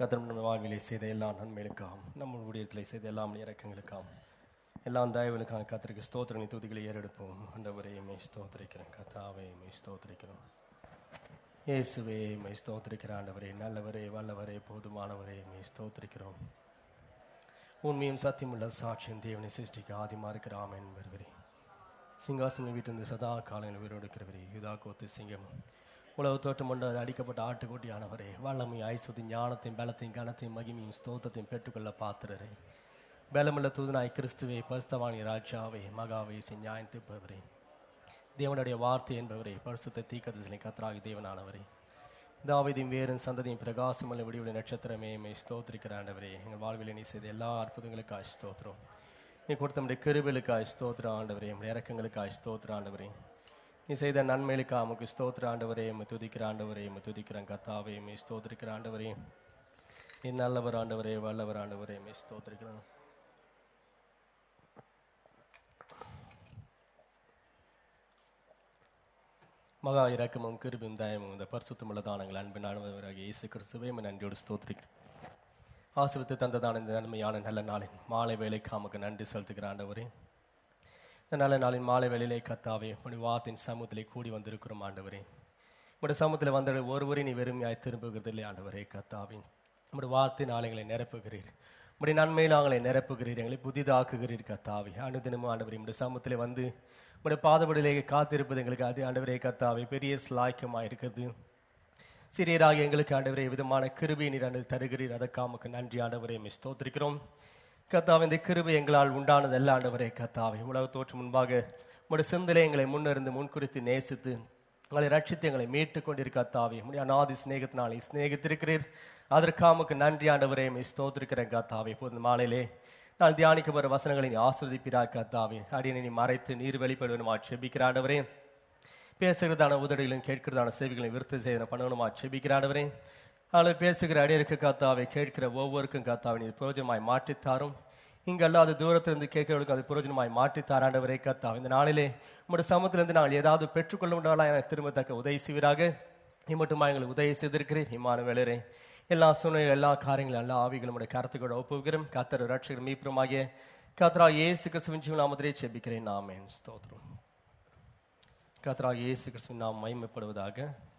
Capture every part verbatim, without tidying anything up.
கர்த்தர் நம்ம வாழ்விலே செய்த எல்லா நன்மைகளுக்காகவும் நம்ம ஊழியத்தில் செய்த எல்லா இறக்கங்களுக்காகவும் எல்லாம் தயவுகளுக்கான கர்த்தருக்கு ஸ்தோத்திரங்களை துதிகளை ஏறெடுப்போம். ஆண்டவரே மே ஸ்தோத்திரிக்கிறேன், கர்த்தாவே மே ஸ்தோத்திரிக்கிறோம், இயேசுவே மே ஸ்தோத்திரிக்கிற ஆண்டவரே, நல்லவரே வல்லவரே போதுமானவரே மே ஸ்தோத்திரிக்கிறோம். உண்மையும் சத்தியமுள்ள சாட்சியம் தேவனை சிருஷ்டிக்க ஆதிமா இருக்கிற ஆமென் வருவரே, சிங்காசனம் வீட்டிலிருந்து சதா காலங்கள் உயிரோடு இருக்கிறவரே, யுதா கோத்து சிங்கம் உலக தோற்றம் கொண்டு அடிக்கப்பட்ட ஆட்டுக்குட்டியானவரே, வல்லமை ஐசுத்தி ஞானத்தையும் பலத்தையும் கனத்தையும் மகிமையும் ஸ்தோத்திரத்தையும் பெற்றுக்கொள்ள பாத்திரரே, பலமுள்ள தூதனாய் கிறிஸ்துவே, பரிசுத்தவானி ராஜாவே, மகாவே நியாயம் தீர்ப்பவரே, தேவனுடைய வார்த்தை என்பவரே, பரிசுத்த தீர்க்கதரிசி கர்த்தராகிய தேவனானவரே, தாவீதின் வேறும் சந்ததியும் பிரகாசமுள்ள விடிவுள்ள நட்சத்திரமே மே ஸ்தோத்திரிக்கிற ஆண்டவரே, எங்கள் வாழ்வில் நீ செய்த எல்லா அற்புதங்களுக்காக ஸ்தோத்திரம், நீ கொடுத்த நம்முடைய கிருபைகளுக்காக ஸ்தோத்திரம் ஆண்டவரே, நம்முடைய இறக்கங்களுக்காக ஸ்தோத்திரம் ஆண்டவரே, நீ செய்த நன்மைகளுக்காக நமக்கு ஸ்தோத்திர ஆண்டவரே, எம்மை துதிக்கிற ஆண்டவரே, எம்மை துதிக்கிறேன் கர்த்தாவே, எம்மை ஸ்தோத்திரிக்கிற ஆண்டவரே, நீ நல்லவர் ஆண்டவரே, வல்லவர் ஆண்டவரே, எம்மை ஸ்தோத்திரிக்கிறோம். மகா இரக்கமும் கிருபையும் தயமும் இந்த பரிசுத்தமுள்ள தானங்கள் அன்பின் ஆண்டவராகிய இயேசு கிறிஸ்துவே எம்மை நன்றியோடு ஸ்தோத்திரிக்கிறேன். ஆசீர்வதித்து தந்ததான இந்த நன்மையான நல்ல நாளின் மாலை வேளைக்கு நமக்கு நன்றி செலுத்துகிற ஆண்டவரே, இந்த நல்ல நாளின் மாலை வேளையிலே கர்த்தாவே, உடைய வார்த்தையின் சமூகத்திலே கூடி வந்திருக்கிறோம் ஆண்டவரே, உடைய சமூகத்தில் வந்த ஒருவரை நீ வெறுமையாய் திரும்புகிறதில்லை ஆண்டவரே கர்த்தாவே, உடைய வார்த்தை நாளைகளை நிரப்புகிறீர், உடைய நன்மையில் நாங்களை நிரப்புகிறீர், எங்களை புதிதாக்குகிறீர் கர்த்தாவே. அனுதினமும் ஆண்டவரே உடைய சமூகத்திலே வந்து உடைய பாதபடியிலே காத்திருப்பது எங்களுக்கு அது ஆண்டவரே கர்த்தாவே பெரிய ஸ்லாக்கியமாக இருக்கிறது. சிறியராக எங்களுக்கு ஆண்டவரே விதமான கிருபை நீர் ஆண்டு தருகிறீர், அதற்காக நமக்கு நன்றி ஆண்டவரே மே ஸ்தோத்திரிக்கிறோம் கர்த்தாவே. இந்த கிருபை எங்களால் உண்டானது அல்ல ஆண்டவரே கர்த்தாவே, உலக தோற்றம் முன்பாக உடைய சிந்தனை எங்களை முன்னிருந்து முன்குறித்து நேசித்து எங்களை ரட்சித்து எங்களை மீட்டுக் கொண்டிருக்க கர்த்தாவே, உடைய அநாதி சிநேகத்தினாலே சிநேகித்திருக்கிறீர், அதற்காக நமக்கு நன்றி ஆண்டவரே மே ஸ்தோத்திரிக்கிறேன் கர்த்தாவே. இப்போது மாலையிலே நான் தியானிக்க போகிற வசனங்களை நீ ஆசீர்வதிப்பீராக கர்த்தாவே, அடியை நீ மறைத்து நீர் வெளிப்படுவனுமா செபிக்கிற ஆண்டவரே, பேசுகிறதான உதடுகளையும் கேட்கிறதான சேவைகளையும் விருத்தி செய்ய பண்ணணுமா செபிக்கிற ஆண்டவரே, அதில் பேசுகிற அடியருக்கு கர்த்தாவை, கேட்கிற ஒவ்வொருக்கும் கர்த்தாவை நீர் புரோஜனமாய் மாற்றித்தாரும், இங்கே அல்லாத தூரத்திலிருந்து கேட்கிறவர்களுக்கு அது புரோஜனமாய் மாற்றித்தார் ஆண்டவரே கர்த்தாவை. இந்த நாளிலே உங்களுடைய சமூகத்திலிருந்து நாங்கள் ஏதாவது பெற்றுக்கொள்ள முடியாதா என திரும்பத்தக்க உதவி செய்வீராக. நீ மட்டுமா எங்களுக்கு உதவி செய்திருக்கிறீர் இம்மானுவேலரே, எல்லா சூழ்நிலை எல்லா காரியங்களும் எல்லா ஆவிகளும் உடைய கருத்துக்களோட ஒப்புகிறோம். கர்த்தர் ரட்சகர் மீட்பருமாகிய கர்த்தராகிய இயேசு கிறிஸ்துவின் ஜீவ நாமத்திலே ஜெபிக்கிறேன் ஆமென். ஸ்தோத்திரம். கர்த்தராகிய இயேசு கிறிஸ்துவின் நாமம் மகிமைப்படுவதாக.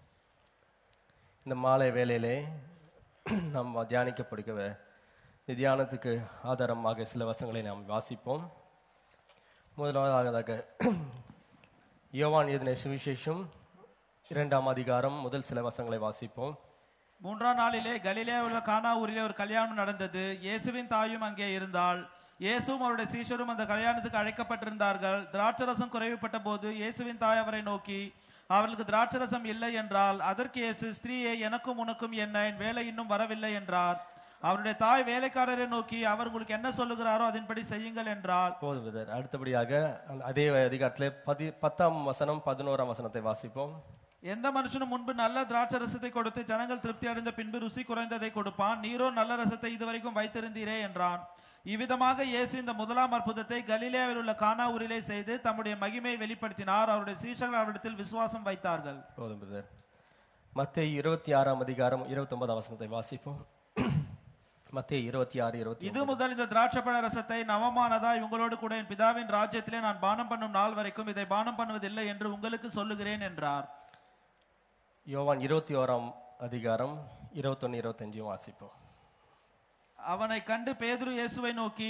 இந்த மாலை வேளையிலே நாம் தியானிக்கப்படுகிற தியானத்துக்கு ஆதாரமாக சில வசனங்களை நாம் வாசிப்போம். முதலாவதாக யோவான் எழுதின சுவிசேஷம் இரண்டாம் அதிகாரம் முதல் சில வசனங்களை வாசிப்போம். மூன்றாம் நாளிலே கலிலேயாவில் உள்ள கானா ஊரிலே ஒரு கல்யாணம் நடந்தது. இயேசுவின் தாயும் அங்கே இருந்தாள். இயேசுவும் அவருடைய சீஷரும் அந்த கல்யாணத்துக்கு அழைக்கப்பட்டிருந்தார்கள். திராட்சரசம் குறைவுபட்ட போது இயேசுவின் தாய் அவரை நோக்கி, அவர்களுக்கு திராட்சரசம் இல்லை என்றால், அதற்கு இயேசு, ஸ்திரீயே, எனக்கும் உனக்கும் என்ன, என் வேலை இன்னும் வரவில்லை என்றார். அவருடைய தாய் வேலைக்காரரை நோக்கி, அவர் உங்களுக்கு என்ன சொல்லுகிறாரோ அதன்படி செய்யுங்கள் என்றார். போதும். அடுத்தபடியாக அதே அதிகாரத்தில் பதி பத்தாம் வசனம் பதினோராம் வசனத்தை வாசிப்போம். எந்த மனுஷனும் முன்பு நல்ல திராட்சை ரசத்தை கொடுத்து ஜனங்கள் திருப்தி அடைந்த பின்பு ருசி குறைந்ததை கொடுப்பான். நீரோ நல்ல ரசத்தை இதுவரைக்கும் வைத்திருந்தீரே என்றான். இவ்விதமாக இயேசு இந்த முதலாம் அற்புதத்தை கலிலேயாவில் உள்ள கானா ஊரிலே செய்து தம்முடைய மகிமையை வெளிப்படுத்தினார். அவருடைய சீஷர்கள் அவரிடத்தில் விசுவாசம் வைத்தார்கள். போதும். மத்தேயு இருபத்தி ஆறாம் அதிகாரம் இருபத்தி ஒன்பதாம் வசனத்தை வாசிப்போம். மத்தேயு இருபத்தி ஆறு இருபத்தி இது முதல் இந்த திராட்சைப்பழ ரசத்தை நவமானதாய் உங்களோடு கூட என் பிதாவின் ராஜ்யத்திலே நான் பானம் பண்ணும் நாள் வரைக்கும் இதை பானம் பண்ணுவதில்லை என்று உங்களுக்கு சொல்லுகிறேன் என்றார். யோவான் இருபத்தி ஓராம் அதிகாரம் இருபத்தொன்னு இருபத்தஞ்சும் வாசிப்போம். அவனை கண்டு பேதுரு இயேசுவை நோக்கி,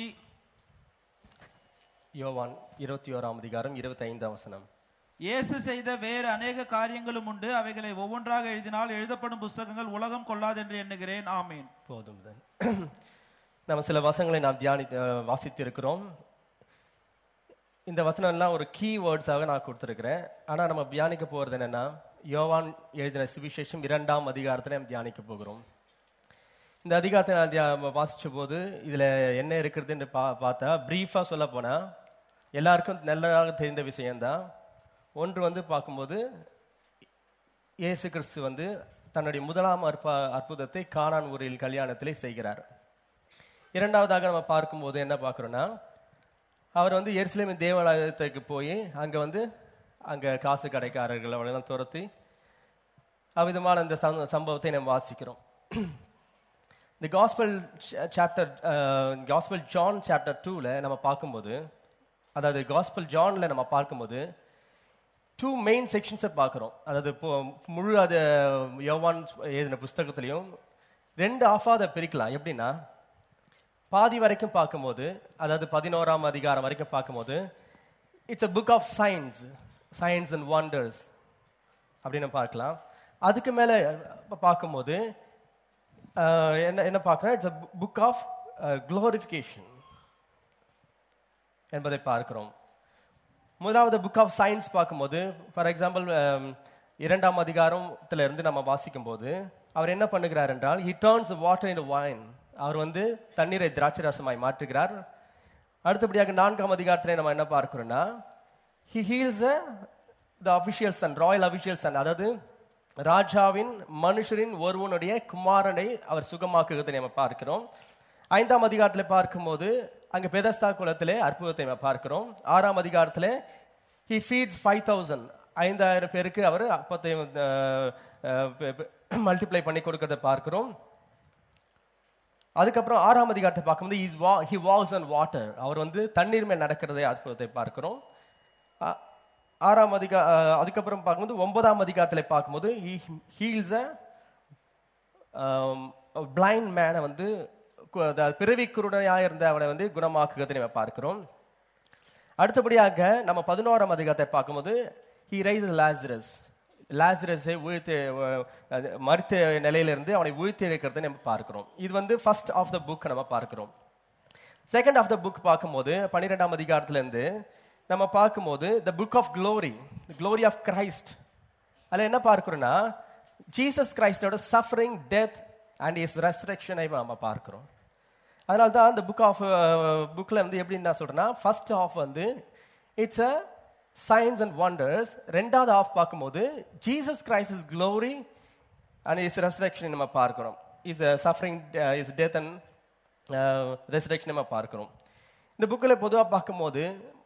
யோவான் இருபத்தி ஓராம் அதிகாரம் இருபத்தி ஐந்தாம் வசனம், இயேசு செய்த வேறு அநேக காரியங்களும் உண்டு, அவைகளை ஒவ்வொன்றாக எழுதினால் எழுதப்படும் புஸ்தகங்கள் உலகம் கொள்ளாது என்று எண்ணுகிறேன். ஆமீன். போதும். நம்ம சில வசனங்களை நாம் தியானி வாசித்து இருக்கிறோம். இந்த வசனம் எல்லாம் ஒரு கீ வேர்ட்ஸாக நான் கொடுத்துருக்கிறேன். ஆனால் நம்ம தியானிக்க போகிறது என்னன்னா, யோவான் எழுதின சுவிசேஷம் இரண்டாம் அதிகாரத்தில் நம்ம தியானிக்க போகிறோம். இந்த அதிகாரத்தை நான் தியா வாசித்த போது இதில் என்ன இருக்கிறதுன்னு பா பார்த்தா ப்ரீஃபாக சொல்ல போனால் எல்லாருக்கும் நல்லதாக தெரிந்த விஷயம்தான். ஒன்று வந்து பார்க்கும்போது இயேசு கிறிஸ்து வந்து தன்னுடைய முதலாம் அற்ப அற்புதத்தை கானான் ஊரில் கல்யாணத்திலே செய்கிறார். இரண்டாவதாக நம்ம பார்க்கும்போது என்ன பார்க்குறோன்னா, அவர் வந்து எருசலேமின் தேவாலயத்துக்கு போய் அங்கே வந்து அங்கே காசு கடைக்காரர்கள் அவளெல்லாம் துரத்தி அவ்விதமான இந்த சம்பவத்தை நம்ம வாசிக்கிறோம். இந்த gospel chapter gospel John chapter டூவில் நம்ம பார்க்கும்போது, அதாவது காஸ்பல் ஜானில் நம்ம பார்க்கும்போது டூ மெயின் செக்ஷன்ஸை பார்க்குறோம். அதாவது இப்போ முழு அது யோவான் எழுதின புஸ்தகத்துலேயும் ரெண்டு ஆஃபாக அதை பிரிக்கலாம். எப்படின்னா, பாதி வரைக்கும் பார்க்கும்போது, அதாவது பதினோராம் அதிகாரம் வரைக்கும் பார்க்கும்போது it's a book of science science and wonders அப்படின்னு பார்க்கலாம். அதுக்கு மேலே பார்க்கும்போது என்ன என்ன பார்க்குறோம், it's a book of glorification என்பதை பார்க்கிறோம். முதலாவது புக் ஆஃப் சயின்ஸ் பார்க்கும்போது, ஃபார் எக்ஸாம்பிள் இரண்டாம் அதிகாரத்துல இருந்து நம்ம வாசிக்கும் போது அவர் என்ன பண்ணுகிறார் என்றால், he turns water into wine. அவர் வந்து தண்ணீரை திராட்சை ரசமாய் மாற்றுகிறார். அடுத்தபடியாக நான்காம் அதிகாரத்திலே நம்ம என்ன பார்க்கிறோம்னா, he heals the official son, royal official son, அதாவது ராஜாவின் மனுஷரின் ஒருவனுடைய குமாரனை அவர் சுகமாக்குவதை நம்ம பார்க்கிறோம். ஐந்தாம் அதிகாரத்தில் பார்க்கும்போது அங்கே பெதஸ்தா குளத்திலே அற்புதத்தை நம்ம பார்க்கிறோம். ஆறாம் அதிகாரத்தில் he feeds ஃபைவ் தௌசண்ட் ஐந்தாயிரம் பேருக்கு அவர் அப்பத்தை மல்டிப்ளை பண்ணி கொடுக்கறதை பார்க்கிறோம். அதுக்கப்புறம் ஆறாம் அதிகாரத்தை பார்க்கும்போது இஸ் வா ஹி வாக்ஸ் ஆன் வாட்டர், அவர் வந்து தண்ணீர் மேல் நடக்கிறதை அற்புதத்தை பார்க்கிறோம். ஆறாம் அதிகா அதுக்கப்புறம் பார்க்கும்போது ஒன்பதாம் அதிகாரத்தில் பார்க்கும்போது ஹி ஹீல்ஸ் அ பிளைண்ட் மேனை வந்து பிறவி குருடனாக இருந்த அவனை வந்து குணமாக்குவதை நம்ம பார்க்கிறோம். அடுத்தபடியாக நம்ம பதினோராம் அதிகாரத்தை பார்க்கும்போது ஹி ரைசஸ் லாசரஸ், லாசரஸை வீழ்த்தி மரித்த நிலையிலிருந்து அவனை வீழ்த்தி எடுக்கிறதை நம்ம பார்க்கிறோம். இது வந்து ஃபர்ஸ்ட் ஆஃப் த புக் நம்ம பார்க்கிறோம். செகண்ட் ஆஃப் த புக் பார்க்கும்போது பன்னிரெண்டாம் அதிகாரத்திலிருந்து நம்ம பார்க்கும்போது the book of glory, glory of Christ. அதில் என்ன பார்க்கிறோம்னா, ஜீசஸ் கிரைஸ்டோட சஃபரிங், டெத் அண்ட் இஸ் ரெசரக்ஷனை நம்ம பார்க்கிறோம். அதனால தான் இந்த புக் ஆஃப் புக்கில் வந்து எப்படி நான் சொல்கிறேன்னா, ஃபர்ஸ்ட் ஆஃப் வந்து it's a science and wonders. ரெண்டாவது ஆஃப் பார்க்கும்போது Jesus Christ his glory and his resurrection நம்ம பார்க்கிறோம். His suffering, his death and resurrection நம்ம பார்க்கிறோம். இந்த புக்கில் பொதுவாக பார்க்கும்போது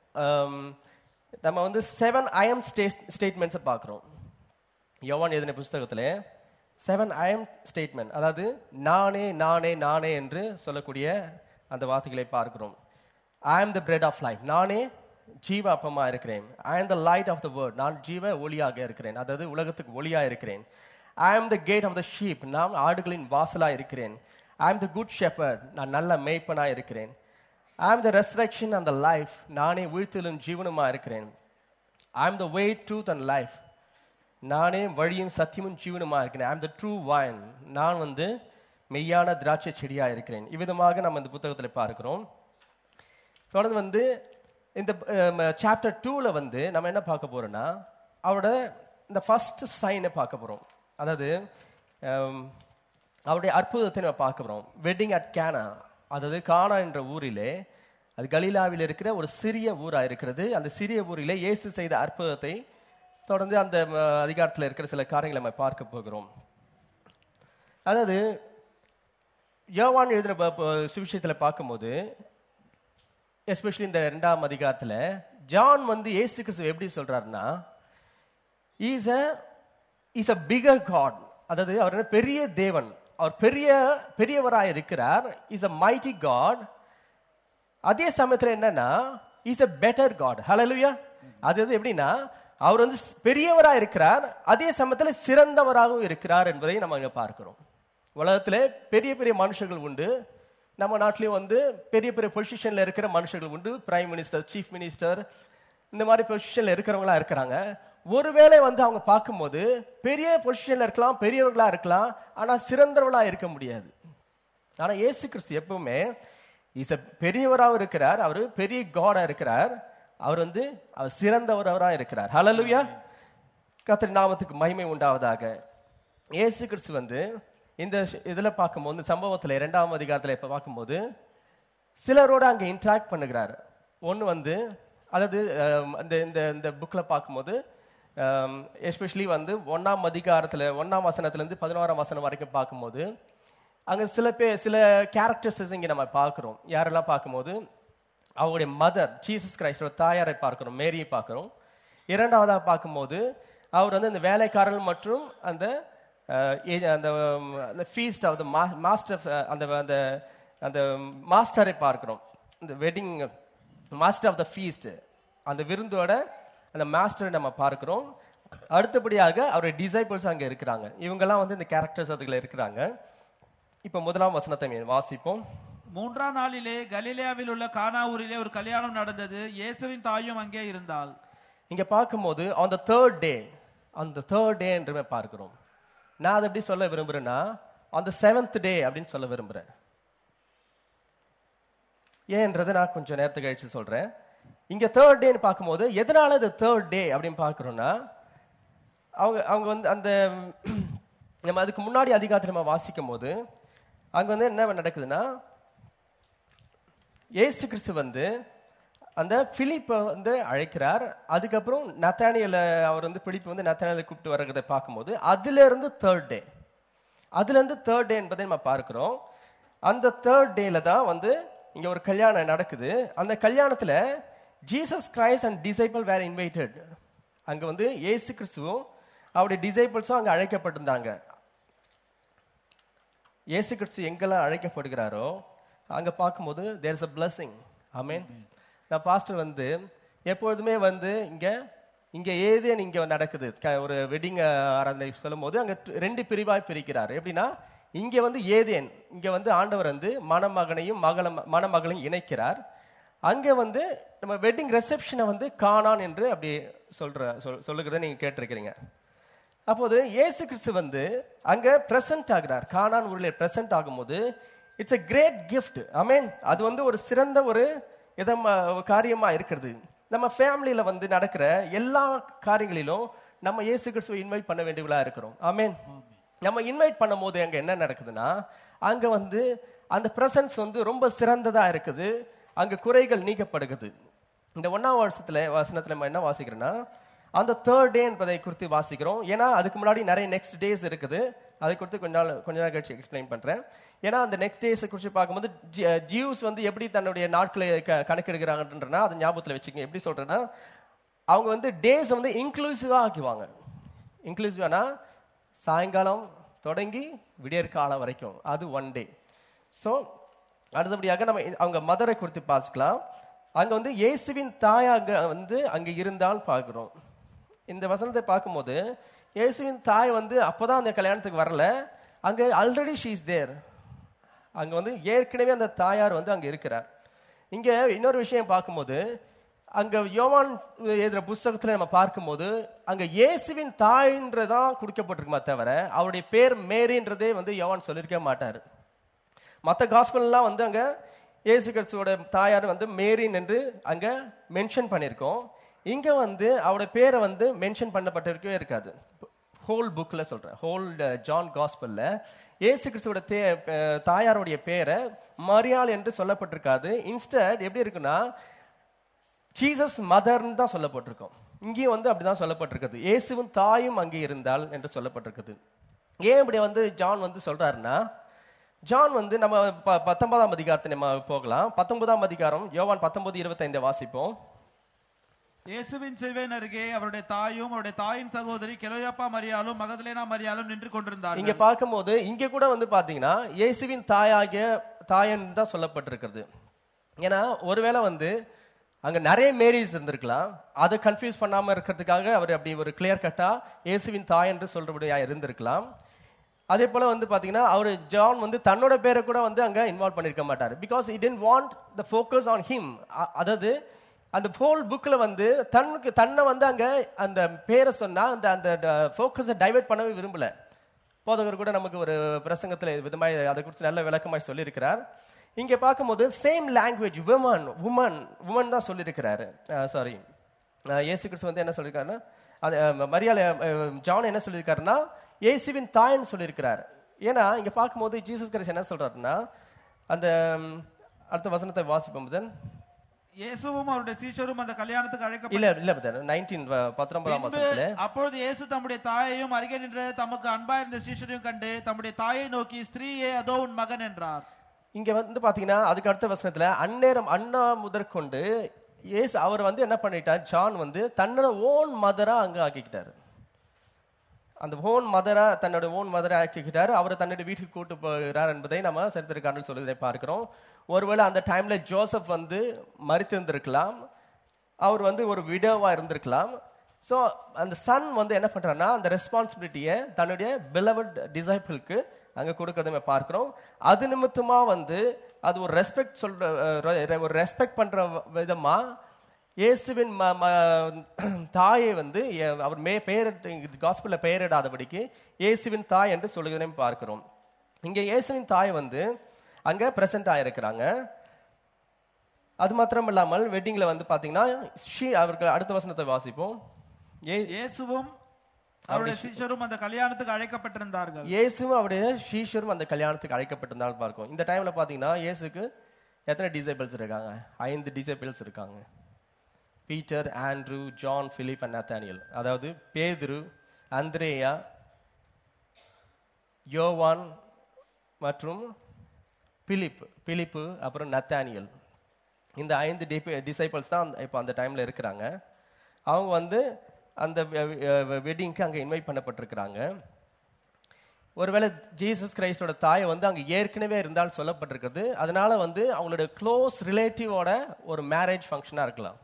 நம்ம வந்து செவன் ஐஎம் ஸ்டேட்மெண்ட்ஸை பார்க்குறோம். யோவான் எழுதின புஸ்தகத்தில் செவன் ஐஎம் ஸ்டேட்மெண்ட், அதாவது நானே நானே நானே என்று சொல்லக்கூடிய அந்த வார்த்தைகளை பார்க்கிறோம். ஐ am the bread of life, நானே ஜீவ அப்பமா இருக்கிறேன். I am the light of the world, நான் ஜீவ ஒளியாக இருக்கிறேன், அதாவது உலகத்துக்கு ஒளியாக இருக்கிறேன். I am the gate of the sheep, நான் ஆடுகளின் வாசலாக இருக்கிறேன். I am the good shepherd, நான் நல்ல மேய்ப்பனாக இருக்கிறேன். I am the resurrection and the life, நானே வீழ்த்திலும் ஜீவனுமாக இருக்கிறேன். I am the way, truth and life, நானே வழியும் சத்தியமும் ஜீவனுமா இருக்கிறேன். I am the true wine, நான் வந்து மெய்யான திராட்சை செடியாக இருக்கிறேன். இவ்விதமாக நம்ம இந்த புத்தகத்தில் பார்க்கிறோம். தொடர்ந்து வந்து இந்த சாப்டர் டூவில் வந்து நம்ம என்ன பார்க்க போறோம்னா, அவரோட இந்த ஃபர்ஸ்ட் சைனை பார்க்க போகிறோம். அதாவது அவருடைய அற்புதத்தை நம்ம பார்க்க போகிறோம். வெட்டிங் அட் கேனா, அதாவது கானா என்ற ஊரிலே, அது கலிலாவில் இருக்கிற ஒரு சிறிய ஊராக இருக்கிறது. அந்த சிறிய ஊரிலே இயேசு செய்த அற்புதத்தை தொடர்ந்து அந்த அதிகாரத்தில் இருக்கிற சில காரியங்களை நம்ம பார்க்க போகிறோம். அதாவது யோவான் எழுதின சுவிசேஷத்தில் பார்க்கும்போது, எஸ்பெஷலி இந்த இரண்டாம் அதிகாரத்தில் ஜான் வந்து இயேசு கிறிஸ்து எப்படி சொல்றாருன்னா, is a is a bigger God, அதாவது அவர் பெரிய தேவன், அவர் பெரிய பெரியவராக இருக்கிறார். Is a mighty God. அதே சமயத்தில் என்னன்னா, இஸ் அ பெட்டர் காட். ஹல்லேலூயா. அது எப்படின்னா, அவர் வந்து பெரியவராக இருக்கிறார், அதே சமயத்தில் சிறந்தவராகவும் இருக்கிறார் என்பதை நம்ம இங்க பார்க்கிறோம். உலகத்தில் பெரிய பெரிய மனுஷர்கள் உண்டு. நம்ம நாட்டிலையும் வந்து பெரிய பெரிய பொசிஷன்ல இருக்கிற மனுஷர்கள் உண்டு. பிரைம் மினிஸ்டர், சீஃப் மினிஸ்டர், இந்த மாதிரி பொசிஷன்ல இருக்கிறவங்களா இருக்கிறாங்க. ஒருவேளை வந்து அவங்க பார்க்கும்போது பெரிய பொசிஷன்ல இருக்கலாம், பெரியவர்களா இருக்கலாம், ஆனா சிறந்தவர்களா இருக்க முடியாது. ஆனா இயேசு கிறிஸ்து எப்பவுமே இஸ் பெரியவராகவும் இருக்கிறார், அவர் பெரிய காடா இருக்கிறார், அவர் வந்து அவர் சிறந்தவராக இருக்கிறார். ஹல்லேலூயா. கர்த்தரின் நாமத்துக்கு மகிமை உண்டாவதாக. இயேசு கிறிஸ்து வந்து இந்த இதுல பார்க்கும்போது, இந்த சம்பவத்தில் இரண்டாம் அதிகாரத்தில் இப்ப பார்க்கும்போது சிலரோட அங்க இன்டராக்ட் பண்ணுகிறார். ஒன்று வந்து, அதாவது இந்த இந்த புக்ல பார்க்கும்போது எஸ்பெஷலி வந்து ஒன்னாம் அதிகாரத்தில் ஒன்னாம் வசனத்திலிருந்து பதினோராம் வசனம் வரைக்கும் பார்க்கும்போது அங்க சில பேர் சில கேரக்டர்ஸ் இங்க நம்ம பார்க்கிறோம். யாரெல்லாம் பார்க்கும்போது, அவருடைய மதர் ஜீசஸ் கிரைஸ்டோட தாயாரை பார்க்கிறோம், மேரியை பார்க்கிறோம். இரண்டாவதாக பார்க்கும்போது அவர் வந்து அந்த வேலைக்காரர்கள் மற்றும் அந்த அந்த ஃபீஸ்ட் ஆஃப் த மாஸ்டர் அந்த அந்த அந்த மாஸ்டரை பார்க்கிறோம். இந்த wedding master of the feast, அந்த விருந்தோட அந்த மாஸ்டரை நம்ம பார்க்கிறோம். அடுத்தபடியாக அவருடைய டிசைபிள்ஸ் அங்கே இருக்கிறாங்க. இவங்கெல்லாம் வந்து இந்த கேரக்டர்ஸ் அதுல இருக்கிறாங்க. இப்போ முதலாம் வசனத்தை வாசிப்போம். மூன்றாம் நாளிலே கலிலேயாவில் உள்ள கானா ஊரிலே ஒரு கல்யாணம் நடந்தது. இயேசுவின் தாயும் அங்கே இருந்தாள். இங்க பார்க்கும்போது on the third day, on the third day என்று பார்க்கிறோம். நான் அதை எப்படி சொல்ல விரும்புறேன்னா on the seventh day அப்படின்னு சொல்ல விரும்புறேன். ஏன்றதை நான் கொஞ்சம் நேரத்துக்கு கழிச்சு சொல்றேன். இங்க தேர்ட் டேன்னு பார்க்கும்போது எதனால இது தேர்ட் டே அப்படின்னு பார்க்கிறோம்னா, அவங்க அவங்க வந்து அந்த நம்ம அதுக்கு முன்னாடி அதிகாரத்தை நம்ம வாசிக்கும் போது அங்க வந்து என்ன நடக்குதுன்னா, இயேசு கிறிஸ்து வந்து அந்த பிலிப்பை வந்து அழைக்கிறார். அதுக்கப்புறம் நத்தானியல அவர் வந்து பிலிப்பு வந்து நத்தானியலை கூப்பிட்டு வர்றதை பார்க்கும்போது அதுல இருந்து தேர்ட் டே, அதுல இருந்து தேர்ட் டே என்பதை நம்ம பார்க்கிறோம். அந்த தேர்ட் டேல தான் வந்து இங்க ஒரு கல்யாணம் நடக்குது. அந்த கல்யாணத்துல Jesus Christ and disciple were invited. அங்க வந்து இயேசு கிறிஸ்துவும் அவருடைய டிசைபிள்ஸும் அங்க அழைக்கப்பட்டிருந்தாங்க. இயேசு கிறிஸ்து எங்கெல்லாம் அழைக்கப்படுகிறாரோ அங்க பார்க்கும்போது தேர் இஸ் a blessing. ஆமென். நான் பாஸ்டர் வந்து எப்பொழுதுமே வந்து இங்க இங்க ஏதேன் இங்க நடக்குது, ஒரு வெட்டிங் ஆராதனை சொல்லும் போது அங்க ரெண்டு பிரிவாய் பிரிக்கிறார். எப்படின்னா, இங்க வந்து ஏதேன், இங்க வந்து ஆண்டவர் வந்து மணமகனையும் மகள மணமகளையும் இணைக்கிறார். அங்க வந்து நம்ம வெட்டிங் ரிசப்ஷனை வந்து கானான் என்று அப்படி சொல்ற சொல்லுகிறத நீங்க கேட்டிருக்கிறீங்க. அப்போது இயேசு கிறிஸ்து வந்து அங்க பிரசன்ட் ஆகிறார். கானான் ஊரிலே பிரசன்ட் ஆகும்போது இட்ஸ் a great gift. ஆமென். அது வந்து ஒரு சிறந்த ஒரு இதமா காரியமா இருக்கிறது. நம்ம ஃபேமிலியில வந்து நடக்கிற எல்லா காரியங்களிலும் நம்ம இயேசு கிறிஸ்துவை இன்வைட் பண்ண வேண்டியவளா இருக்கிறோம். ஆமென். நம்ம இன்வைட் பண்ணும் போது அங்க என்ன நடக்குதுன்னா, அங்க வந்து அந்த பிரசன்ஸ் வந்து ரொம்ப சிறந்ததா இருக்குது. அங்க குறைகள் நீக்கப்படுகிறது. இந்த ஒன்னாம் வருஷத்துல வசனத்துல நம்ம என்ன வாசிக்கிறோம்னா, அந்த தேர்ட் டே என்பதை குறித்து வாசிக்கிறோம். ஏன்னா அதுக்கு முன்னாடி நிறைய நெக்ஸ்ட் டேஸ் இருக்குது. அதை குறித்து கொஞ்ச நாள் கொஞ்ச நாள் கழிச்சு எக்ஸ்பிளைன் பண்றேன். ஏன்னா அந்த நெக்ஸ்ட் டேஸ் குறித்து பார்க்கும்போது ஜியூஸ் வந்து எப்படி தன்னுடைய நாட்களை கணக்கெடுக்கிறாங்கன்றா அதை ஞாபகத்தில் வச்சுக்கோங்க. எப்படி சொல்றேன்னா, அவங்க வந்து டேஸ் வந்து இன்க்ளூசிவா ஆக்குவாங்க. இன்க்ளூசிவானா சாயங்காலம் தொடங்கி விடியற் காலம் வரைக்கும், அது ஒன் டே. ஸோ அடுத்தபடியாக நம்ம அவங்க மதரை குறித்து பார்த்துக்கலாம். அங்க வந்து இயேசுவின் தாயாக வந்து அங்க இருந்தால் பார்க்கிறோம். இந்த வசனத்தை பார்க்கும்போது இயேசுவின் தாய் வந்து அப்பதான் அந்த கல்யாணத்துக்கு வரல, அங்க ஆல்ரெடி ஷீ இஸ் தேர். அங்க வந்து ஏற்கனவே அந்த தாயார் வந்து அங்க இருக்கிறார். இங்க இன்னொரு விஷயம் பார்க்கும்போது, அங்க யோவான் எழுதின புஸ்தகத்துல நம்ம பார்க்கும்போது அங்க இயேசுவின் தாய்ன்றதான் குறிக்கப்பட்டிருக்குமா தவிர அவருடைய பேர் மேரின்றதே வந்து யோவான் சொல்லியிருக்க மாட்டாரு. மற்ற காஸ்பல்லாம் வந்து அங்க இயேசு கிறிஸ்துவோட தாயார் வந்து மேரின் என்று அங்க மென்ஷன் பண்ணியிருக்கோம். இங்க வந்து அவருடைய பேரை வந்து மென்ஷன் பண்ணப்பட்டிருக்கவே இருக்காது. ஹோல் புக்ல சொல்றேன், ஹோல் ஜான் காஸ்பல்ல இயேசு கிறிஸ்துவோட தாயாருடைய பேரை மரியாள் என்று சொல்லப்பட்டிருக்காது. இன்ஸ்டட் எப்படி இருக்குன்னா ஜீசஸ் மதர்ன்னு தான் சொல்லப்பட்டிருக்கோம். இங்கேயும் வந்து அப்படிதான் சொல்லப்பட்டிருக்குது. இயேசுவும் தாயும் அங்கே இருந்தால் என்று சொல்லப்பட்டிருக்குது. ஏன் இப்படி வந்து ஜான் வந்து சொல்றாருன்னா, ஜான் வந்து நம்ம பத்தொன்பதாம் அதிகாரத்தை நம்ம போகலாம். பத்தொன்பதாம் அதிகாரம் யோவான் பத்தொன்பது இருபத்தி ஐந்து வாசிப்போம். இயேசுவின் சிலுவையின் அருகே அவருடைய தாயும் அவருடைய தாயின் சகோதரி கிலோயோப்பா மரியாளும் மகதலேனா மரியாளும் நின்று கொண்டிருந்தார்கள். இங்க பார்க்கும்போது இங்க கூட வந்து பாத்தீங்கன்னா இயேசுவின் தாயாகிய தாயன் தான் சொல்லப்பட்டிருக்கிறது. ஏன்னா ஒருவேளை வந்து அங்க நிறைய மேரிஸ் இருந்திருக்கலாம், அதை கன்ஃபியூஸ் பண்ணாம இருக்கிறதுக்காக அவர் அப்படி ஒரு கிளியர் கட்டா இயேசுவின் தாய் என்று சொல்றபடியா இருந்திருக்கலாம். அதே போல வந்து பாத்தீங்கன்னா அவர் ஜான் வந்து தன்னோட பேரை கூட வந்து அங்க இன்வால்வ் பண்ணிருக்க மாட்டார். Because he didn't want the focus on him. அதாவது அந்த ஹோல் புக்ல வந்து தன்னுக்கு தன்னை வந்து அங்க அந்த பேரை சொன்னா அந்த அந்த ஃபோக்கஸை டைவர்ட் பண்ணவே விரும்பல. போதகர் கூட நமக்கு ஒரு பிரசங்கத்துல விதமாய் அதை குறித்து நல்ல விளக்கமாய் சொல்லியிருக்கிறார். இங்க பார்க்கும்போது same language women woman woman தான் சொல்லியிருக்கிறாரு. சாரி, இயேசு கிறிஸ்து வந்து என்ன சொல்லியிருக்காருன்னா, அது மரியாதை ஜான் என்ன சொல்லியிருக்காருன்னா இயேசுவின் தாய்ன்னு சொல்லியிருக்கிறார். ஏன்னா இங்க பார்க்கும்போது ஜீசஸ் கிறிஸ்து என்ன சொல்றாருன்னா, அந்த அடுத்த வசனத்தை வாசிப்போம். முதல் இயேசுவும் அவருடைய சீஷரும் அந்த கல்யாணத்துக்கு அழைக்கப்பட்ட இல்ல இல்ல பத்தொன்பதாம் வசனத்துல, அப்பொழுது இயேசு தம்முடைய தாயையும் அருகே நின்ற தமக்கு அன்பாயிருந்த சீஷரையும் கண்டு தம்முடைய தாயை நோக்கி, ஸ்திரீயே அதோ உன் மகன் என்றார். இங்க வந்து பாத்தீங்கன்னா அதுக்கு அடுத்த வசனத்துல அந்நேரம் அண்ணா முதற்கொண்டு இயேசு அவர் வந்து என்ன பண்ணிட்டார், ஜான் வந்து தன்னோட ஓன் மதரா அங்க ஆக்கிக்கிட்டாரு. அந்த ஓன் மதரா தன்னோட ஓன் மதரை ஆக்கிக்கிட்டாரு, அவரை தன்னோட வீட்டுக்கு கூட்டு போகிறார் என்பதை நம்ம சரித்திரக்காரர்கள் சொல்வதை பார்க்கிறோம். ஒருவேளை அந்த டைம்ல ஜோசப் வந்து மரித்திருந்திருக்கலாம், அவர் வந்து ஒரு விடோவா இருந்திருக்கலாம். ஸோ அந்த சன் வந்து என்ன பண்றாருன்னா அந்த ரெஸ்பான்சிபிலிட்டியை தன்னுடைய பிலவட் டிசைபிளுக்கு அங்க கொடுக்கறதை பார்க்கிறோம். அது நிமித்தமா வந்து அது ஒரு ரெஸ்பெக்ட் சொல்ற ஒரு ரெஸ்பெக்ட் பண்ற விதமா இயேசுவின் தாயை வந்து அவர் மே பெயரிட்டு காஸ்பல்ல பெயரிடாதபடிக்கு இயேசுவின் தாய் என்று சொல்லுகிறதையும் பார்க்கிறோம். இங்க இயேசுவின் தாய் வந்து அங்க பிரசன்ட் ஆயிருக்கிறாங்க. அது மாத்திரம் இல்லாமல் வெட்டிங்ல வந்து பாத்தீங்கன்னா அவர்கள் அடுத்த வசனத்தை வாசிப்போம். இயேசுவும் அவருடைய சீஷரும் அந்த கல்யாணத்துக்கு அழைக்கப்பட்டிருந்தார்கள். இயேசுவும் அவருடைய சீஷரும் அந்த கல்யாணத்துக்கு அழைக்கப்பட்டிருந்தாலும் பார்க்கும். இந்த டைம்ல பாத்தீங்கன்னா இயேசுக்கு எத்தனை டிசைபிள்ஸ் இருக்காங்க? ஐந்து டிசைபிள்ஸ் இருக்காங்க. Peter, Andrew, John, Philip and Nathaniel. அதாவது பேதுரு, அந்திரேயா, யோவான் மற்றும் பிலிப் பிலிப்பு அப்புறம் நத்தானியல். இந்த ஐந்து டிசைபிள்ஸ் தான் இப்போ அந்த டைம்ல இருக்கிறாங்க. அவங்க வந்து அந்த வெட்டிங்க்கு அங்கே இன்வைட் பண்ணப்பட்டிருக்கிறாங்க. ஒருவேளை ஜீசஸ் கிரைஸ்டோட தாய் வந்து அங்கே ஏற்கனவே இருந்தால் சொல்லப்பட்டிருக்கிறது. அதனால வந்து அவங்களோட க்ளோஸ் ரிலேட்டிவோட ஒரு மேரேஜ் ஃபங்க்ஷனாக இருக்கலாம்.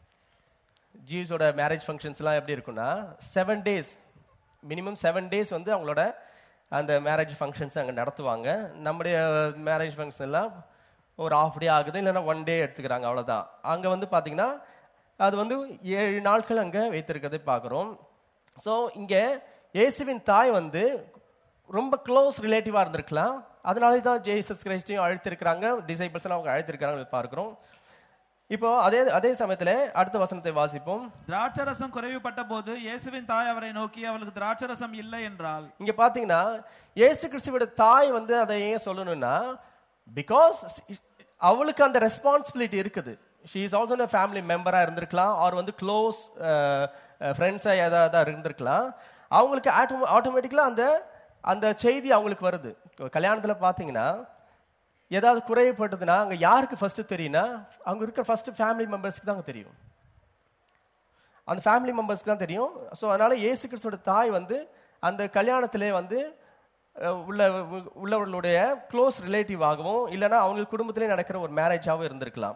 ஜீஸோட மேரேஜ் ஃபங்க்ஷன்ஸ்லாம் எப்படி இருக்குன்னா seven days minimum seven days வந்து அவங்களோட அந்த மேரேஜ் ஃபங்க்ஷன்ஸ் அங்கே நடத்துவாங்க. நம்முடைய மேரேஜ் ஃபங்க்ஷன் எல்லாம் ஒரு ஆஃப் டே ஆகுது, இல்லைன்னா ஒன் டே எடுத்துக்கிறாங்க, அவ்வளோதான். அங்கே வந்து பார்த்தீங்கன்னா அது வந்து ஏழு நாட்கள் அங்கே வைத்திருக்கிறதை பார்க்குறோம். ஸோ இங்கே இயேசுவின் தாய் வந்து ரொம்ப க்ளோஸ் ரிலேட்டிவாக இருந்திருக்கலாம். அதனால தான் ஜீசஸ் கிரைஸ்டையும் அழைத்திருக்கிறாங்க, டிசைபிள்ஸ் அவங்க அழைத்திருக்கிறாங்க பார்க்கிறோம். இப்போ அதே அதே சமயத்துல அடுத்த வசனத்தை வாசிப்போம். திராட்சரசம் குறைவுபட்ட போது இயேசுவின் தாய் அவரை நோக்கி அவளுக்கு திராட்சரசம் இல்லை என்றால். இங்க பாத்தீங்கன்னா இயேசு கிறிஸ்துவோட தாய் வந்து அதை ஏன் சொல்லணும்னா பிகாஸ் அவளுக்கு அந்த ரெஸ்பான்சிபிலிட்டி இருக்குது. She is also a family மெம்பரா இருந்திருக்கலாம், ஆர் வந்து க்ளோஸ் ஃப்ரெண்ட்ஸா ஏதாவது இருந்திருக்கலாம். அவங்களுக்கு ஆட்டோமேட்டிக்கலா அந்த அந்த செய்தி அவங்களுக்கு வருது. கல்யாணத்துல பாத்தீங்கன்னா ஏதாவது குறையப்பட்டதுன்னா அங்க யாருக்கு ஃபர்ஸ்ட் தெரியும்னா அங்க இருக்கிற ஃபர்ஸ்ட் ஃபேமிலி மெம்பர்ஸ்க்கு தான் தெரியும். அந்த ஃபேமிலி மெம்பர்ஸ்க்கு தான் தெரியும். ஸோ அதனால இயேசு கிறிஸ்துவோட தாய் வந்து அந்த கல்யாணத்திலே வந்து உள்ள உள்ளவர்களுடைய க்ளோஸ் ரிலேட்டிவ் ஆகவும் இல்லைன்னா அவங்க குடும்பத்திலே நடக்கிற ஒரு மேரேஜாகவும் இருந்திருக்கலாம்.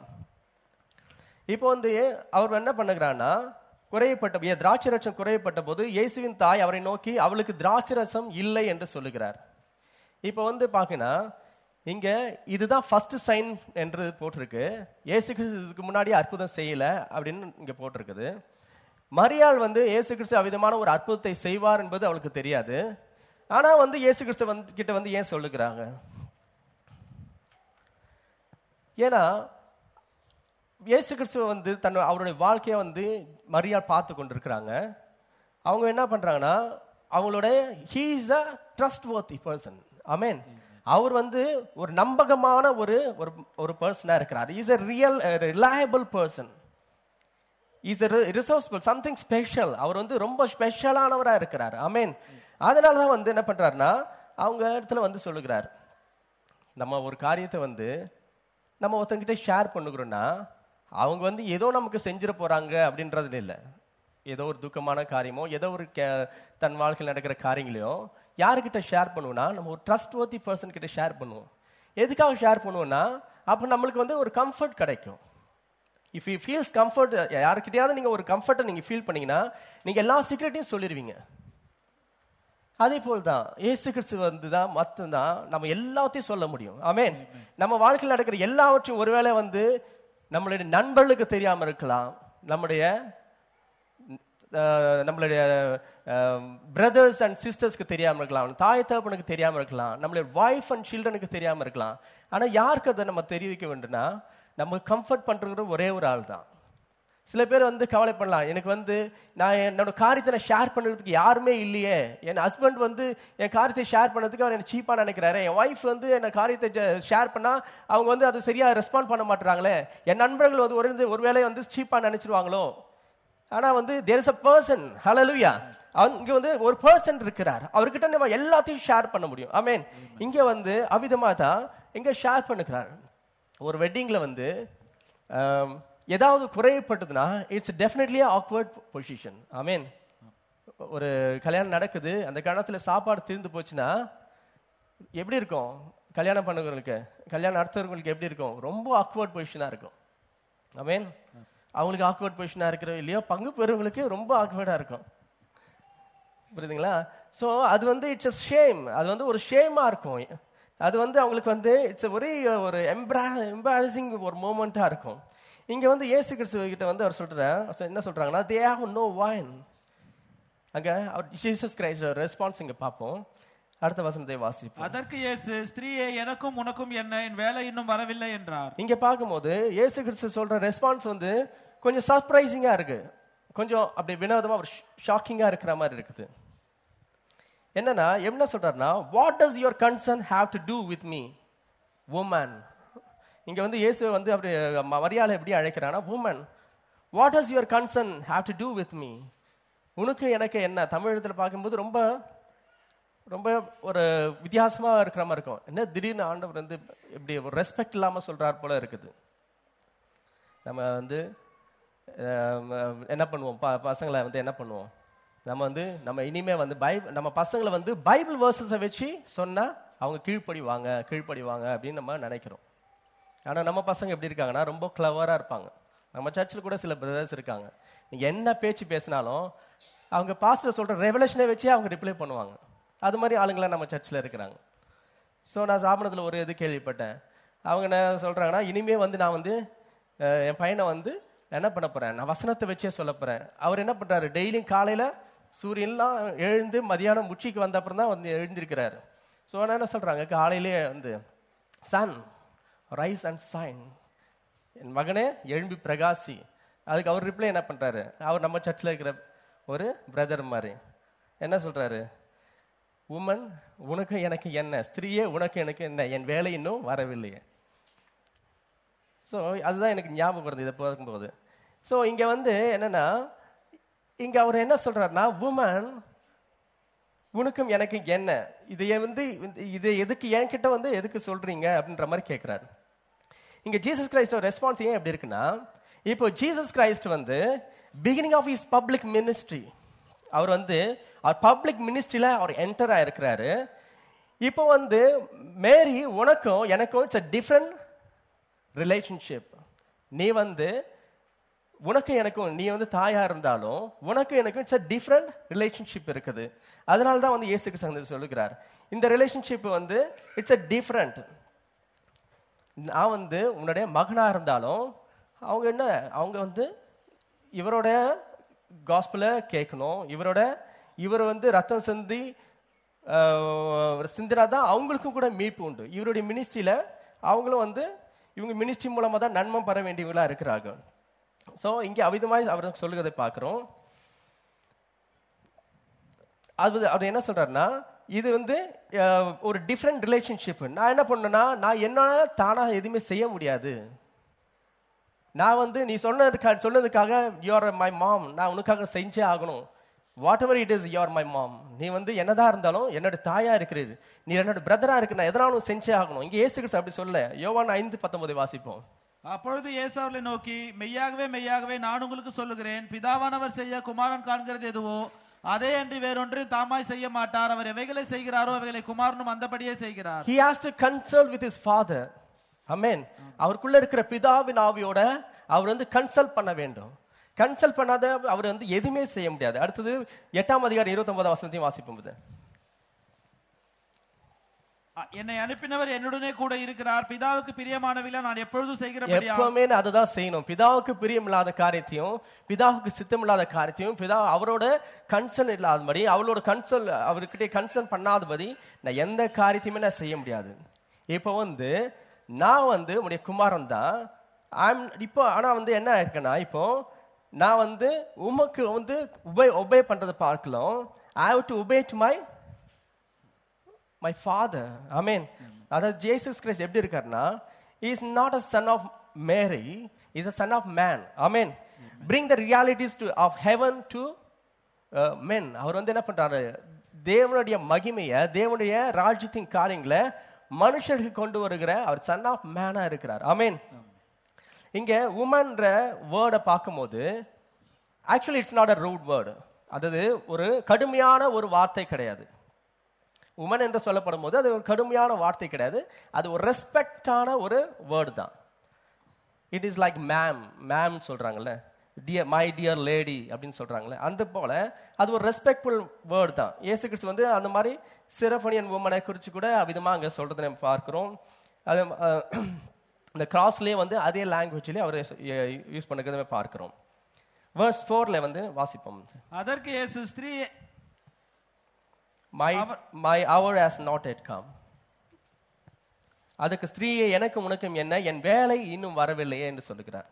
இப்போ வந்து அவர் என்ன பண்ணுகிறான்னா குறையப்பட்ட திராட்சரசம் குறையப்பட்ட போது இயேசுவின் தாய் அவரை நோக்கி அவளுக்கு திராட்சரசம் இல்லை என்று சொல்லுகிறார். இப்போ வந்து பாத்தீங்கன்னா இங்க இதுதான் ஃபர்ஸ்ட் சைன் என்று போட்டிருக்கு. இயேசு கிறிஸ்து இதுக்கு முன்னாடி அற்புதம் செய்யல அப்படின்னு இங்க போட்டிருக்குது. மரியாள் வந்து இயேசு கிறிஸ்து அவ்விதமான ஒரு அற்புதத்தை செய்வார் என்பது அவளுக்கு தெரியாது. ஆனா வந்து இயேசு கிறிஸ்து வந்து கிட்ட வந்து ஏன் சொல்லுகிறாங்க? ஏன்னா இயேசு கிறிஸ்துவ வந்து தன் அவருடைய வாழ்க்கையை வந்து மரியாள் பார்த்து கொண்டிருக்கிறாங்க. அவங்க என்ன பண்றாங்கன்னா அவங்களோட he is a trustworthy person. ஆமென். அவர் வந்து ஒரு நம்பகமான ஒரு ஒரு பர்சனா இருக்கிறார். Is a real reliable person. Is a resourceful, something special. அவர் வந்து ரொம்ப ஸ்பெஷலானவரா இருக்கிறார். ஆமென். அதனால தான் வந்து என்ன பண்றாருன்னா அவங்க இடத்துல வந்து சொல்லுகிறார், நம்ம ஒரு காரியத்தை வந்து நம்ம ஒருத்தங்கிட்ட ஷேர் பண்ணுகிறோம்னா அவங்க வந்து ஏதோ நமக்கு செஞ்சிட போறாங்க அப்படின்றது இல்லை. ஏதோ ஒரு துக்கமான காரியமோ ஏதோ ஒரு தன் வாழ்க்கையில் நடக்கிற காரியங்களையோ யாருக்கிட்ட ஷேர் பண்ணுவோம்னா நம்ம ஒரு ட்ரஸ்ட் வர்த்தி பர்சன் கிட்ட ஷேர் பண்ணுவோம். எதுக்காக ஷேர் பண்ணுவோம்னா அப்போ நம்மளுக்கு வந்து ஒரு கம்ஃபர்ட் கிடைக்கும். இஃப் யூ ஃபீல்ஸ் கம்ஃபர்ட், யாருக்கிட்டையாவது நீங்க ஒரு கம்ஃபர்ட்டை நீங்க ஃபீல் பண்ணீங்கன்னா நீங்க எல்லா சீக்ரெட்டையும் சொல்லிடுவீங்க. அதே போல் தான் இயேசு கிறிஸ்து வந்து தான் மட்டும்தான் நம்ம எல்லாத்தையும் சொல்ல முடியும். ஆமென். நம்ம வாழ்க்கையில் நடக்கிற எல்லாவற்றையும் ஒருவேளை வந்து நம்மளுடைய நண்பர்களுக்கு தெரியாம இருக்கலாம், நம்முடைய நம்மளுடைய பிரதர்ஸ் அண்ட் சிஸ்டர்ஸ்க்கு தெரியாம இருக்கலாம், தாய் தகப்பனுக்கு தெரியாம இருக்கலாம், நம்மளுடைய வைஃப் அண்ட் சில்ட்ரனுக்கு தெரியாம இருக்கலாம். ஆனா யாருக்கு அதை நம்ம தெரிவிக்க வேண்டும்னா நம்ம கம்ஃபர்ட் பண்றது ஒரே ஒரு ஆள் தான். சில பேர் வந்து கவலை பண்ணலாம், எனக்கு வந்து நான் என்னோட காரியத்தை நான் ஷேர் பண்ணுறதுக்கு யாருமே இல்லையே, என் ஹஸ்பண்ட் வந்து என் காரியத்தை ஷேர் பண்ணதுக்கு அவர் என்ன சீப்பாக நினைக்கிறாரு, என் ஒய்ஃப் வந்து என் காரியத்தை ஷேர் பண்ணால் அவங்க வந்து அது சரியாக ரெஸ்பாண்ட் பண்ண மாட்டுறாங்களே, என் நண்பர்கள் வந்து ஒரு ஒருவேளை வந்து சீப்பாக நினைச்சிருவாங்களோ. ஆனால் வந்து தேர் இஸ் அ பர்சன், ஹல்லேலூயா, இங்க வந்து ஒரு பர்சன் இருக்கிறார், அவர்கிட்ட நம்ம எல்லாத்தையும் ஷேர் பண்ண முடியும். ஆமென். இங்க வந்து அவிதமா தான் இங்க ஷேர் பண்ணுகிறார். ஒரு வெட்டிங்ல வந்து ஏதாவது குறையப்பட்டதுன்னா இட்ஸ் டெஃபினெட்லி ஆக்வர்ட் பொசிஷன். ஆமென். ஒரு கல்யாணம் நடக்குது, அந்த கல்யாணத்தில் சாப்பாடு தீர்ந்து போச்சுன்னா எப்படி இருக்கும்? கல்யாணம் பண்ணுறவங்களுக்கு, கல்யாணம் நடத்துறவங்களுக்கு எப்படி இருக்கும்? ரொம்ப ஆக்வர்ட் பொசிஷனாக இருக்கும். ஐ மீன் அவங்களுக்கு ஆக்வர்ட் பொசிஷனாக இருக்கிற இல்லையோ, பங்கு பெறுவங்களுக்கு ரொம்ப ஆக்வர்டாக இருக்கும். புரியுதுங்களா? ஸோ அது வந்து இட்ஸ் அ ஷேம், அது வந்து ஒரு ஷேமாக இருக்கும். அது வந்து அவங்களுக்கு வந்து இட்ஸ் ஒரே ஒரு எம்ப்ரா எம்பாரசிங் ஒரு மூமெண்ட்டாக இருக்கும். இங்கே வந்து இயேசு கிறிஸ்துவ கிட்ட வந்து அவர் சொல்கிறார், என்ன சொல்கிறாங்கன்னா, தே ஹேவ் நோ வைன். அங்கே அவர் ஜீசஸ் கிரைஸ்ட் ரெஸ்பான்ஸ் இங்கே பார்ப்போம். அடுத்த வசனத்தை வாசிப்போம். அதற்கு இயேசு, ஸ்திரீயே, எனக்கும் உனக்கும் என்ன, என் வேலை இன்னும் வரவில்லை என்றார். இங்கே பார்க்கும்போது இயேசு கிறிஸ்து சொல்கிற ரெஸ்பான்ஸ் வந்து கொஞ்சம் சர்ப்ரைசிங்காக இருக்கு, கொஞ்சம் அப்படி வினோதமாக ஒரு ஷாக்கிங்காக இருக்கிற மாதிரி இருக்குது. என்னன்னா என்ன சொல்றாருன்னா, what does your concern have to do with me woman. இங்க வந்து இயேசுவை வந்து அப்படி மரியாதை எப்படி அழைக்கிறானா, woman, what does your concern have to do with me. உனக்கு எனக்கு என்ன? தமிழகத்தில் பார்க்கும்போது ரொம்ப ரொம்ப ஒரு வித்தியாசமா இருக்கிற மாதிரி இருக்கும். என்ன திடீர்னு ஆண்டவர் வந்து இப்படி ஒரு ரெஸ்பெக்ட் இல்லாமல் சொல்றார் போல இருக்குது. நம்ம வந்து என்ன பண்ணுவோம், பசங்களை வந்து என்ன பண்ணுவோம், நம்ம வந்து நம்ம இனிமே வந்து பைபிள் நம்ம பசங்களை வந்து பைபிள் வேர்சஸை வச்சு சொன்னா அவங்க கீழ்ப்படிவாங்க கீழ்ப்படிவாங்க அப்படின்னு நம்ம நினைக்கிறோம். ஆனால் நம்ம பசங்க எப்படி இருக்காங்கன்னா ரொம்ப கிளவராக இருப்பாங்க. நம்ம சர்ச்சில் கூட சில பிரதர்ஸ் இருக்காங்க, நீங்கள் என்ன பேச்சு பேசினாலும் அவங்க பாஸ்டர் சொல்கிற ரெவலேஷனை வச்சே அவங்க ரிப்ளை பண்ணுவாங்க. அது மாதிரி ஆளுங்களாம் நம்ம சர்ச்சில் இருக்கிறாங்க. ஸோ நான் சாபனத்தில் ஒரு இது கேள்விப்பட்டேன். அவங்க என்ன சொல்கிறாங்கன்னா, இனிமே வந்து நான் வந்து என் பையனை வந்து என்ன பண்ண போகிறேன், நான் வசனத்தை வச்சே சொல்ல போகிறேன். அவர் என்ன பண்ணுறாரு, டெய்லியும் காலையில் சூரியன்லாம் எழுந்து மதியானம் உச்சிக்கு வந்த அப்புறம் தான் வந்து எழுந்திருக்கிறாரு. ஸோ நான் என்ன சொல்கிறாங்க, காலையிலே வந்து சன் ரைஸ் அண்ட் சைன், என் மகனே எழும்பி பிரகாசி. அதுக்கு அவர் ரிப்ளை என்ன பண்ணுறாரு, அவர் நம்ம சர்ச்சில் இருக்கிற ஒரு பிரதர் மாதிரி என்ன சொல்கிறாரு, உமன் உனக்கு எனக்கு என்ன, ஸ்திரீயே உனக்கு எனக்கு என்ன, என் வேலை இன்னும் வரவில்லையே. ஸோ அதுதான் எனக்கு ஞாபகம் வருது இதை பார்க்கும்போது. ஸோ இங்கே வந்து என்னன்னா, இங்கே அவர் என்ன சொல்றாருன்னா, உமன் உனக்கும் எனக்கு என்ன, இதை வந்து இதை எதுக்கு என்கிட்ட வந்து எதுக்கு சொல்றீங்க அப்படின்ற மாதிரி கேட்கிறாரு. இங்க ஜீசஸ் கிரைஸ்டோட ரெஸ்பான்ஸ் ஏன் எப்படி இருக்குன்னா, இப்போ ஜீசஸ் கிரைஸ்ட் வந்து beginning of his public ministry, அவர் வந்து அவர் பப்ளிக் மினிஸ்ட்ரியில அவர் என்டர் ஆயிருக்கிறாரு. இப்போ வந்து மேரி உனக்கும் எனக்கும் இட்ஸ் அ டிஃப்ரெண்ட் ரிலேஷன்ஷிப். நீ வந்து உனக்கு எனக்கும், நீ வந்து தாயா இருந்தாலும் உனக்கு எனக்கும் இட்ஸ் அ டிஃப்ரெண்ட் ரிலேஷன்ஷிப் இருக்குது. அதனால தான் வந்து இயேசு கிறிஸ்து சொல்லுகிறார், இந்த ரிலேஷன்ஷிப் வந்து இட்ஸ் அ டிஃப்ரெண்ட். நான் வந்து உன்னுடைய மகனா இருந்தாலும் அவங்க என்ன, அவங்க வந்து இவரோட காஸ்பலை கேட்கணும், இவரோட இவர் வந்து ரத்தம் சிந்தி சிந்தினாதான் அவங்களுக்கும் கூட மீட்பு உண்டு. இவருடைய மினிஸ்ட்ரியில அவங்களும் வந்து இவங்க மினிஸ்ட்ரி மூலமா தான் நன்மை பெற வேண்டியவங்களா இருக்கிறாங்க. ஸோ இங்கே அவிதமாய் அவர் சொல்லுகிறதை பார்க்குறோம். அது அவர் என்ன சொல்றாருன்னா, இது வந்து ஒரு டிஃப்ரெண்ட் ரிலேஷன்ஷிப். நான் என்ன பண்ணேன்னா, நான் என்னால தானாக எதுவுமே செய்ய முடியாது. நான் வந்து நீ சொன்னதுக்காக சொன்னதுக்காக யூஆர் மை மாம், நான் உனக்காக செஞ்சே ஆகணும். Whatever it is, you're my mom. நீ வந்து என்னதான் இருந்தாலும் என்னோட தாயா இருக்கிறீர், நீ என்னோட பிரதரா இருக்கு, நான் எதனாலும் செஞ்சே ஆகணும். இங்கே இயேசு கிறிஸ்து அப்படி சொல்ல. யோவான் ஐந்து பத்தொன்பதை வாசிப்போம். அப்பொழுது இயேசு அவர்களை நோக்கி, மெய்யாகவே மெய்யாகவே நான் உங்களுக்கு சொல்லுகிறேன், பிதாவானவர் செய்ய குமாரன் காண்கிறது எதுவோ அதே அன்றி வேறொன்று தாமாய் செய்ய மாட்டார். அவர் எவைகளை செய்கிறாரோ அவைகளை குமாரனும் அந்தபடியே செய்கிறார். He has to consult with his father. Amen. அவருக்குள்ள இருக்கிற பிதாவின் ஆவியோட அவர் வந்து கன்சல்ட் பண்ண வேண்டும். கன்சல்ட் பண்ணாத அவர் வந்து எதுவுமே செய்ய முடியாது. அடுத்தது எட்டாம் அதிகாரம் இருபத்தி ஒன்பதாம் வசனத்தையும் வாசிப்போம். என்னை அனுப்பினவர் என்னுடனே கூட இருக்கிறார், பிதாவுக்கு பிரியமானவில்லை நான் எப்பொழுதும் செய்கிறபடி. எப்பவுமே அதுதான் செய்யணும். பிதாவுக்கு பிரியமில்லாத காரியத்தையும் பிதாவுக்கு சித்தமில்லாத காரியத்தையும் பிதா அவரோட கன்சர்ன் இல்லாதபடி, அவளோட கன்சல் அவர்கிட்ட கன்சர்ன் பண்ணாதபடி நான் எந்த காரியத்தையுமே நான் செய்ய முடியாது. இப்போ வந்து நான் வந்து உடைய குமாரன் தான். இப்போ ஆனா வந்து என்ன இருக்குன்னா, இப்போ நான் வந்து உமக்கு வந்து உபே ஒபே பண்றதை பார்க்கலாம். I have to obey to my my father. Amen. அதாவது ஜீசஸ் கிறிஸ்ட் எப்படி இருக்காருன்னா, he is not a son of Mary, he is a son of man. Amen. Bring the realities to of heaven to uh, men. அவர் வந்து என்ன பண்றாரு, தேவனுடைய மகிமையை தேவனுடைய ராஜ்யத்தின் காரியங்களை மனுஷருக்கு கொண்டு வருகிற அவர் சன் ஆஃப் மேனா இருக்கிறார். ஆமென். இங்க உமன்ற வேர்டை பார்க்கும்போது actually it's not a rude word. அதாவது ஒரு கடுமையான ஒரு வார்த்தை கிடையாது. உமன் என்று சொல்லப்படும் போது அது ஒரு கடுமையான வார்த்தை கிடையாது, அது ஒரு ரெஸ்பெக்டான ஒரு வேர்டு தான். It is like ma'am ma'am சொல்றாங்கல்ல, டியர் மை டியர் லேடி அப்படின்னு சொல்றாங்களே, அந்த போல அது ஒரு ரெஸ்பெக்ட்ஃபுல் வேர்டு தான். இயேசு கிறிஸ்து வந்து அந்த மாதிரி சிரபனியன் உமனை குறித்து கூட விதமாக அங்கே சொல்றதை நம்ம பார்க்கிறோம். அது இந்த கிராஸ்லேயே வந்து அதே லாங்குவேஜ்லேயே அவர் யூஸ் பண்ணுறதை பார்க்கிறோம். வேர்ஸ் ஃபோர்ல வந்து வாசிப்போம். அதற்கு இயேசு ஸ்திரீ my my hour has not yet come. அதுக்கு ஸ்திரீயே எனக்கும் உனக்கும் என்ன, என் வேலை இன்னும் வரவில்லையே என்று சொல்லுகிறார்.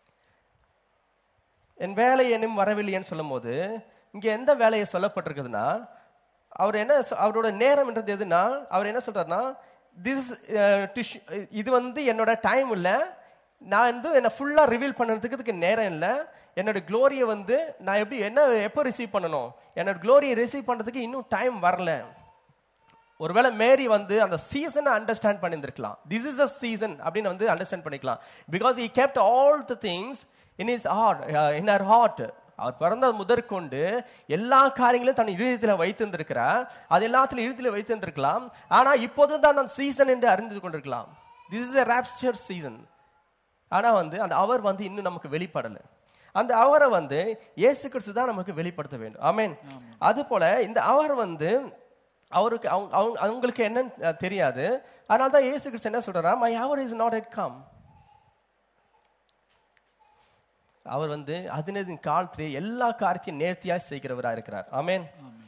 என் வேலை இன்னும் வரவில்லையேன்னு சொல்லும் போது இங்க எந்த வேலையை சொல்லப்பட்டிருக்குதுன்னா, அவர் என்ன அவரோட நேரம் என்றது எதுனா, அவர் என்ன சொல்றாருன்னா, திஸ் இது வந்து என்னோட டைம் இல்லை, நான் வந்து என்னை ஃபுல்லா ரிவீல் பண்ணுறதுக்கு இதுக்கு நேரம் இல்லை, என்னோட க்ளோரியை வந்து நான் எப்படி என்ன எப்போ ரிசீவ் பண்ணணும், என்னோட க்ளோரியை ரிசீவ் பண்ணுறதுக்கு இன்னும் டைம் வரல. ஒருவேளை மேரி வந்து அந்த சீசனை அண்டர்ஸ்டாண்ட் பண்ணியிருந்திருக்கலாம், திஸ் இஸ் அ சீசன் அப்படின்னு வந்து அண்டர்ஸ்டாண்ட் பண்ணிக்கலாம். Because he kept all the things in his heart, in her heart. அவர் பிறந்த முதற்கொண்டு எல்லா காரியங்களையும் தன் இருதயத்தில் வைத்திருந்திருக்கிறார், அது எல்லாத்திலும் இருதயத்தில் வைத்திருந்திருக்கலாம். ஆனா இப்போது தான் அந்த சீசன் என்று அறிந்து கொண்டிருக்கலாம், this is a rapture season. ஆனா வந்து அந்த அவர் வந்து இன்னும் நமக்கு வெளிப்படலை. அந்த அவரை வந்து இயேசு கிறிஸ்து தான் நமக்கு வெளிப்படுத்த வேண்டும். ஆமென். அது போல இந்த அவர் வந்து அவருக்கு அவங்க அவங்களுக்கு என்னன்னு தெரியாது, அதனால தான் இயேசு கிறிஸ்து என்ன சொல்றாரா, my hour is not yet come. அவர் வந்து பதினைந்து காலத்திலே எல்லா காரியத்தையும் நேர்த்தியாய் செய்கிறவராக இருக்கிறார். ஆமென்.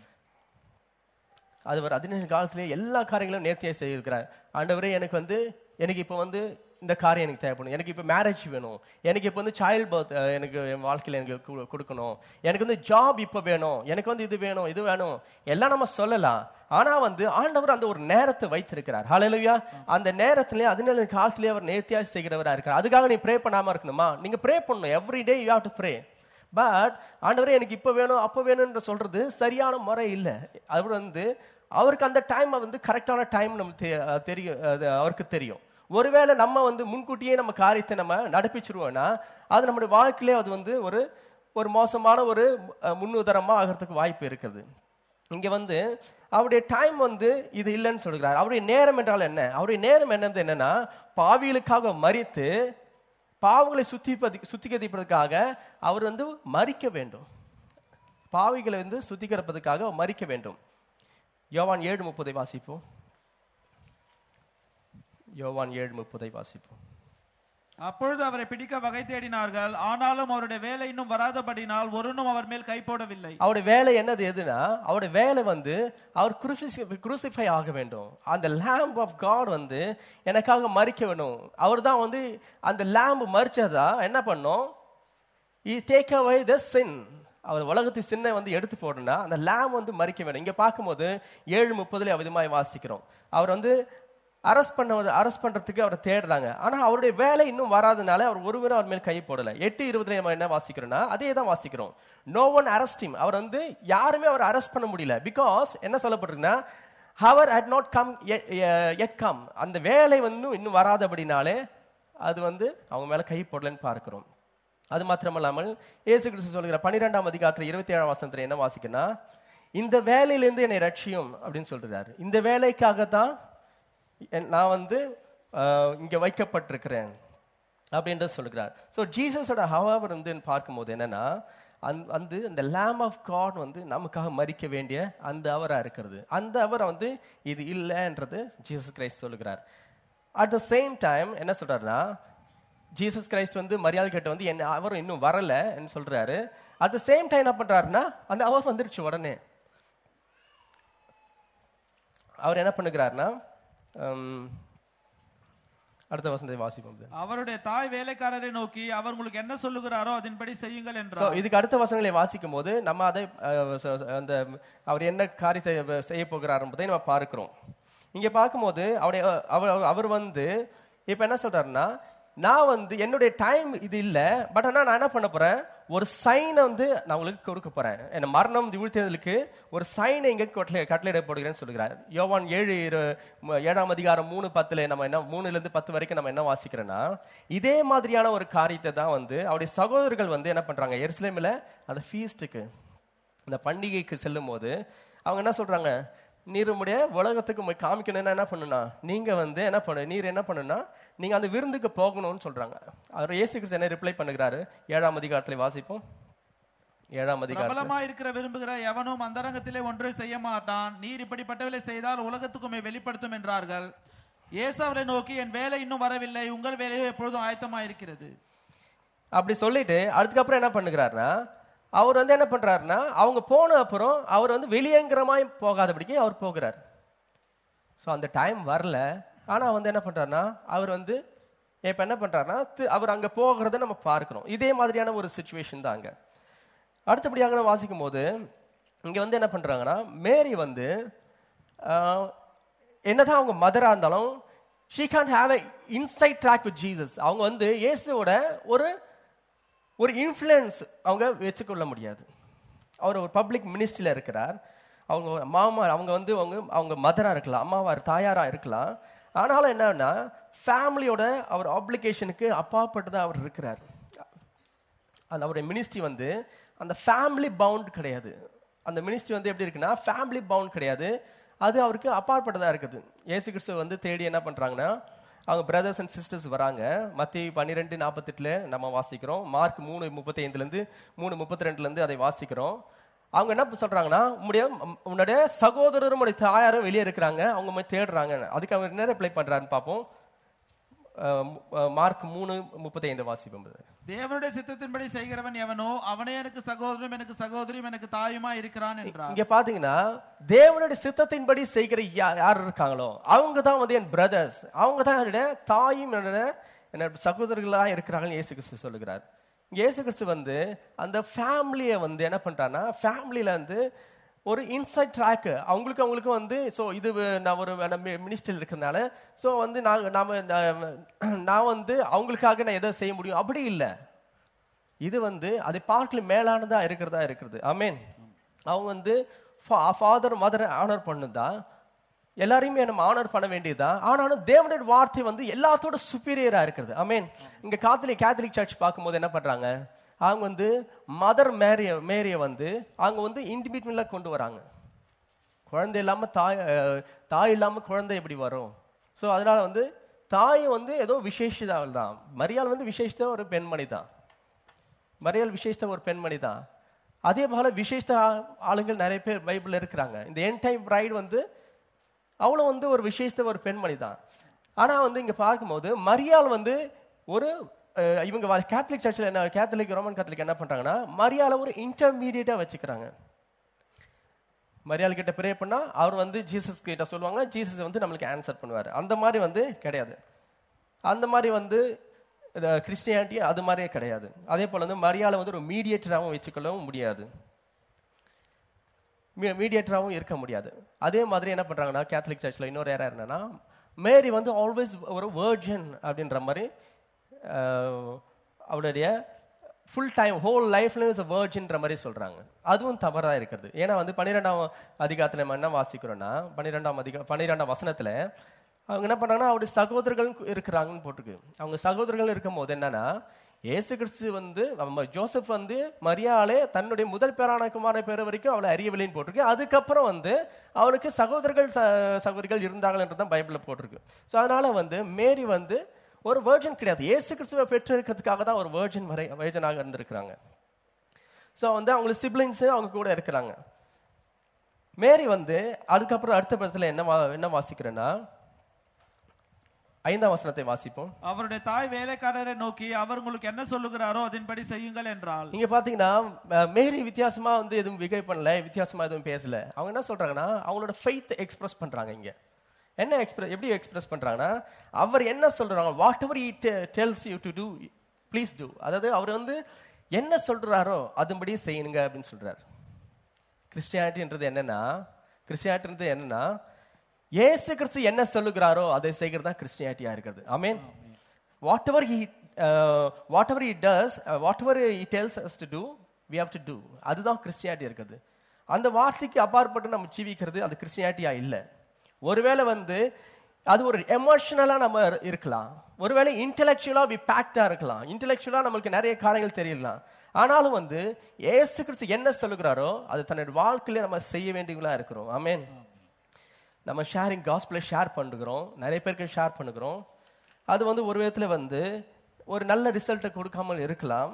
அவர் பதினைந்து காலத்திலே எல்லா காரியங்களும் நேர்த்தியாய் செய்கிறார். ஆண்டவரே எனக்கு வந்து எனக்கு இப்போ வந்து இந்த காரியம் எனக்கு தேவைப்படும், எனக்கு இப்போ மேரேஜ் வேணும், எனக்கு இப்போ வந்து சைல்ட் பர்த் எனக்கு என் வாழ்க்கையில் எனக்கு கொடுக்கணும், எனக்கு வந்து ஜாப் இப்போ வேணும், எனக்கு வந்து இது வேணும் இது வேணும் எல்லாம் நம்ம சொல்லலாம். ஆனா வந்து ஆண்டவர் அந்த ஒரு நேரத்தை வைத்திருக்கிறார். ஹல்லேலூயா. அந்த நேரத்திலே பதினேழு காலத்திலே அவர் நேர்த்தியாக செய்கிறவராக இருக்கிறார். அதுக்காக நீ ப்ரே பண்ணாம இருக்கணுமா? நீங்க ப்ரே பண்ணணும், every day you have to pray. But ஆண்டவரே எனக்கு இப்போ வேணும் அப்போ வேணும்ன்ற சொல்றது சரியான முறை இல்லை. அவர் வந்து அவருக்கு அந்த டைம் வந்து கரெக்டான டைம் நமக்கு தெரியும், அவருக்கு தெரியும். ஒருவேளை நம்ம வந்து முன்கூட்டியே நம்ம காரியத்தை நம்ம நடப்பிச்சிருவோம்னா அது நம்முடைய வாழ்க்கையிலே அது வந்து ஒரு ஒரு மோசமான ஒரு முன்னுதாரணமா ஆகிறதுக்கு வாய்ப்பு இருக்குது. இங்க வந்து அவருடைய டைம் வந்து இது இல்லைன்னு சொல்கிறார். அவருடைய நேரம் என்றால் என்ன? அவருடைய நேரம் என்னது என்னன்னா, பாவிகளுக்காக மரித்து பாவங்களை சுத்தி சுத்திகரிப்பதற்காக அவர் வந்து மரிக்க வேண்டும், பாவிகளை வந்து சுத்திகரிப்பதற்காக மரிக்க வேண்டும். யோவான் ஏழு முப்பதை வாசிப்போம். யோவான் ஏழு முப்பதை வாசிப்போம். அப்பொழுது அவரை பிடிக்க வகை தேடினார்கள், ஆனாலும் அவருடைய வேலை இன்னும் வராதபடினால் ஒருவனும் அவர் மேல் கை போடவில்லை. அவருடைய வேலை என்னது எதுனா, அவருடைய வேலை வந்து அவர் குரூசிஃபை ஆக வேண்டும். அந்த lamb of God வந்து எனக்காக மரிக்க வேண்டும். அவர் தான் வந்து அந்த lamb மரிச்சதா என்ன பண்ணும், he take away the sin. அவர் உலகத்து சின்ன வந்து எடுத்து போடுனா அந்த lamb வந்து மரிக்க வேண்டும். இங்க பார்க்கும்போது ஏழு முப்பதுல விதமாய் வாசிக்கிறோம், அவர் வந்து அரெஸ்ட் பண்ண அரெஸ்ட் பண்றதுக்கு அவரை தேடுறாங்க. ஆனா அவருடைய வேலை இன்னும் வராதனால அவர் ஒருவரும் அவர் மேல் கை போடல. எட்டு இருபதுல நம்ம என்ன வாசிக்கிறோம்னா அதே தான் வாசிக்கிறோம், நோ ஒன் அரெஸ்ட் ஹிம். அவர் வந்து யாருமே அவர் அரெஸ்ட் பண்ண முடியல. பிகாஸ் என்ன சொல்லப்பட்டிருக்குன்னா, அவர் had not come yet come. அந்த வேலை வந்து இன்னும் வராதபடினாலே அது வந்து அவங்க மேல கை போடலன்னு பார்க்கிறோம். அது மாத்திரமல்லாமல் இயேசு கிறிஸ்து சொல்கிற பன்னிரெண்டாம் அதிகாரத்துல இருபத்தி ஏழாம் வசனத்துல என்ன வாசிக்கன்னா, இந்த வேலையிலிருந்து என்னை ரட்சியும் அப்படின்னு சொல்றாரு. இந்த வேலைக்காக தான் நான் வந்து இங்க வைக்கப்பட்டிருக்கிறேன் அப்படின்ற சொல்கிறார். ஸோ ஜீசஸோட ஹவர் வந்து பார்க்கும்போது என்னன்னா, அந்த அந்த lamb of God வந்து நமக்காக மரிக்க வேண்டிய அந்த அவரா இருக்கிறது. அந்த அவரை வந்து இது இல்லைன்றது ஜீசஸ் கிரைஸ்ட் சொல்லுகிறார். அட் த சேம் டைம் என்ன சொல்றாருன்னா, ஜீசஸ் கிரைஸ்ட் வந்து மரியாதை கிட்ட வந்து என்ன அவர் இன்னும் வரல சொல்றாரு. அட் த சேம் டைம் என்ன பண்றாருன்னா, அந்த அவர் வந்துருச்சு உடனே. அவர் என்ன பண்ணுகிறாருன்னா, அடுத்த வசனத்தை வாசிப்போம். அவருடைய தாய் வேலைக்காரரை நோக்கி அவர் உங்களுக்கு என்ன சொல்லுகிறாரோ அதன்படி செய்யுங்கள் என்றார். இதுக்கு அடுத்த வசனங்களை வாசிக்கும் போது நம்ம அதை அந்த அவர் என்ன காரியத்தை செய்ய போகிறார் என்பதை நம்ம பார்க்கிறோம். இங்க பார்க்கும்போது அவருடைய அவர் வந்து இப்ப என்ன சொல்றாருன்னா, நான் வந்து என்னுடைய டைம் இது இல்லை, பட் ஆனால் நான் என்ன பண்ண போறேன், ஒரு சைனை வந்து நான் உங்களுக்கு கொடுக்க போறேன். என்ன மரணம் வீழ்த்ததுக்கு ஒரு சைனை இங்க கட்டளையிட போடுகிறேன்னு சொல்லுகிறார். யோவான் ஏழு ஏழாம் அதிகாரம் மூணு பத்துல நம்ம என்ன மூணுல இருந்து பத்து வரைக்கும் நம்ம என்ன வாசிக்கிறோம்னா, இதே மாதிரியான ஒரு காரியத்தை தான் வந்து அவருடைய சகோதரர்கள் வந்து என்ன பண்றாங்க, எருசலேமில் அந்த ஃபீஸ்டுக்கு அந்த பண்டிகைக்கு செல்லும் போது அவங்க என்ன சொல்றாங்க, நீர் உடைய உலகத்துக்கு போய் காமிக்கணும்னா என்ன பண்ணுனா, நீங்க வந்து என்ன பண்ணு நீர் என்ன பண்ணுனா நீங்க அந்த விருந்துக்கு போகணும்னு சொல்றாங்க. அவர் இயேசு கிறிஸ்து என்ன ரிப்ளை பண்ணுகிறாரு, ஏழாம் அதிகாரத்துல வாசிப்போம். ஏழாம் அதிகாரம், பிரபலமா இருக்கிற விரும்புகிற எவனும் அந்தரங்கத்திலே ஒன்றை செய்ய மாட்டான், நீர் இப்படிப்பட்டவளை செய்தால் உலகத்துக்குமே வெளிப்படுத்தும் என்றார்கள். இயேசு அவரை நோக்கி, என் வேலை இன்னும் வரவில்லை, உங்கள் வேலையோ எப்பொழுதும் ஆயத்தமா இருக்கிறது. அப்படி சொல்லிட்டு அதுக்கப்புறம் என்ன பண்ணுகிறாருன்னா, அவர் வந்து என்ன பண்றாருன்னா, அவங்க போன அப்புறம் அவர் வந்து வெளியேங்கிரமாய் போகாதபடிக்கு அவர் போகிறார். ஸோ அந்த டைம் வரல. ஆனா வந்து என்ன பண்றாருன்னா, அவர் வந்து இப்ப என்ன பண்றாருன்னா, அவர் அங்க போகிறத நம்ம பார்க்கிறோம். இதே மாதிரியான ஒரு சிச்சுவேஷன் தான் அங்க. அடுத்தபடியாக நம்ம வாசிக்கும் போது இங்க வந்து என்ன பண்றாங்கன்னா, மேரி வந்து என்னதான் அவங்க மதரா இருந்தாலும் she can't have a inside track with Jesus. அவங்க வந்து இயேசுவோட ஒரு ஒரு இன்ஃப்ளூயன்ஸ் அவங்க வச்சுக்கொள்ள முடியாது. அவர் ஒரு பப்ளிக் மினிஸ்ட்ரியில் இருக்கிறார். அவங்க மாமா அவங்க வந்து அவங்க அவங்க மதரா இருக்கலாம், அம்மாவா தாயாரா இருக்கலாம். ஆனாலும் என்னன்னா ஃபேமிலியோட அவர் ஆப்ளிகேஷனுக்கு அப்பாற்பட்டுதான் அவர் இருக்கிறார். அந்த அவருடைய மினிஸ்ட்ரி வந்து அந்த ஃபேமிலி பவுண்ட் கிடையாது. அந்த மினிஸ்ட்ரி வந்து எப்படி இருக்குன்னா ஃபேமிலி பவுண்ட் கிடையாது, அது அவருக்கு அப்பாற்பட்டதா இருக்குது. இயேசு கிறிஸ்துவ வந்து தேடி என்ன பண்றாங்கன்னா, அவங்க பிரதர்ஸ் அண்ட் சிஸ்டர்ஸ் வராங்க. மத்திய பன்னிரெண்டு நாற்பத்தி எட்டுல நம்ம வாசிக்கிறோம். மார்க் மூணு முப்பத்தி ஐந்துல இருந்து மூணு முப்பத்தி ரெண்டுல இருந்து அதை வாசிக்கிறோம். அவங்க என்ன சொல்றாங்கன்னா, உன்னுடைய உன்னுடைய சகோதரரும் உடைய தாயாரும் வெளியே இருக்கிறாங்க, அவங்க தேடுறாங்க. அதுக்கு அவங்க என்ன ரிப்ளை பண்றாருன்னு பார்ப்போம். மார்க் மூணு முப்பத்தி ஐந்து வாசிப்போம். தேவனுடைய சித்தத்தின்படி செய்கிறவன் எவனோ அவனே எனக்கு சகோதரனும் எனக்கு சகோதரியும் எனக்கு தாயுமா இருக்கிறான் என்றார். இங்க பாத்தீங்கன்னா தேவனுடைய சித்தத்தின்படி செய்கிற யார் இருக்காங்களோ அவங்க தான் வந்து என் பிரதர்ஸ், அவங்க தான் என்னுடைய தாயும் என்னோட சகோதரர்களா இருக்கிறாங்கன்னு இயேசு கிறிஸ்து சொல்லுகிறார். இயேசு கிறிஸ்து வந்து அந்த ஃபேமிலியை வந்து என்ன பண்றான்னா, ஃபேமிலியில வந்து ஒரு இன்சைட் ட்ராக் அவங்களுக்கு அவங்களுக்கு வந்து ஸோ இது நான் ஒரு மினிஸ்டர் இருக்கிறதுனால ஸோ வந்து நான் நாம நான் வந்து அவங்களுக்காக நான் எதை செய்ய முடியும் அப்படி இல்லை. இது வந்து அதை பார்க்கல மேலானதா இருக்கிறதா இருக்கிறது. ஆமேன். அவங்க வந்து ஃபாதர் மதரை ஆனர் பண்ணுதா, எல்லாரையுமே நம்ம ஆனர் பண்ண வேண்டியதுதான். ஆனாலும் தேவனுடைய வார்த்தை வந்து எல்லாத்தோட சுப்பீரியரா இருக்கிறது. ஆமேன். இங்க காத்தலிக் கேத்தலிக் சர்ச் பார்க்கும்போது என்ன பண்றாங்க, அவங்க வந்து மதர் மேரிய மேரிய வந்து அவங்க வந்து இன்டிமீடியட்ல கொண்டு வராங்க. குழந்தை இல்லாம தாய் தாய் இல்லாம குழந்தை எப்படி வரும்? ஸோ அதனால வந்து தாய் வந்து ஏதோ விசேஷிதாள் தான். மரியாள் வந்து விசேஷித்த ஒரு பெண்மணி தான். மரியாள் விசேஷித்த ஒரு பெண்மணி தான். அதே போல விசேஷ ஆளுங்கள் நிறைய பேர் பைபிள் இருக்கிறாங்க. இந்த என் டைம் பிரைடு வந்து அவ்வளோ வந்து ஒரு விசேஷ ஒரு பெண்மணி தான். ஆனா வந்து இங்க பார்க்கும்போது மரியாள் வந்து ஒரு இவங்க கேத்தலிக் சர்ச்சில் என்ன கேத்தலிக் ரோமன் கேத்தலிக் என்ன பண்றாங்கன்னா, மரியாதை ஒரு இன்டர்மீடியட்டா வச்சுக்கிறாங்க. மரியாதை கிட்ட ப்ரே பண்ணா அவர் வந்து ஜீசஸ் கிட்ட சொல்லுவாங்க, ஜீசஸ் வந்து நம்மளுக்கு ஆன்சர் பண்ணுவார். அந்த மாதிரி வந்து கிடையாது. அந்த மாதிரி வந்து கிறிஸ்டியானிட்டி அது மாதிரியே கிடையாது. அதே போல வந்து மரியாதை வந்து ஒரு மீடியேட்டராகவும் வச்சுக்கொள்ளவும் முடியாது, மீடியேட்டராகவும் இருக்க முடியாது. அதே மாதிரி என்ன பண்றாங்கன்னா கேத்தலிக் சர்ச்சில் இன்னொரு ஏரா என்னன்னா, மேரி வந்து ஆல்வேஸ் ஒரு வெர்ஜன் அப்படின்ற மாதிரி அவருடைய ஃபுல் டைம் ஹோல் லைஃப்ல இஸ் a virginன்ற மாதிரி சொல்றாங்க. அதுவும் தவறா இருக்கிறது. ஏன்னா வந்து பன்னிரெண்டாம் அதிகாரத்துல நம்ம என்ன வாசிக்கிறோம்னா, பன்னிரெண்டாம் அதிக பன்னிரெண்டாம் வசனத்துல அவங்க என்ன பண்றாங்கன்னா அவருடைய சகோதரர்கள் இருக்கிறாங்கன்னு போட்டிருக்கு. அவங்க சகோதரர்கள் இருக்கும் போது என்னன்னா, இயேசு கிறிஸ்து வந்து ஜோசப் வந்து மரியாளே தன்னுடைய முதல் பேரான குமார பேர வரைக்கும் அவளை அறியவில்லைன்னு போட்டிருக்கு. அதுக்கப்புறம் வந்து அவனுக்கு சகோதரர்கள் சகோதரிகள் இருந்தார்கள் என்றுதான் பைபிள்ல போட்டிருக்கு. ஸோ அதனால வந்து மேரி வந்து ஒரு வெர்ஜன் கிடையாது. இயேசு கிறிஸ்துவை பெற்று இருக்கிறதுக்காக தான் ஒரு வெர்ஜன் வரை வெர்ஜனாக இருந்திருக்கிறாங்க. ஸோ வந்து அவங்களுக்கு சிப்ளிங்ஸ் அவங்க கூட இருக்கிறாங்க. மேரி வந்து அதுக்கப்புறம் அடுத்த படத்துல என்ன என்ன வாசிக்கிறேன்னா, ஐந்தாம் வசனத்தை வாசிப்போம். அவருடைய தாய் வேலைக்காரரை நோக்கி அவர் உங்களுக்கு என்ன சொல்லுகிறாரோ அதன்படி செய்யுங்கள் என்றால். இங்க பாத்தீங்கன்னா மேரி வித்தியாசமா வந்து எதுவும் பிஹேவ் பண்ணல, வித்தியாசமா எதுவும் பேசல. அவங்க என்ன சொல்றாங்கன்னா அவங்களோட ஃபெய்த் எக்ஸ்பிரஸ் பண்றாங்க. இங்க என்ன எக்ஸ்பிரஸ் எப்படி எக்ஸ்பிரஸ் பண்றாங்கன்னா, அவர் என்ன சொல்றாங்க, whatever he tells you to to please to, அதாவது அவர் வந்து என்ன சொல்றாரோ அதுபடி செய்யுங்க அப்படின்னு சொல்றாரு. கிறிஸ்டியானிட்டின்றது என்னன்னா கிறிஸ்டியானிட்டின்றது என்னன்னா இயேசு கிறிஸ்து என்ன சொல்லுகிறாரோ அதை செய்கிறது தான் கிறிஸ்டியானிட்டியா இருக்கிறது. ஆமென். Whatever he whatever he does whatever he tells us to to we have to to, அதுதான் கிறிஸ்டியானிட்டி இருக்குது. அந்த வார்த்தைக்கு அப்பாற்பட்டு நம்ம ஜீவிக்கிறது அது கிறிஸ்டியானிட்டியா இல்லை. ஒருவேளை வந்து அது ஒரு எமோஷனலா நம்ம இருக்கலாம், ஒருவேளை இன்டெலெக்சுவலா வி பேக்டா இருக்கலாம், இன்டெலெக்சுவலா நம்மளுக்கு நிறைய காரியங்கள் தெரியலாம். ஆனாலும் வந்து இயேசு கிறிஸ்து என்ன சொல்லுகிறாரோ அது தன்னுடைய வாழ்க்கையில நம்ம செய்ய வேண்டியவங்களா இருக்கிறோம். ஆமென். நம்ம ஷேரிங் காஸ்பலை ஷேர் பண்ணுகிறோம், நிறைய பேருக்கு ஷேர் பண்ணுகிறோம். அது வந்து ஒரு விதத்துல வந்து ஒரு நல்ல ரிசல்ட்டை கொடுக்காமல் இருக்கலாம்,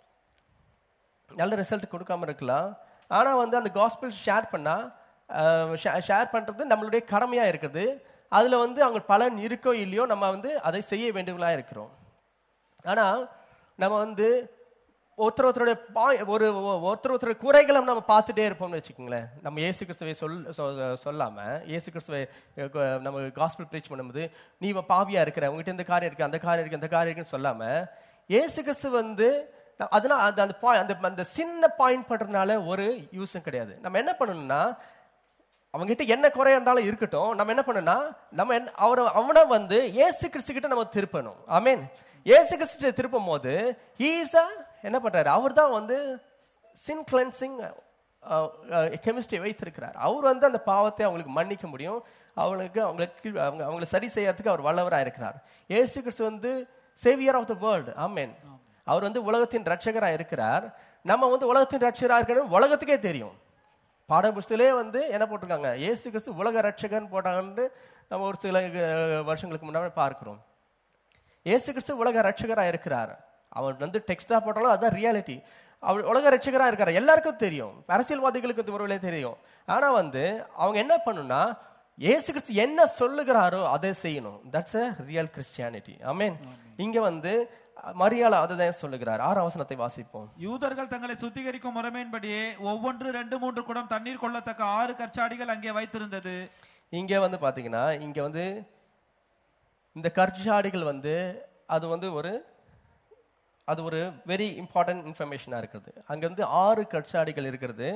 நல்ல ரிசல்ட் கொடுக்காம இருக்கலாம். ஆனா வந்து அந்த காஸ்பல் ஷேர் பண்ணா ஷேர் பண்றது நம்மளுடைய கடமையா இருக்குது. அதுல வந்து அவங்க பலன் இருக்கோ இல்லையோ நம்ம வந்து அதை செய்ய வேண்டியவங்களா இருக்கிறோம். ஆனா நம்ம வந்து ஒருத்தர் ஒருத்தருடைய ஒரு ஒருத்தர் ஒருத்தருடைய குறைகளை நம்ம பார்த்துட்டே இருப்போம்னு வச்சுக்கோங்களேன். நம்ம இயேசு கிறிஸ்துவை சொல் சொல்லாம இயேசு கிறிஸ்துவை நம்ம காஸ்பல் ப்ரீச் பண்ணும்போது நீ பாவியா இருக்கிற, உங்ககிட்ட இந்த காரியம் இருக்கு, அந்த காரியம் இருக்கு, அந்த காரியம் இருக்குன்னு சொல்லாம இயேசு கிறிஸ்து வந்து அதெல்லாம் அந்த அந்த அந்த சின்ன பாயிண்ட் பண்றதுனால ஒரு யூஸும் கிடையாது. நம்ம என்ன பண்ணணும்னா அவங்ககிட்ட என்ன குறையா இருந்தாலும் இருக்கட்டும், நம்ம என்ன பண்ணணும்னா நம்ம அவரை அவனை வந்து இயேசு கிறிஸ்து கிட்ட நம்ம திருப்பணும். ஆமென். இயேசு கிறிஸ்து திருப்பும் போது ஹீஸ் என்ன பண்றாரு, அவர் தான் வந்து சின் கிளென்சிங் கெமிஸ்ட்ரி வைத்திருக்கிறார். அவர் வந்து அந்த பாவத்தை அவங்களுக்கு மன்னிக்க முடியும், அவங்களுக்கு அவங்களுக்கு அவங்க அவங்களை சரி செய்யறதுக்கு அவர் வல்லவராக இருக்கிறார். இயேசு கிறிஸ்து வந்து சேவியர் ஆஃப் த வேர்ல்டு. ஆமென். அவர் வந்து உலகத்தின் ரட்சகராக இருக்கிறார். நம்ம வந்து உலகத்தின் ரட்சகராக இருக்கணும் உலகத்துக்கே தெரியும். பாட புஸ்தகத்திலே வந்து என்ன போட்டிருக்காங்க, இயேசு கிறிஸ்து உலக ரட்சகன் போட்டாங்கன்னு நம்ம ஒரு சில வருஷங்களுக்கு முன்னாடி பார்க்கிறோம். இயேசு கிறிஸ்து உலக ரட்சகராக இருக்கிறார். அவர் வந்து டெக்ஸ்டா போட்டாலும் அதுதான் ரியாலிட்டி. அவர் உலக ரட்சகராக இருக்கார், எல்லாருக்கும் தெரியும், அரசியல்வாதிகளுக்கு முறையிலே தெரியும். ஆனா வந்து அவங்க என்ன பண்ணுனா இயேசு கிறிஸ்து என்ன சொல்லுகிறாரோ அதை செய்யணும். That's a real Christianity. ஆமென். இங்க வந்து மரியாதை அதுதான் சொல்லுகிறார். ஆறாம் வசனத்தை வாசிப்போம். யூதர்கள் தங்களை சுத்திகரிக்கும் முறைமையின்படியே ஒவ்வொன்று ரெண்டு மூன்று குடம் தண்ணீர் கொள்ளத்தக்க ஆறு கற்சாடிகள் அங்கே வைத்திருந்தது. இங்க வந்து பாத்தீங்கன்னா இங்க வந்து இந்த கற்சாடிகள் வந்து அது வந்து ஒரு அது ஒரு வெரி இம்பார்ட்டன்ட் இன்ஃபர்மேஷனா இருக்குது. அங்க வந்து ஆறு கற்சாடிகள் இருக்கிறது.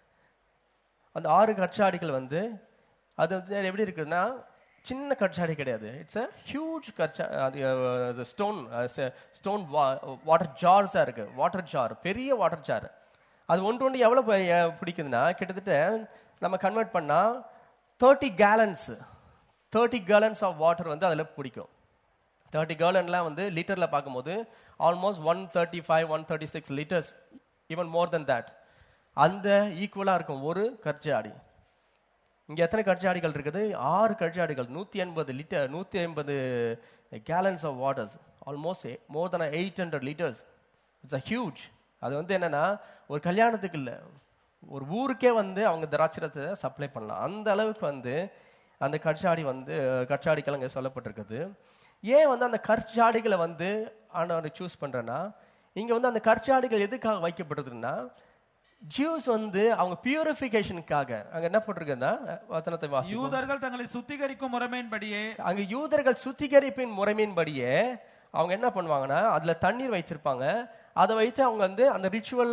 அந்த ஆறு கற்சாடிகள் வந்து அது வந்து எப்படி இருக்குதுன்னா சின்ன கற்சாடி கிடையாது, இட்ஸ் அ ஹியூஜ் கற்சா ஸ்டோன் ஸ்டோன் வாட்டர் ஜார்ஸா இருக்கு. வாட்டர் ஜார், பெரிய வாட்டர் ஜார். அது ஒன்று ஒன்று எவ்வளவு பிடிக்குதுன்னா கிட்டத்தட்ட நம்ம கன்வெர்ட் பண்ணா thirty gallons thirty gallons of water வந்து அதில் பிடிக்கும். தேர்ட்டி கேலன்லாம் வந்து லிட்டர்ல பார்க்கும்போது almost one thirty five one thirty six litres, even more than that. அந்த ஈக்குவலா இருக்கும் ஒரு கற்சாடி. இங்க எத்தனை கற்சாடிகள் இருக்குது? ஆறு கற்சாடிகள், நூத்தி எண்பது லிட்டர் நூத்தி ஐம்பது gallons of waters, almost more than eight hundred litres. It's a huge. அது வந்து என்னன்னா ஒரு கல்யாணத்துக்கு இல்லை, ஒரு ஊருக்கே வந்து அவங்க திராட்சரத்தை சப்ளை பண்ணலாம். அந்த அளவுக்கு வந்து அந்த கற்சாடி வந்து கற்சாடிகள் அங்கே சொல்லப்பட்டிருக்குது. ஏன் வந்து அந்த கற்சாடிகளை வந்து ஆண்டவர் சூஸ் பண்றேன்னா இங்க வந்து அந்த கற்சாடிகள் எதுக்காக வைக்கப்படுதுன்னா ஜூஸ் வந்து அவங்க பியூரிஃபிகேஷனுக்காக. அங்க என்ன போட்டிருக்குன்னா வசனத்தை வாசி. யூதர்கள் தங்களை சுத்திகரிக்கும் முறைமையின்படியே அங்க யூதர்கள் சுத்திகரிப்பின் முறைமையின்படியே அவங்க என்ன பண்ணுவாங்கன்னா அதுல தண்ணீர் வைத்திருப்பாங்க. அதை வைத்து அவங்க வந்து அந்த ரிச்சுவல்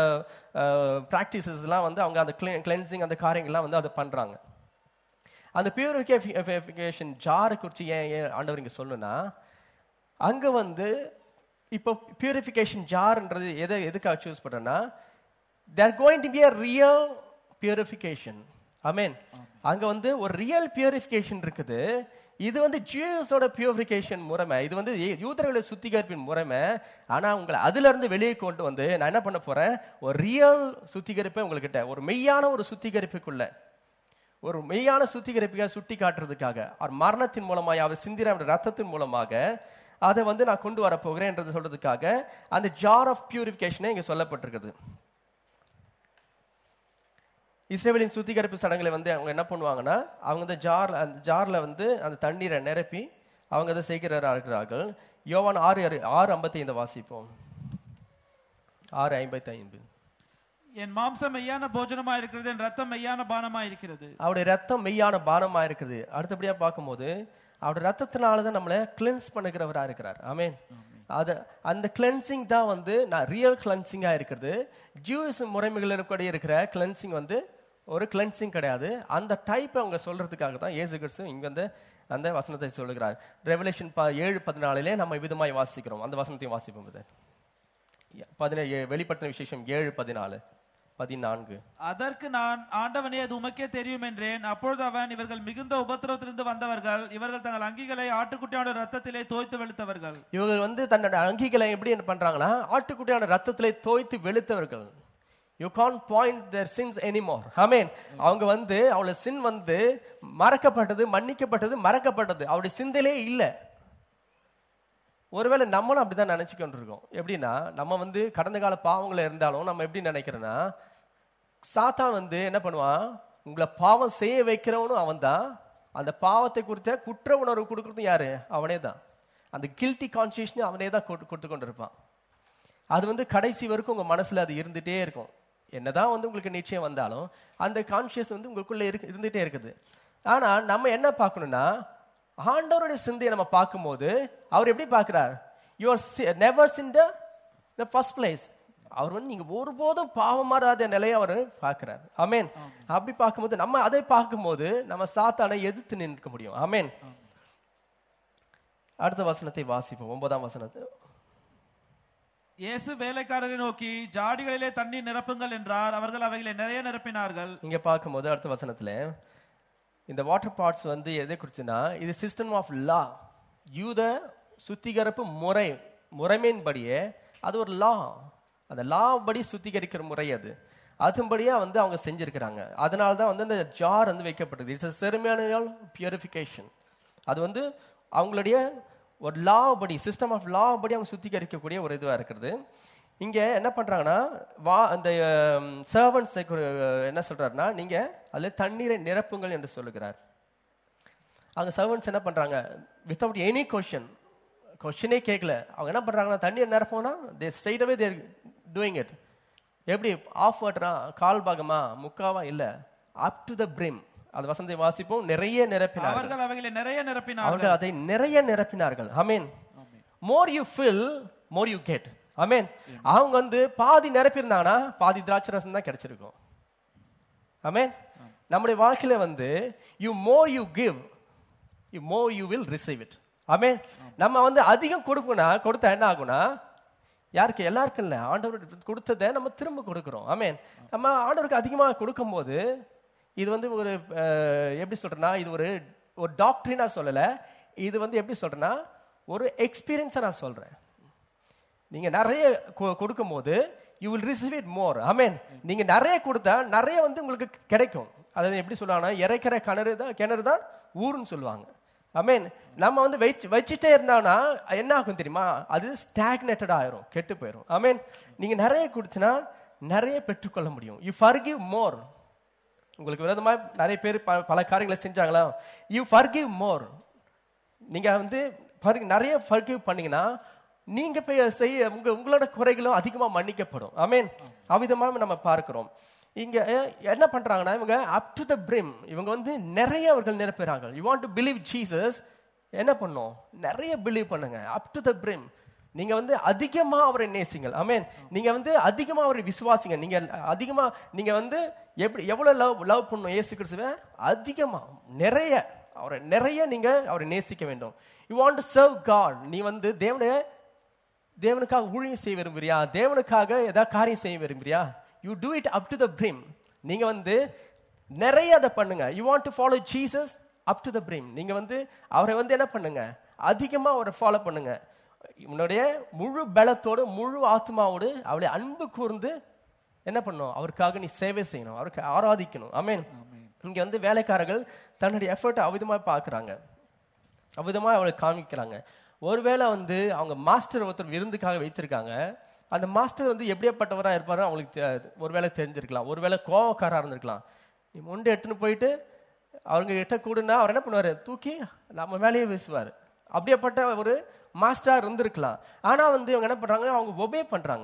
பிராக்டிசஸ் எல்லாம் வந்து அவங்க அந்த கிளென்சிங் அந்த காரியங்கள்லாம் வந்து அதை பண்றாங்க. அந்த பியூரிஃபிகேஷன் ஜாரை குறித்து ஏன் ஏன் ஆண்டவர் இங்க சொல்லணும்னா அங்க வந்து இப்போ பியூரிஃபிகேஷன் ஜார்ன்றது எதை எதுக்காக சூஸ் பண்றேன்னா there going to be a real purification. ஆமென். அங்க வந்து ஒரு ரியல் பியூரிஃபிகேஷன் இருக்குது. இது வந்து ஜூஸோட பியூரிஃபிகேஷன் முறைமை, இது வந்து யூதர்களை சுத்திகரிப்பின் முறைமை. ஆனா உங்களை அதுல இருந்து வெளியே கொண்டு வந்து நான் என்ன பண்ண போறேன், ஒரு ரியல் சுத்திகரிப்பை உங்ககிட்ட ஒரு மெய்யான ஒரு சுத்திகரிப்புக்குள்ள ஒரு மெய்யான சுத்திகரிப்புக்காக சுட்டி காட்டுறதுக்காக அவர் மரணத்தின் மூலமாக அவர் சிந்திர ரத்தத்தின் மூலமாக அதை வந்து நான் கொண்டு வர போகிறேன் என்றது சொல்றதுக்காக அந்த ஜார் ஆஃப் பியூரிஃபிகேஷனே இங்க சொல்லப்பட்டிருக்குது. இஸ்ரேலின் சுத்திகரிப்பு சடங்குகளை வந்து அவங்க என்ன பண்ணுவாங்கன்னா அவங்க இந்த ஜார் அந்த ஜார்ல வந்து அந்த தண்ணீரை நிரப்பி அவங்க அதை செய்கிறார்கள். யோவான் ஆறு ஆறு ஐம்பத்தி ஐந்து வாசிப்போம். ஆறு ஐம்பத்தி ஐந்து. என் மாம்சம் மெய்யான போஜனமா இருக்கிறது, என் ரத்தம் மெய்யான பானமா இருக்கிறது. அவருடைய ரத்தம் மெய்யான பானமா இருக்குது. அடுத்தபடியா பார்க்கும்போது அவருடைய ரத்தத்தினாலதான் நம்மளை கிளென்ஸ் பண்ணுகிறவரா இருக்கிறார். ஆமென். அது அந்த கிளென்சிங் தான் வந்து நான் ரியல் கிளென்சிங்கா இருக்கிறது. ஜூஸ் முறைமைகள் இருக்கிற கிளென்சிங் வந்து ஒரு கிளென்சிங் கிடையாது. அந்த டைப் அவங்க சொல்றதுக்காக தான் இயேசு கிறிஸ்து இங்க வந்து அந்த வசனத்தை சொல்லுகிறார். ரெவலேஷன் ஏழு பதினாலிலே நம்ம விதமாய் வாசிக்கிறோம். அந்த வசனத்தையும் வாசிப்போம். பதினேழு வெளிப்படுத்தின விசேஷம் ஏழு பதினாலு. பதினான்கு. அதற்கு நான், ஆண்டவனே அது உமக்கே தெரியும் என்றேன். அப்பொழுது அவன், இவர்கள் மிகுந்த உபத்திரவத்திலிருந்து வந்தவர்கள், இவர்கள் தங்கள் அங்கிகளை ஆட்டுக்குட்டியான ரத்தத்திலே தோய்த்து வெளுத்தவர்கள். இவர்கள் வந்து தன்னோட அங்கிகளை எப்படி என்ன பண்றாங்கன்னா ஆட்டுக்குட்டியான ரத்தத்திலே தோய்த்து வெளுத்தவர்கள். You can't point their sins anymore. Amen. அவங்க வந்து அவளோட சின் வந்து மறக்கப்பட்டது, மன்னிக்கப்பட்டது, மறக்கப்பட்டது. அவருடைய சிந்தையிலே இல்ல. ஒருவேளை நம்மளும் அப்படிதான் நினைச்சுக்கிட்டு இருக்கோம். எப்படின்னா நம்ம வந்து கடந்த கால பாவங்களை இருந்தாலும் நம்ம எப்படி நினைக்கிறோன்னா, சாத்தான் வந்து என்ன பண்ணுவான், உங்களை பாவம் செய்ய வைக்கிறவனும் அவன் தான், அந்த பாவத்தை குறித்த குற்ற உணர்வு கொடுக்கறதும் யாரு, அவனே தான். அந்த கில்ட்டி கான்சியஸ்னு அவனே தான் கொடுத்து கொண்டு இருப்பான். அது வந்து கடைசி வரைக்கும் உங்க மனசுல அது இருந்துட்டே இருக்கும். என்னதான் வந்து உங்களுக்கு நிச்சயம் வந்தாலும் அந்த கான்சியஸ் வந்து உங்களுக்குள்ள இருக்கு இருந்துட்டே இருக்குது. ஆனா நம்ம என்ன பார்க்கணும்னா, ஆண்டவருடைய சிந்தையை நம்ம பார்க்கும்போது அவர் எப்படி பார்க்கிறார், you are never sinned the first place. அவர் வந்து நீங்க ஒருபோதும் பாவமாறாத நிலையை அவர் பார்க்கிறார். ஆமென். அப்படி பார்க்கும்போது நம்ம அதை பார்க்கும்போது நம்ம சாத்தானை எதிர்த்து நிற்க முடியும். ஆமென். அடுத்த வசனத்தை வாசிப்போம், ஒன்பதாம் வசனத்தை. இயேசு வேலைக்காரரை நோக்கி, ஜாடிகளிலே தண்ணீர் நிரப்புங்கள் என்றார். அவர்கள் அவைகளை நிறைய நிரப்பினார்கள். இங்க பார்க்கும்போது அடுத்த வசனத்துல இந்த வாட்டர் பாட்ஸ் வந்து எதை குறிச்சுன்னா, இது சிஸ்டம் ஆஃப் லா, யூத சுத்திகரிப்பு முறை, முறைமையின்படியே அது ஒரு லா, அந்த லா படி சுத்திகரிக்கிற முறை அது, அதுபடியா வந்து அவங்க செஞ்சிருக்கிறாங்க. அதனால தான் வந்து அந்த ஜார் வந்து வைக்கப்பட்டது. It's a ceremonial purification. அது வந்து அவங்களுடைய ஒரு லா படி, சிஸ்டம் ஆஃப் லா படி அவங்க சுத்திகரிக்கக்கூடிய ஒரு இதுவா இருக்கிறது. இங்க என்ன பண்றாங்கன்னா, வா அந்த சர்வன்ட்ஸ் என்ன சொல்றாருன்னா, நீங்க அதுல தண்ணீரை நிரப்புங்கள் என்று சொல்லுகிறார். அங்க சர்வன்ட்ஸ் என்ன பண்றாங்க, வித்தவுட் எனி கொஸ்டின், கொஸ்டினே கேட்கல, அவங்க என்ன பண்றாங்கன்னா தண்ணீரை நிரப்போனா they straight away they're doing it. எப்படி ஆஃப் வாட்டரா, கால் பாகமா, முக்காவா இல்ல, அப் டு த பிரிம். அது வசனத்தை வாசிப்போம். நிறைய நிரப்பினார்கள், அவர்கள் அவைகளை நிறைய நிரப்பினார்கள், அவர்கள் அதை நிறைய நிரப்பினார்கள். ஆமென். More you fill more you get. ஆமென். அவங்க வந்து பாதி நிரப்பியிருந்தாங்கன்னா பாதி திராட்சை ரசம் தான் கிடைச்சிருக்கும். ஆமென். நம்முடைய வாழ்க்கையில வந்து you more you give you more you will receive it. ஆமென். நம்ம வந்து அதிகம் கொடுக்கணும்னா, கொடுத்தா என்ன ஆகும்னா, யாருக்கு, எல்லாருக்கும் இல்லை, ஆண்டவர் கொடுத்ததை நம்ம திரும்ப கொடுக்கிறோம். ஆமென். நம்ம ஆண்டவருக்கு அதிகமாக கொடுக்கும் போது இது வந்து ஒரு எப்படி சொல்றேன்னா, இது ஒரு ஒரு டாக்டரினா சொல்லல, இது வந்து எப்படி சொல்றேன்னா ஒரு எக்ஸ்பீரியன்ஸா நான் சொல்றேன். நீங்க நிறைய கொடுக்கும் போது you will receive it more. ஆமென். நீங்க நிறைய கொடுத்தா நிறைய வந்து உங்களுக்கு கிடைக்கும். அதாவது எப்படி சொல்லுவாங்கன்னா, இறைக்கிற கிணறு தான் கிணறு தான் ஊருன்னு சொல்லுவாங்க. ஆமென். நம்ம வந்து வச்சு வச்சுட்டே இருந்தாங்கன்னா என்ன ஆகும் தெரியுமா, அது ஸ்டாக்னேட்டட் ஆயிரும், கெட்டு போயிடும். ஆமென். நீங்க நிறைய கொடுத்தனா நிறைய பெற்றுக்கொள்ள முடியும். You forgive more. உங்களுக்கு விரோதமா நிறைய பேர் பல காரியங்களை செஞ்சாங்களா, யூ ஃபர்கிவ் மோர். நீங்க வந்து நிறைய ஃபர்கிவ் பண்ணீங்கன்னா நீங்க போய் செய்ய உங்க உங்களோட குறைகளும் அதிகமா மன்னிக்கப்படும். ஆமென். அவ்விதமாக நம்ம பார்க்கிறோம். இங்க என்ன பண்றாங்கன்னா, இவங்க அப் டு த பிரிம், இவங்க வந்து நிறைய அவர்கள் நிரப்புறாங்க. You want to believe Jesus, என்ன பண்ணும், நிறைய பிலீவ் பண்ணுங்க, அப் டு த பிரிம். நீங்க வந்து அதிகமா அவரை நேசிங்கள். ஆமென். நீங்க வந்து அதிகமா அவரை விசுவாசிங்க. நீங்க அதிகமா நீங்க வந்து எப்படி எவ்வளவு லவ் லவ் பண்ணணும் இயேசு கிறிஸ்துவை, அதிகமா நிறைய அவரை நிறைய நீங்க அவரை நேசிக்க வேண்டும். You want to serve God. நீ வந்து தேவனை தேவனுக்காக ஊழியம் செய்ய விரும்புறியா, தேவனுக்காக ஏதாவது காரியம் செய்ய விரும்புறியா, you do it up to the brim. நீங்க வந்து நிறைய அதை பண்ணுங்க. You want to follow Jesus up to the brim. நீங்க வந்து அவரை வந்து என்ன பண்ணுங்க, அதிகமா அவரை ஃபாலோ பண்ணுங்க. உன்னுடைய முழு பலத்தோடு முழு ஆத்மாவோடு அவளை அன்பு கூர்ந்து என்ன பண்ணும், அவருக்காக நீ சேவை செய்யணும், அவருக்கு ஆராதிக்கணும். ஆமென். இங்க வந்து வேலைக்காரர்கள் தன்னுடைய எஃபர்ட்டை அவிதமாக பார்க்குறாங்க, அவிதமாக அவளை காமிக்கிறாங்க. ஒருவேளை வந்து அவங்க மாஸ்டர் ஒருத்தர் விருந்துக்காக வைத்திருக்காங்க, அந்த மாஸ்டர் வந்து எப்படியாப்பட்டவராக இருப்பாரோ அவங்களுக்கு ஒருவேளை தெரிஞ்சிருக்கலாம், ஒருவேளை கோவக்காராக இருந்திருக்கலாம். நீ முண்டை எடுத்துன்னு போயிட்டு அவங்க கிட்ட கூடுனா அவர் என்ன பண்ணுவார், தூக்கி நம்ம மேலேயே வீசுவார். அப்படியேப்பட்ட ஒரு மாஸ்டர் இருந்திருக்கலாம். ஆனா வந்து இவங்க என்ன பண்றாங்க, அவங்க ஒபே பண்றாங்க.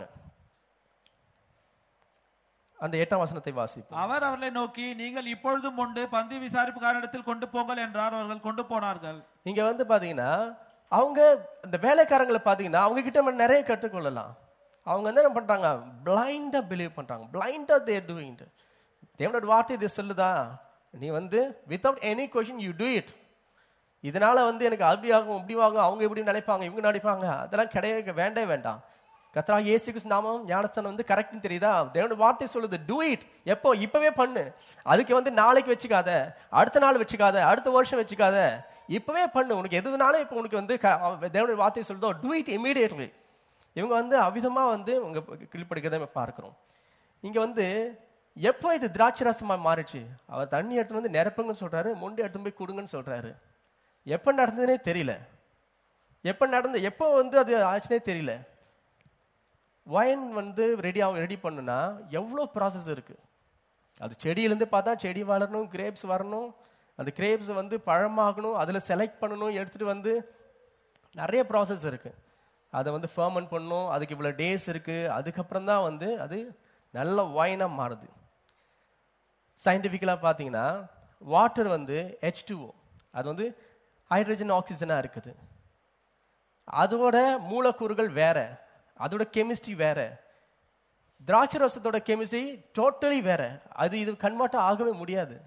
அந்த எட்டாம் வசனத்தை வாசிப்போம். அவர் அவர்களை நோக்கி, நீங்கள் இப்பொழுதும் உண்டு பந்தி விசாரிப்புக்காரனிடத்தில் கொண்டு போங்கள் என்றார். அவர்கள் கொண்டு போனார்கள். இங்க வந்து பாத்தீங்கன்னா அவங்க இந்த வேலைக்காரங்களை பாத்தீங்கன்னா அவங்க கிட்ட நம்ம நிறைய கற்றுக்கொள்ளலாம். அவங்க வந்து என்ன பண்றாங்க, பிளைண்டா பிலீவ் பண்றாங்க, பிளைண்டா தே ஆர் டூயிங் இட். தேவனோட வார்த்தை இது சொல்லுதா, நீ வந்து without any question you do it. இதனால வந்து எனக்கு அப்படி ஆகும் இப்படி ஆகும், அவங்க எப்படி நினைப்பாங்க இவங்க நினைப்பாங்க, அதெல்லாம் கிடையாது, வேண்டே வேண்டாம். கர்த்தராகிய இயேசு கிறிஸ்து நாமம் ஞானஸ்தானம் வந்து கரெக்ட்னு தெரியுதா? தேவனுடைய வார்த்தை சொல்லுது, டூ இட். எப்போ? இப்பவே பண்ணு. அதுக்கு வந்து நாளைக்கு வச்சுக்காத, அடுத்த நாள் வச்சுக்காத, அடுத்த வருஷம் வச்சுக்காத, இப்பவே பண்ணு. உனக்கு எதுனாலும் இப்போ உனக்கு வந்து தேவனுடைய வார்த்தை சொல்லுதோ, டூ இட் இமீடியட்லி. இவங்க வந்து அவிதமா வந்து உங்க கீழ்ப்படுக்கிறத பார்க்கிறோம். இங்க வந்து எப்போ இது திராட்சை ரசமா மாறிச்சு? அவர் தண்ணி எடுத்துன்னு வந்து நிரப்புங்கன்னு சொல்றாரு, முண்டை எடுத்துன்னு போய் கொடுங்கன்னு சொல்றாரு. எப்ப நடந்ததுனே தெரியல. எப்ப நடந்து எப்போ வந்து அது ஆச்சுனே தெரியல. வைன் வந்து ரெடி ஆகும் ரெடி பண்ணுனா எவ்வளோ ப்ராசஸ் இருக்கு. அது செடியிலேருந்து பார்த்தா செடி வளரணும், கிரேப்ஸ் வரணும், அந்த கிரேப்ஸ் வந்து பழமாகணும், அதில் செலக்ட் பண்ணணும், எடுத்துகிட்டு வந்து நிறைய ப்ராசஸ் இருக்கு. அதை வந்து ஃபர்மெண்ட் பண்ணணும், அதுக்கு இவ்வளோ டேஸ் இருக்கு. அதுக்கப்புறம் தான் வந்து அது நல்ல வைனாக மாறுது. சயின்டிஃபிக்கலாக பார்த்தீங்கன்னா வாட்டர் வந்து ஹெச் டூ ஓ, அது வந்து ஹைட்ரஜன் ஆக்சிஜனாக இருக்குது. அதோட மூலக்கூறுகள் வேற, அதோட கெமிஸ்ட்ரி வேற. திராட்சை ரசத்தோட கெமிஸ்ட்ரி டோட்டலி வேற. அது இது கன்வெர்ட் ஆகவே முடியாது.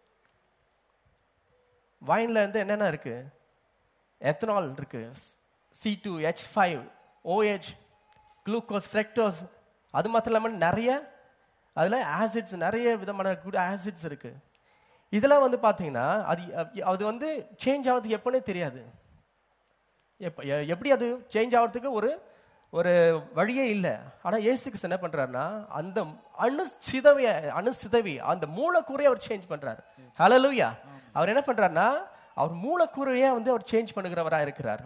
வைன்ல இருந்து என்னென்ன இருக்கு? எத்தனால் இருக்கு, C two H five, OH, glucose, fructose. அது மாத்திரம் இல்லாமல் நிறைய அதில் ஆசிட்ஸ், நிறைய விதமான குட் ஆசிட்ஸ் இருக்கு. இதெல்லாம் வந்து பார்த்தீங்கன்னா அது அது வந்து சேஞ்ச் ஆகிறதுக்கு எப்போனே தெரியாது. எப்போ எப்படி அது சேஞ்ச் ஆகிறதுக்கு ஒரு ஒரு வழியே இல்லை. ஆனால் இயேசு கிறிஸ்து என்ன பண்றாருன்னா அந்த அணு சிதவிய அணு சிதவி அந்த மூலக்கூறையை அவர் சேஞ்ச் பண்றாரு. ஹல்லேலூயா. அவர் என்ன பண்றாருன்னா அவர் மூலக்கூறையே வந்து அவர் சேஞ்ச் பண்ணுகிறவரா இருக்கிறார்.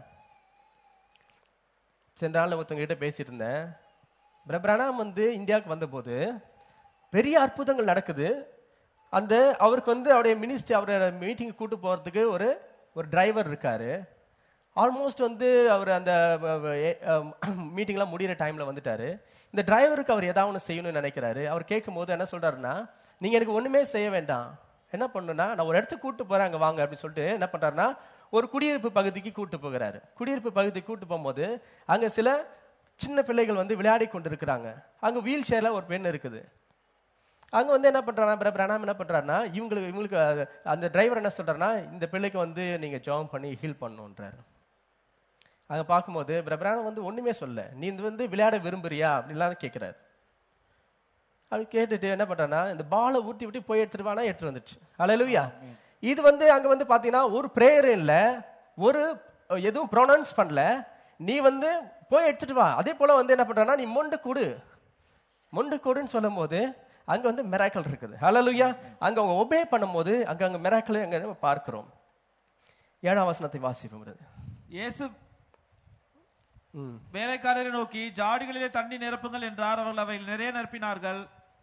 சென்ற நாள் ஒருத்தவங்க கிட்ட பேசிட்டு இருந்தேன். பிரபிரானாம் வந்து இந்தியாவுக்கு வந்தபோது பெரிய அற்புதங்கள் நடக்குது. அந்த அவருக்கு வந்து அவருடைய மினிஸ்டர் அவரோட மீட்டிங் கூட்டு போறதுக்கு ஒரு ஒரு டிரைவர் இருக்காரு. ஆல்மோஸ்ட் வந்து அவர் அந்த மீட்டிங்லாம் முடிகிற டைம்ல வந்துட்டாரு. இந்த டிரைவருக்கு அவர் ஏதாவது ஒன்று செய்யணும்னு நினைக்கிறாரு. அவர் கேட்கும் போது என்ன சொல்றாருன்னா, நீங்க எனக்கு ஒண்ணுமே செய்ய வேண்டாம், என்ன பண்ணுன்னா நான் ஒரு இடத்துக்கு கூட்டு போறேன், அங்க வாங்க அப்படின்னு சொல்லிட்டு என்ன பண்றாருன்னா ஒரு குடியிருப்பு பகுதிக்கு கூட்டு போகிறாரு. குடியிருப்பு பகுதிக்கு கூட்டு போகும்போது அங்க சில சின்ன பிள்ளைகள் வந்து விளையாடி கொண்டு இருக்கிறாங்க. அங்க வீல் சேர்ல ஒரு பெண் இருக்குது. அங்க வந்து என்ன பண்றாருன்னா பிரணாம் என்ன பண்றாருன்னா இவங்களுக்கு இவங்களுக்கு அந்த டிரைவர் என்ன சொல்றாருன்னா இந்த பிள்ளைக்கு வந்து நீங்க ஜாம் பண்ணி ஹீல் பண்ணணுன்றாரு. அங்க பார்க்கும்போது பிரபிரானம் வந்து ஒண்ணுமே சொல்ல, நீ வந்து விளையாட விரும்புறியா அப்படின்லாம் கேட்கிறாரு. அப்படி கேட்டுட்டு என்ன பண்றான்னா இந்த பாலை ஊட்டி விட்டு போய் எடுத்துட்டு வானா எடுத்துட்டு வந்துச்சு. ஹல்லேலூயா. இது வந்து அங்க வந்து பாத்தீங்கன்னா ஒரு பிரேயர் இல்ல, ஒரு எதுவும் ப்ரொனவுன்ஸ் பண்ணல, நீ வந்து போய் எடுத்துட்டு வா. அதே போல வந்து என்ன பண்றான்னா நீ மொண்டு கொடு மொண்டு கொடுன்னு சொல்லும் போது அங்க வந்து மிராக்கிள் இருக்குது. ஹல்லேலூயா. அங்க அவங்க ஒபே பண்ணும்போது அங்க அங்க மிராக்கிள் அங்க பார்க்கிறோம். ஏழாம் வசனத்தை வாசிப்போம். இயேசு வேலைக்காரரை நோக்கி ஜாடிகளிலே தண்ணி நிரப்புங்கள் என்றார். அவர்கள் அவை நிறைய நிரப்பினார்கள்.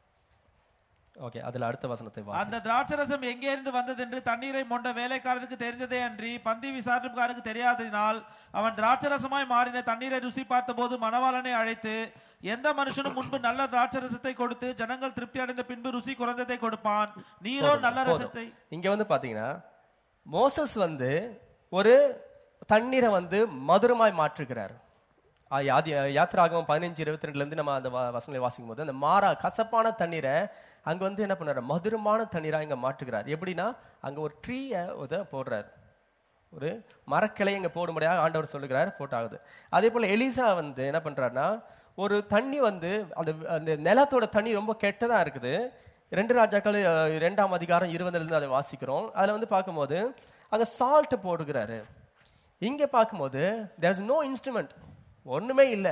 ஓகே, அதுல அடுத்த வசனத்தை வாசி. அந்த திராட்சரசம் எங்கே இருந்து வந்தது என்று தண்ணீரை மொண்ட வேலைக்காரனுக்கு தெரிந்ததே அன்றி பந்தி விசாரணைக்காரனுக்கு தெரியாததினால் அவன் திராட்சரசமாய் மாறின தண்ணீரை ருசி பார்த்த போது மணவாளனை அழைத்து, எந்த மனுஷனும் முன்பு நல்ல திராட்சரசத்தை கொடுத்து ஜனங்கள் திருப்தி அடைந்த பின்பு ருசி குறைந்ததை கொடுப்பான், நீரோ நல்ல ரசத்தை. இங்க வந்து பாத்தீங்கன்னா மோசஸ் வந்து ஒரு தண்ணீரை வந்து மதுரமாய் மாற்றுகிறார். யாத்திராகமம் பதினஞ்சு இருபத்தி ரெண்டுல இருந்து நம்ம அந்த வசனங்களை வாசிக்கும் போது அந்த மாறா கசப்பான தண்ணீரை அங்க வந்து என்ன பண்றாரு, மதுரமான தண்ணீரா இங்க மாற்றுகிறார். எப்படின்னா அங்க ஒரு ட்ரீ போடுறாரு, ஒரு மரக்கிளை இங்க போடும்படியாக ஆண்டவர் சொல்லுகிறார், போட்டாகுது. அதே போல எலிசா வந்து என்ன பண்றாருன்னா ஒரு தண்ணி வந்து அந்த அந்த நிலத்தோட தண்ணி ரொம்ப கெட்டதா இருக்குது. ரெண்டு ராஜாக்கள் இரண்டாம் அதிகாரம் இருபதுல இருந்து அதை வாசிக்கிறோம். அதுல வந்து பார்க்கும்போது அங்க சால்ட் போடுகிறாரு. இங்க பார்க்கும்போது there is no instrument, ஒண்ணுமே இல்லை.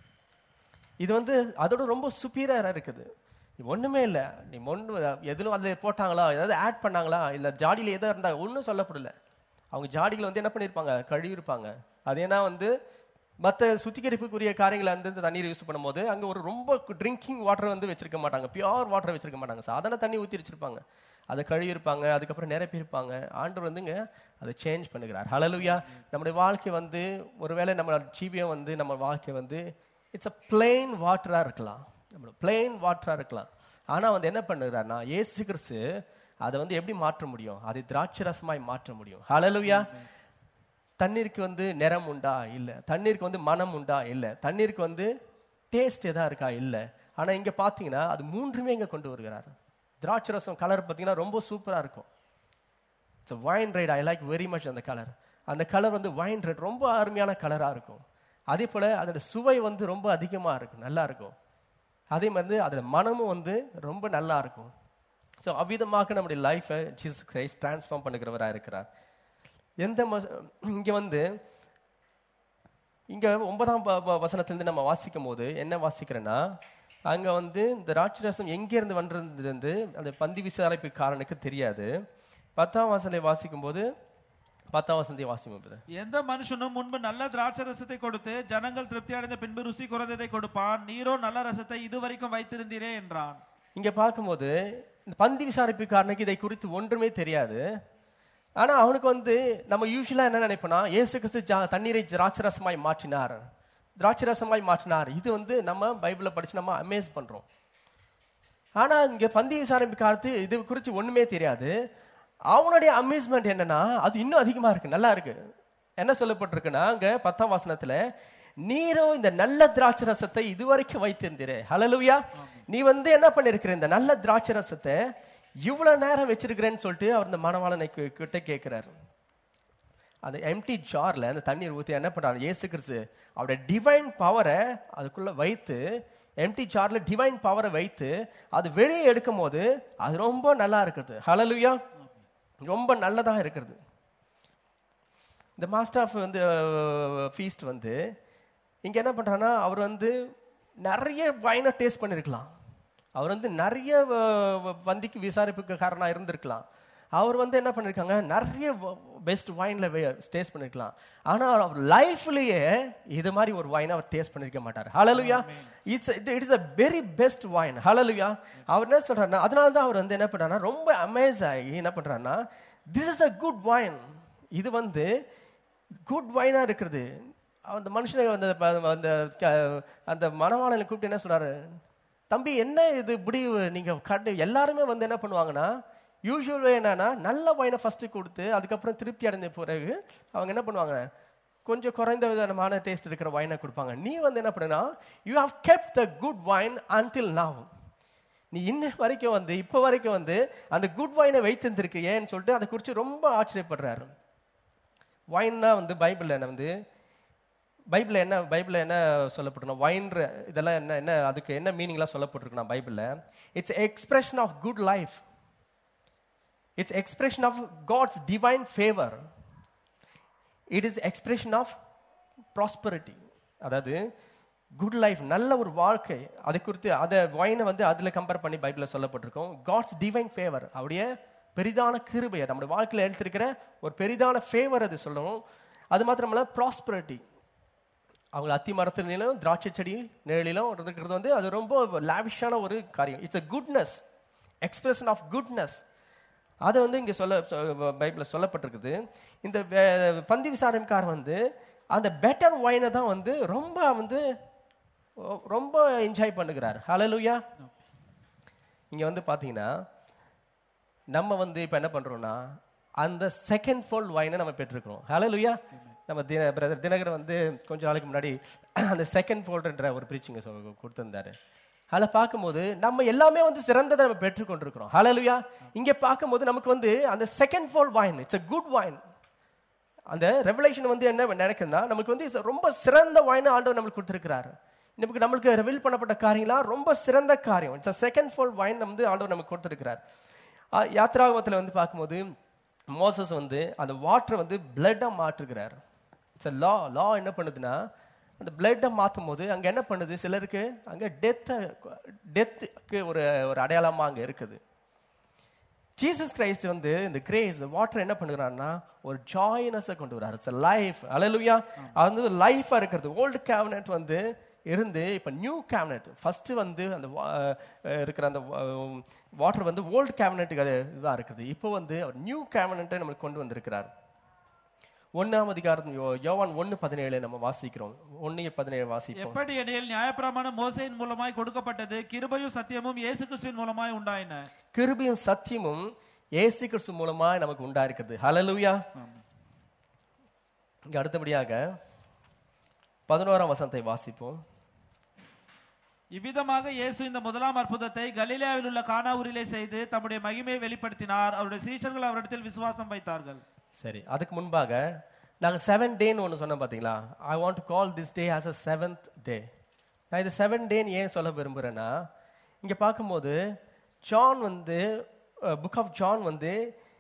இது வந்து அதோட ரொம்ப சுப்பீரியரா இருக்குது. ஒண்ணுமே இல்லை, நீ ஒண்ணு எதுவும் அதுல போட்டாங்களா, ஏதாவது ஆட் பண்ணாங்களா, இல்ல ஜாடியில எதாவது இருந்தா ஒன்னும் சொல்லப்படல. அவங்க ஜாடிகளை வந்து என்ன பண்ணிருப்பாங்க, கழுவி இருப்பாங்க. அது ஏன்னா வந்து மற்ற சுத்திகரிப்புக்குரிய காரியங்களை வந்து தண்ணீர் யூஸ் பண்ணும் போது அங்க ஒரு ரொம்ப ட்ரிங்கிங் வாட்டர் வந்து வச்சிருக்க மாட்டாங்க, பியூர் வாட்டர் வச்சிருக்க மாட்டாங்க, சாதாரண தண்ணி ஊற்றி வச்சிருப்பாங்க. அதை கழுவி இருப்பாங்க, அதுக்கப்புறம் நிரப்பி இருப்பாங்க. ஆண்டவர் வந்துங்க அதை சேஞ்ச் பண்ணுகிறார். ஹல்லேலூயா. நம்முடைய வாழ்க்கை வந்து ஒருவேளை நம்ம ஜீவியம் வந்து நம்ம வாழ்க்கை வந்து இட்ஸ் அ பிளெயின் வாட்டரா இருக்கலாம், நம்ம பிளெயின் வாட்டரா இருக்கலாம். ஆனா வந்து என்ன பண்ணுகிறார்னா இயேசு கிறிஸ்து அதை வந்து எப்படி மாற்ற முடியும், அதை திராட்சை ரசமாய் மாற்ற முடியும். ஹல்லேலூயா. தண்ணீருக்கு வந்து நிறம் உண்டா, இல்ல. தண்ணீருக்கு வந்து மனம் உண்டா, இல்ல. தண்ணீருக்கு வந்து டேஸ்ட் எதா இருக்கா, இல்ல. ஆனா இங்க பாத்தீங்கன்னா அது மூன்றுமே இங்க கொண்டு வருகிறார். திராட்சை ரசம் கலர் பார்த்தீங்கன்னா ரொம்ப சூப்பரா இருக்கும். It's wine red, I like very much அந்த கலர். அந்த கலர் வந்து வைன் ரெட் ரொம்ப அருமையான கலரா இருக்கும். அதே போல அதோட சுவை வந்து ரொம்ப அதிகமா இருக்கும், நல்லா இருக்கும். அதே மாதிரி அதோட மனமும் வந்து ரொம்ப நல்லா இருக்கும். ஸோ அவ்விதமாக நம்முடைய லைஃபை ஜீசஸ் கிரைஸ்ட் டிரான்ஸ்ஃபார்ம் பண்ணுகிறவராக இருக்கிறார். எந்த இங்க வந்து இங்க ஒன்பதாம் வசனத்திலிருந்து நம்ம வாசிக்கும் போது என்ன வாசிக்கிறேன்னா, அங்க வந்து இந்த ராட்சரசம் எங்கே இருந்து வந்திருந்து அந்த பந்தி விசாரிப்புக்காரனுக்கு தெரியாது. பத்தாம் வசனத்தை வாசிக்கும் போது பத்தாம் வசனத்தை வாசிக்கும், எந்த மனுஷனும் முன்பு நல்ல திராட்சை ரசத்தை கொடுத்து ஜனங்கள் திருப்தி அடைந்த பின்பு ருசி குறைந்ததை கொடுப்பான், நீரோ நல்ல ரசத்தை இதுவரைக்கும் வைத்திருந்தீரே என்றான். இங்க பார்க்கும்போது இந்த பந்தி விசாரிப்புக்காரனுக்கு இதை குறித்து ஒன்றுமே தெரியாது. ஆனா அவனுக்கு வந்து நம்ம யூஸ்வலா என்ன நினைப்போம்னா, இயேசு கிறிஸ்து தண்ணீரை திராட்சரசமாய் மாற்றினார், திராட்சரசமாய் மாற்றினார். இது வந்து நம்ம பைபிளை படிச்சு நம்ம அமேஸ் பண்றோம். ஆனா இங்க பந்தி விசாரிப்புக்காரத்து இது குறித்து ஒண்ணுமே தெரியாது. அவனுடைய அமேஸ்மெண்ட் என்னன்னா, அது இன்னும் அதிகமா இருக்கு, நல்லா இருக்கு. என்ன சொல்லப்பட்டிருக்குன்னா அங்க பத்தாம் வசனத்துல, நீரோ இந்த நல்ல திராட்சை ரசத்தை இதுவரைக்கும் வைத்திருந்தீரே. ஹல்லேலூயா. நீ வந்து என்ன பண்ணிருக்கிற, இந்த நல்ல திராட்சை ரசத்தை இவ்வளவு நேரம் வச்சிருக்கிறேன்னு சொல்லிட்டு அவர் இந்த மணவாளனை கிட்ட கேட்கிறாரு. அந்த எம்டி ஜார்ல அந்த தண்ணீர் ஊற்றி என்ன பண்றாரு, இயேசு கிறிஸ்து அவருடைய டிவைன் பவரை அதுக்குள்ள வைத்து, எம்டி ஜார்ல டிவைன் பவரை வைத்து அது வெளியே எடுக்கும் போது அது ரொம்ப நல்லா இருக்குது. ஹல்லேலூயா. ரொம்ப நல்லதா இருக்கிறது. இந்த மாஸ்டர் ஆஃப் வந்து ஃபீஸ்ட் வந்து இங்க என்ன பண்றாருன்னா, அவர் வந்து நிறைய வைனை டேஸ்ட் பண்ணிருக்கலாம், அவர் வந்து நிறைய பந்திக்கு விசாரிப்புக்கு காரணம் இருந்திருக்கலாம், அவர் வந்து என்ன பண்ணிருக்காங்க நிறைய பெஸ்ட் வைன்ல டேஸ்ட் பண்ணிருக்கலாம். ஆனா அவர் லைஃப்லயே இது மாதிரி ஒரு வைன் அவர் டேஸ்ட் பண்ணிருக்க மாட்டார். ஹல்லேலூயா. It's it is a very best wine. ஹல்லேலூயா. அவர் என்ன சொல்றாருன்னா, அதனால தான் அவர் வந்து என்ன பண்றாருன்னா ரொம்ப அமேஸ் ஆகி என்ன பண்றாருன்னா, this is a good wine, இது வந்து குட் வைனா இருக்கிறது. அந்த மனுஷனை அந்த அந்த மணவாளனை கூப்பிட்டு என்ன சொல்றாரு, தம்பி என்ன இது இப்படி நீங்க கட்டு, எல்லாருமே வந்து என்ன பண்ணுவாங்கன்னா யூஸ்வல் என்னன்னா நல்ல வைனை ஃபர்ஸ்ட் கொடுத்து அதுக்கப்புறம் திருப்தி அடைந்த பிறகு அவங்க என்ன பண்ணுவாங்க, கொஞ்சம் குறைந்த விதமான டேஸ்ட் இருக்கிற வைனை கொடுப்பாங்க. நீ வந்து என்ன பண்ணுனா, you have kept the good wine until now, நீ இன்ன வரைக்கும் வந்து இப்போ வரைக்கும் வந்து அந்த குட் வைனை வைத்திருந்திருக்கியேன்னு சொல்லிட்டு அதை குறித்து ரொம்ப ஆச்சரியப்படுறாரு. வைன்னா வந்து பைபிள்ல என்ன வந்து பைபிள்ல என்ன பைபிள்ல என்ன சொல்லப்பட்டிருக்கணும், வைன் இதெல்லாம் என்ன என்ன அதுக்கு என்ன மீனிங்லாம் சொல்லப்பட்டிருக்குன்னா பைபிள்ல, it's expression of good life, it's expression of God's divine favor, it is expression of prosperity. அதாவது குட் லைஃப், நல்ல ஒரு வாழ்க்கை, அதை குறித்து அதை வைனை வந்து அதில் கம்பேர் பண்ணி பைபிளில் சொல்லப்பட்டிருக்கோம். காட்ஸ் டிவைன் ஃபேவர், அவருடைய பெரிதான கிருபை, நம்முடைய வாழ்க்கையில் எடுத்திருக்கிற ஒரு பெரிதான ஃபேவர் அது சொல்லணும். அது மாத்திரமல்ல ப்ராஸ்பரிட்டி, அவங்க அத்தி மரத்திலும் திராட்சை செடி நிழலிலும் இருக்கிறது வந்து அது ரொம்ப லாவிஷான ஒரு காரியம். It's a goodness, expression of goodness. அதை வந்து இங்கே சொல்ல பைபிளில் சொல்லப்பட்டிருக்குது. இந்த பந்தி விசாரணைக்காரர் வந்து அந்த பெட்டர் வைனை தான் வந்து ரொம்ப வந்து ரொம்ப என்ஜாய் பண்ணுகிறார். ஹல்லேலூயா. இங்கே வந்து பார்த்தீங்கன்னா நம்ம வந்து இப்போ என்ன பண்ணுறோம்னா அந்த செகண்ட் ஃபோல்ட் வைனை நம்ம பெற்றிருக்கிறோம். ஹல்லேலூயா. நம்ம தின பிரதர் தினகர் வந்து கொஞ்சம் நாளைக்கு முன்னாடி அந்த செகண்ட் ஃபோல்டுன்ற ஒரு பிரீச்சிங்க கொடுத்துருந்தாரு. அதில் பார்க்கும்போது நம்ம எல்லாமே வந்து சிறந்ததை நம்ம பெற்றுக்கொண்டிருக்கிறோம். ஹல்லேலூயா. இங்கே பார்க்கும்போது நமக்கு வந்து அந்த second fold wine, it's a good wine. அந்த ரெவலேஷன் வந்து என்ன நினைக்குதுன்னா, நமக்கு வந்து ரொம்ப சிறந்த வைனை ஆண்டவர் நம்மளுக்கு கொடுத்துருக்கிறாரு. நமக்கு நம்மளுக்கு ரெவீல் பண்ணப்பட்ட காரியங்களாம் ரொம்ப சிறந்த காரியம். It's a second fold wine வந்து ஆண்டவர் நமக்கு கொடுத்துருக்கிறார். யாத்ராகமத்தில் வந்து பார்க்கும்போது மோசஸ் வந்து அந்த வாட்டரை வந்து பிளட்டா மாற்றுகிறார். இட்ஸ் a லா லா என்ன பண்ணுதுன்னா, அந்த பிளட்டை மாற்றும் போது அங்கே என்ன பண்ணுது, சிலருக்கு அங்கே டெத்தை டெத்துக்கு ஒரு ஒரு அடையாளமாக அங்கே இருக்குது. ஜீசஸ் கிரைஸ்ட் வந்து இந்த கிரேஸ் வாட்டர் என்ன பண்ணுறாருன்னா ஒரு ஜாய்னஸை கொண்டு வர்றாரு. It's life. ஹல்லேலூயா. அது வந்து லைஃபாக இருக்கிறது. ஓல்டு கேபினட் வந்து இருந்து இப்போ நியூ கேபினட், ஃபர்ஸ்ட் வந்து அந்த இருக்கிற அந்த வாட்டர் வந்து ஓல்டு கேபினட்டுக்கு அது இதாக இருக்குது. இப்போ வந்து அவர் நியூ கேபினட்டை நம்மளுக்கு கொண்டு வந்திருக்கிறார். ஒன்னாம் அதிகாரம் யோவான் ஒன்னு பதினேழு நம்ம வாசிக்கிறோம். ஒன்னு பதினேழு வாசிப்போம். எப்படி எனில் நியாயப்பிரமாணம் மோசேயின் மூலமாய் கொடுக்கப்பட்டது, கிருபையும் சத்தியமும் இயேசு கிறிஸ்துவின் மூலமாய் உண்டாயின. கிருபையும் சத்தியமும் இயேசு கிறிஸ்து மூலமாய் நமக்கு உண்டாயிருக்கிறது. ஹல்லேலூயா. இங்க அடுத்தபடியாக பதினோராம் வசனத்தை வாசிப்போம். இவ்விதமாக இயேசு இந்த முதலாம் அற்புதத்தை கலிலேயாவில் உள்ள கானா ஊரிலே செய்து தம்முடைய மகிமையை வெளிப்படுத்தினார். அவருடைய சீஷர்கள் அவரிடத்தில் விசுவாசம் வைத்தார்கள். சரி, அதுக்கு முன்பாக நாங்கள் செவன் டேன்னு ஒன்று சொன்னோம் பார்த்தீங்களா? I want to call this day as a seventh day. நான் இது செவன் டேன்னு ஏன் சொல்ல விரும்புகிறேன்னா, இங்கே பார்க்கும்போது ஜான் வந்து புக் ஆஃப் ஜான் வந்து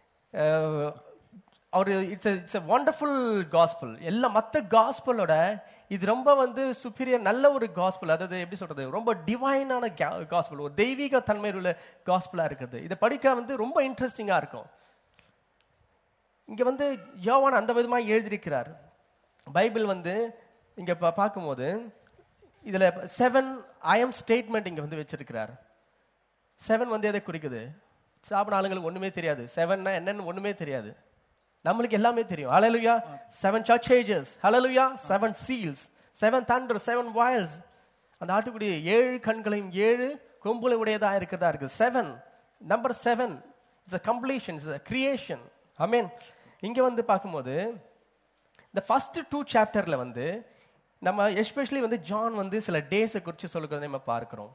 அவர் it's it's a wonderful gospel. எல்லா மற்ற காஸ்பலோட இது ரொம்ப வந்து சுப்பீரியர், நல்ல ஒரு காஸ்பல். அதாவது எப்படி சொல்றது, ரொம்ப டிவைனான காஸ்பல், ஒரு தெய்வீக தன்மையில் உள்ள காஸ்பலாக இருக்குது. இதை படிக்க வந்து ரொம்ப இன்ட்ரெஸ்டிங்காக இருக்கும். இங்கே வந்து யோவான் அந்த விதமாக எழுதியிருக்கிறார். பைபிள் வந்து இங்கே பா பார்க்கும்போது இதில் செவன் ஐஎம் ஸ்டேட்மெண்ட் இங்கே வந்து வச்சிருக்கிறார். செவன் வந்து எதை குறிக்குது? சாப்பிட ஆளுங்களுக்கு ஒன்றுமே தெரியாது. செவன்னா என்னன்னு ஒன்றுமே தெரியாது. நம்மளுக்கு எல்லாமே தெரியும். ஹல்லேலூயா. செவன் சர்ச் ஏஜஸ், ஹல்லேலூயா. Seven seals, seven thunder, seven vials. அந்த ஆட்டுக்குடி ஏழு கண்களையும் ஏழு கொம்புகளை உடையதா இருக்கிறதா இருக்குது. Seven, number seven, it's a completion, it's a creation. ஆமென். இங்கே வந்து பார்க்கும்போது இந்த ஃபர்ஸ்ட் டூ சாப்டர்ல வந்து நம்ம எஸ்பெஷலி வந்து ஜான் வந்து சில டேஸை குறித்து சொல்லுகிறத நம்ம பார்க்கிறோம்.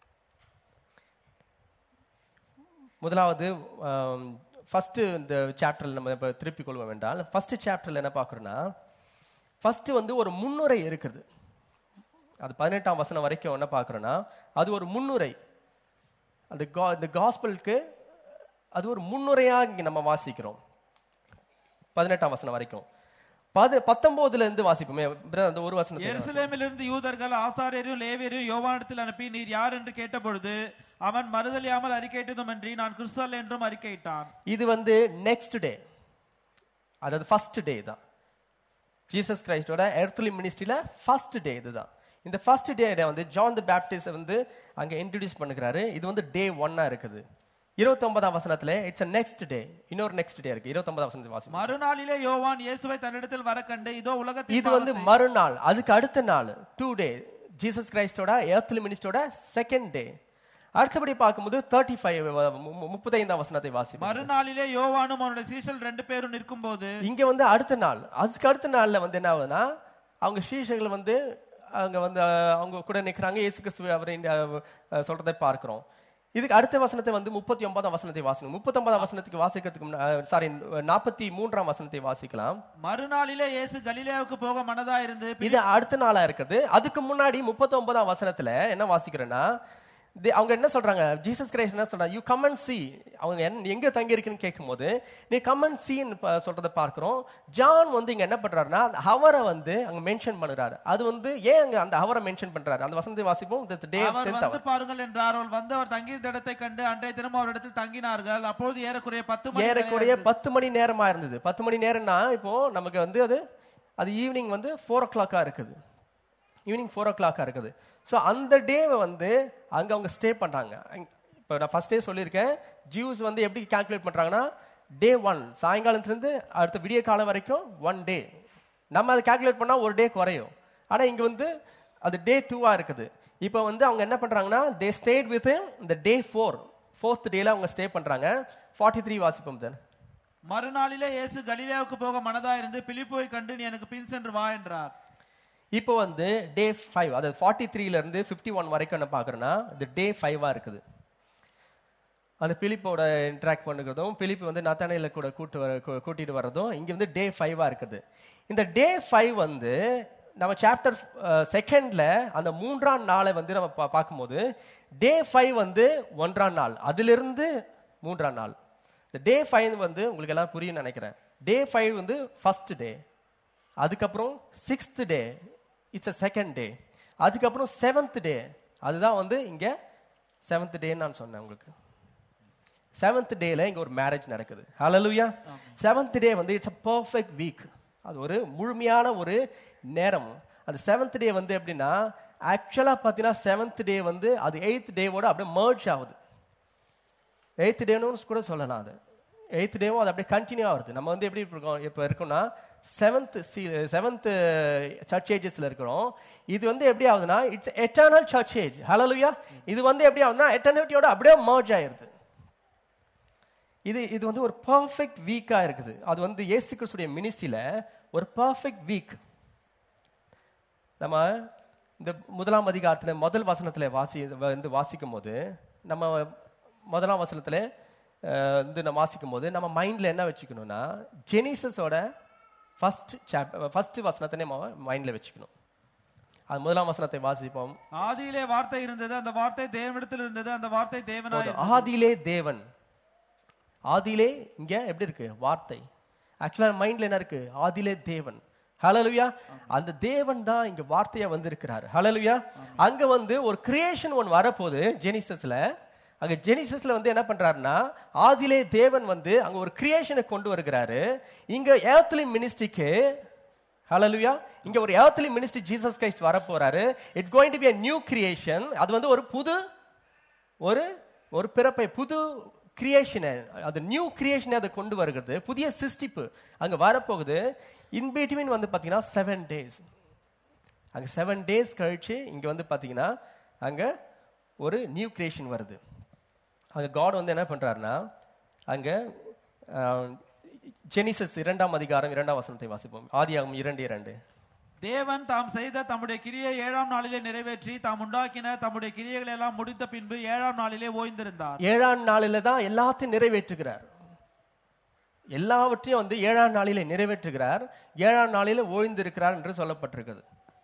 முதலாவது ஃபர்ஸ்ட் இந்த சாப்டர்ல நம்ம இப்போ திருப்பி கொள்வோம் என்றால், ஃபர்ஸ்ட் சாப்டர்ல என்ன பார்க்குறோன்னா, ஃபர்ஸ்ட் வந்து ஒரு முன்னுரை இருக்குது. அது பதினெட்டாம் வசனம் வரைக்கும் என்ன பார்க்குறோன்னா, அது ஒரு முன்னுரை. அந்த கா இந்த காஸ்பலுக்கு அது ஒரு முன்னுரையா இங்கே நம்ம வாசிக்கிறோம். பதினெட்டாம் வசனம் வரைக்கும். பது பத்தொன்பதுல இருந்து வாசிப்போமே அந்த ஒரு வசனம். எருசலேமிலிருந்து யூதர்கள் ஆசாரியரையும் லேவியரையும் யோவானிடத்தில் அனுப்பி, நீர் யார் என்று கேட்டபொழுது அவன் மறுதலியாமல் அறிக்கையிட்டதுமின்றி நான் கிறிஸ்து அல்ல என்றும் அறிக்கையிட்டான். இது வந்து நெக்ஸ்ட் டே, அதாவது ஃபர்ஸ்ட் டே தான் ஜீசஸ் கிரைஸ்டோட எர்த்லி மினிஸ்ட்ரியில ஃபர்ஸ்ட் டே. இதுதான் இந்த ஃபர்ஸ்ட் டே வந்து ஜான் தி பேப்டிஸ்ட் வந்து அங்க இன்ட்ரோடியூஸ் பண்ணுகிறாரு. இது வந்து டே ஒன்னா இருக்குது. இருபத்தி ஒன்பதாம் வசனத்துல இட்ஸ் a next day, இன்னொரு நெக்ஸ்ட் டே இருக்கு. இருபத்தி ஒன்பதாம் வசனத்தை வாசிப்போம். மறுநாளிலே யோவான் இயேசுவை தன்னிடத்தில் வர கண்டு, இதோ உலகத்தில், இது வந்து மறுநாள், அதுக்கு அடுத்த நாள் டூ டே, ஜீசஸ் கிரைஸ்டோட எர்த்லி மினிஸ்ட்ரியோட செகண்ட் டே. அடுத்தபடி பார்க்கும்போது தேர்ட்டி ஃபைவ் முப்பத்தைந்தாம் வசனத்தை வாசிப்போம். மறுநாளிலே யோவானும் அவனுடைய சீஷர்கள் ரெண்டு பேரும் நிற்கும் போது, இங்க வந்து அடுத்த நாள், அதுக்கு அடுத்த நாள்ல வந்து என்ன ஆகுதுன்னா, அவங்க சீஷர்கள் வந்து அங்க வந்து அவங்க கூட நிற்கிறாங்க. இயேசு கிறிஸ்து அவரை சொல்றதை பார்க்கிறோம். இதுக்கு அடுத்த வசனத்தை வந்து முப்பத்தி ஒன்பதாம் வசனத்தை வாசிக்கணும். முப்பத்தி ஒன்பதாம் வசனத்துக்கு வாசிக்கிறதுக்கு சாரி நாற்பத்தி மூன்றாம் வசனத்தை வாசிக்கலாம். மறுநாளிலே இயேசு கலிலேயாவுக்கு போக மனதா இருந்து, இது அடுத்த நாளா இருக்குது. அதுக்கு முன்னாடி முப்பத்தி ஒன்பதாம் வசனத்துல என்ன வாசிக்கிறேன்னா, அவங்க என்ன சொல்றாங்க, ஜீசஸ் கிரைஸ்ட் என்ன சொல்றாங்க, யூ கம் அண்ட் see. அவங்க எங்க தங்கி இருக்குன்னு கேட்கும்போது நீ கம் அண்ட் see சொல்றதை பார்க்கிறோம். ஜான் வந்து இங்க என்ன பண்றாருன்னா, அந்த ஹவரை வந்து அங்க மென்ஷன் பண்றாரு. அது வந்து ஏன் அங்க அந்த ஹவரை மென்ஷன் பண்றாரு? அந்த வசனத்தை வாசிப்போம். அவர் வந்து பாருங்கள் என்றார். அவர்கள் வந்து அவர் தங்கியிருந்த இடத்தை கண்டு அன்றைய தினம் அவரிடத்தில் தங்கினார்கள். அப்பொழுது ஏறக்குறைய பத்து மணி ஏறக்குறைய பத்து மணி நேரமா இருந்தது. பத்து மணி நேரம்னா இப்போ நமக்கு வந்து அது அது ஈவினிங் வந்து ஃபோர் ஓ கிளாக்கா இருக்குது. ஈவினிங் ஃபோர் ஓ கிளாக்கா இருக்குது. ஸோ அந்த டேவை வந்து அங்கே அவங்க ஸ்டே பண்ணுறாங்க. இப்போ நான் ஃபர்ஸ்ட் டே சொல்லியிருக்கேன், ஜூஸ் வந்து எப்படி கால்குலேட் பண்ணுறாங்கன்னா, டே ஒன் சாயங்காலத்துலேருந்து அடுத்த விடிய காலம் வரைக்கும் ஒன் டே. நம்ம அதை கால்குலேட் பண்ணால் ஒரு டே குறையும். ஆனால் இங்கே வந்து அது டே டூவாக இருக்குது. இப்போ வந்து அவங்க என்ன பண்ணுறாங்கன்னா, தே ஸ்டேட் வித் இந்த டே ஃபோர் ஃபோர்த் டேல அவங்க ஸ்டே பண்ணுறாங்க. ஃபார்ட்டி த்ரீ வாசிப்போம் தான். மறுநாளிலே இயேசு கலிலேயாவுக்கு போக மனதா இருந்து பிலிப்போவை கண்டு, நீ எனக்கு பின் சென்று வா என்றார். இப்போ வந்து டே ஃபைவ், அதாவது ஃபார்ட்டி த்ரீல இருந்து ஃபிஃப்டி ஒன் வரைக்கும் என்ன பார்க்குறேன்னா, இது டே ஃபைவா இருக்குது. அந்த பிலிப்போட இன்ட்ராக்ட் பண்ணுறதும், பிலிப்பு வந்து நத்தானியேல கூட கூட்டு வர கூட்டிட்டு வர்றதும் இங்கே வந்து டே ஃபைவா இருக்குது. இந்த டே ஃபைவ் வந்து நம்ம சாப்டர் செகண்ட்ல அந்த மூன்றாம் நாளை வந்து நம்ம பார்க்கும்போது டே ஃபைவ் வந்து ஒன்றாம் நாள், அதிலிருந்து மூன்றாம் நாள். இந்த டே ஃபைவ் வந்து உங்களுக்கு எல்லாம் புரியும் நினைக்கிறேன். டே ஃபைவ் வந்து ஃபர்ஸ்ட் டே, அதுக்கப்புறம் sixth day, it's a second day, அதுக்கப்புறம் செவன்த் டே, அதுதான் வந்து இங்க செவன்த் டேன்னு நான் சொன்னேன் உங்களுக்கு. செவன்த் டேல இங்க ஒரு மேரேஜ் நடக்குது. ஹல்லேலூயா. செவன்த் டே வந்து இட்ஸ் அ பெர்ஃபெக்ட் வீக். அது ஒரு முழுமையான ஒரு நேரம். அந்த செவன்த் டே வந்து எப்படின்னா, ஆக்சுவலா பார்த்தீங்கன்னா செவன்த் டே வந்து அது எயித் டேவோட அப்படியே மர்ஜ் ஆகுது. எயித் டேன்னு கூட சொல்லலாம். அது எயித் டேவும் அது அப்படியே கண்டினியூ ஆகுது. நம்ம வந்து எப்படி இருக்கோம் இப்போ இருக்கோம்னா, செவன்த் சி செவன்த் சர்ச் ஏஜஸ்ல இருக்கிறோம். இது வந்து எப்படி ஆகுதுன்னா, இட்ஸ் எட்டர்னல் சர்ச் ஏஜ். ஹல்லேலூயா. இது வந்து எப்படி ஆகுதுன்னா, எட்டர்னிட்டியோட அப்படியே மர்ஜ் ஆயிருது. இது இது வந்து ஒரு பர்ஃபெக்ட் வீக்கா இருக்குது. அது வந்து இயேசு கிறிஸ்துடைய மினிஸ்ட்ரியில ஒரு பர்ஃபெக்ட் வீக். நம்ம இந்த முதலாம் அதிகாரத்துல முதல் வசனத்துல வாசி வந்து வாசிக்கும் போது, நம்ம முதலாம் வசனத்துல வந்து நம்ம வாசிக்கும் போது நம்ம மைண்ட்ல என்ன வச்சுக்கணும்னா, ஜெனிசஸோட ஃபர்ஸ்ட் சாப்டர் ஃபர்ஸ்ட் வசனத்தை நம்ம மைண்ட்ல வச்சுக்கணும். அது முதலாம் வசனத்தை வாசிப்போம். ஆதியிலே வார்த்தை இருந்தது, அந்த வார்த்தை தேவனிடத்தில் இருந்தது, அந்த வார்த்தை தேவனாய் இருந்தது. ஆதியிலே தேவன். ஆதியிலே இங்க எப்படி இருக்கு? வார்த்தை. ஆக்சுவலா மைண்ட்ல என்ன இருக்கு? ஆதியிலே தேவன். ஹல்லேலூயா. அந்த தேவன் தான் இங்க வார்த்தையா வந்திருக்கிறார். ஹல்லேலூயா. அங்க வந்து ஒரு கிரியேஷன் ஒன்னு வரப்போகுது ஜெனிசஸ்ல. அங்க ஜெனிசஸ்ல வந்து என்ன பண்றாருன்னா, ஆதியிலே தேவன் வந்து அங்க ஒரு கிரியேஷனை கொண்டு வருகிறாரு. இங்க ஏர்த்லி மினிஸ்ட்ரிக்கு, ஹல்லேலூயா, இங்க ஒரு ஏர்த்லி மினிஸ்ட்ரி ஜீசஸ் கிரைஸ்ட் வர போறாரு. It going to be a new creation. அது வந்து ஒரு புது ஒரு ஒரு பிறப்பை, புது கிரியேஷனை, அது நியூ கிரியேஷனை அதை கொண்டு வருகிறது. புதிய சிருஷ்டிப்பு அங்க வரப்போகுது. இன் பிட்வீன் வந்து பாத்தீங்கன்னா செவன் டேஸ் அங்க செவன் டேஸ் கழிச்சு இங்க வந்து பாத்தீங்கன்னா அங்க ஒரு நியூ கிரியேஷன் வருது. அங்க காட் வந்து என்ன பண்றாருன்னா, அங்க ஜெனிசஸ் இரண்டாம் அதிகாரம் இரண்டாம் வசனத்தை வாசிப்போம். ஆதியாகமம் இரண்டு இரண்டு. தேவன் தாம் செய்த தம்முடைய கிரியை ஏழாம் நாளிலே நிறைவேற்றி தாம் உண்டாக்கின தம்முடைய கிரியைகளை எல்லாம் முடித்த பின்பு ஏழாம் நாளிலே ஓய்ந்திருந்தார். ஏழாம் நாளில தான் எல்லாத்தையும் நிறைவேற்றுகிறார். எல்லாவற்றையும் வந்து ஏழாம் நாளிலே நிறைவேற்றுகிறார். ஏழாம் நாளில ஓய்ந்திருக்கிறார் என்று சொல்லப்பட்டிருக்கிறது.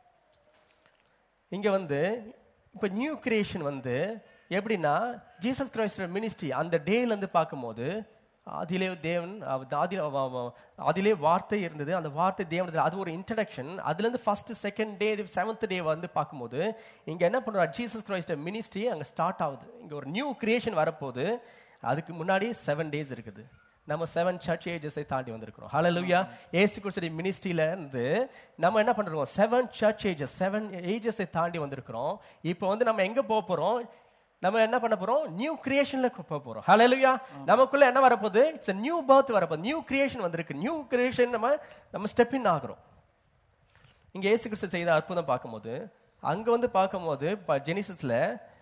இங்க வந்து இப்ப நியூ கிரியேஷன் வந்து எப்படின்னா, ஜீசஸ் கிரைஸ்ட் மினிஸ்ட்ரி அந்த டேல இருந்து பார்க்கும்போது அதிலே தேவன், அதிலே வார்த்தை இருந்தது, அந்த வார்த்தை தேவன், அது ஒரு இன்ட்ரடக்ஷன். அதுல இருந்து first second day seventh day வந்து பார்க்கும்போது இங்க என்ன பண்றாரு, ஜீசஸ் கிரைஸ்ட் மினிஸ்ட்ரி அங்க ஸ்டார்ட் ஆகுது. இங்க ஒரு நியூ கிரியேஷன் வரப்போகுது. அதுக்கு முன்னாடி செவன் டேஸ் இருக்குது. நம்ம செவன் சர்ச் ஏஜஸை தாண்டி வந்திருக்கிறோம். ஹல்லேலூயா. இயேசு கிறிஸ்துவின் மினிஸ்ட்ரியில இருந்து நம்ம என்ன பண்றோம், செவன் சர்ச் ஏஜஸ், செவன் ஏஜஸை தாண்டி வந்திருக்கிறோம். இப்போ வந்து நம்ம எங்க போக போறோம், நம்ம என்ன பண்ண போறோம், நியூ கிரியேஷன்ல போக போறோம். ஹல்லேலூயா. நமக்குள்ள என்ன வரப்போகுது, இட்ஸ் a நியூ பர்த் வரப்போகுது. நியூ கிரியேஷன் வந்திருக்கு. நியூ கிரியேஷன் நம்ம நம்ம ஸ்டெப் இன் ஆகிறோம். இங்க இயேசு கிறிஸ்து செய்த அற்புதம் பார்க்கும்போது, அங்க வந்து பார்க்கும்போது ஜெனிசிஸ்ல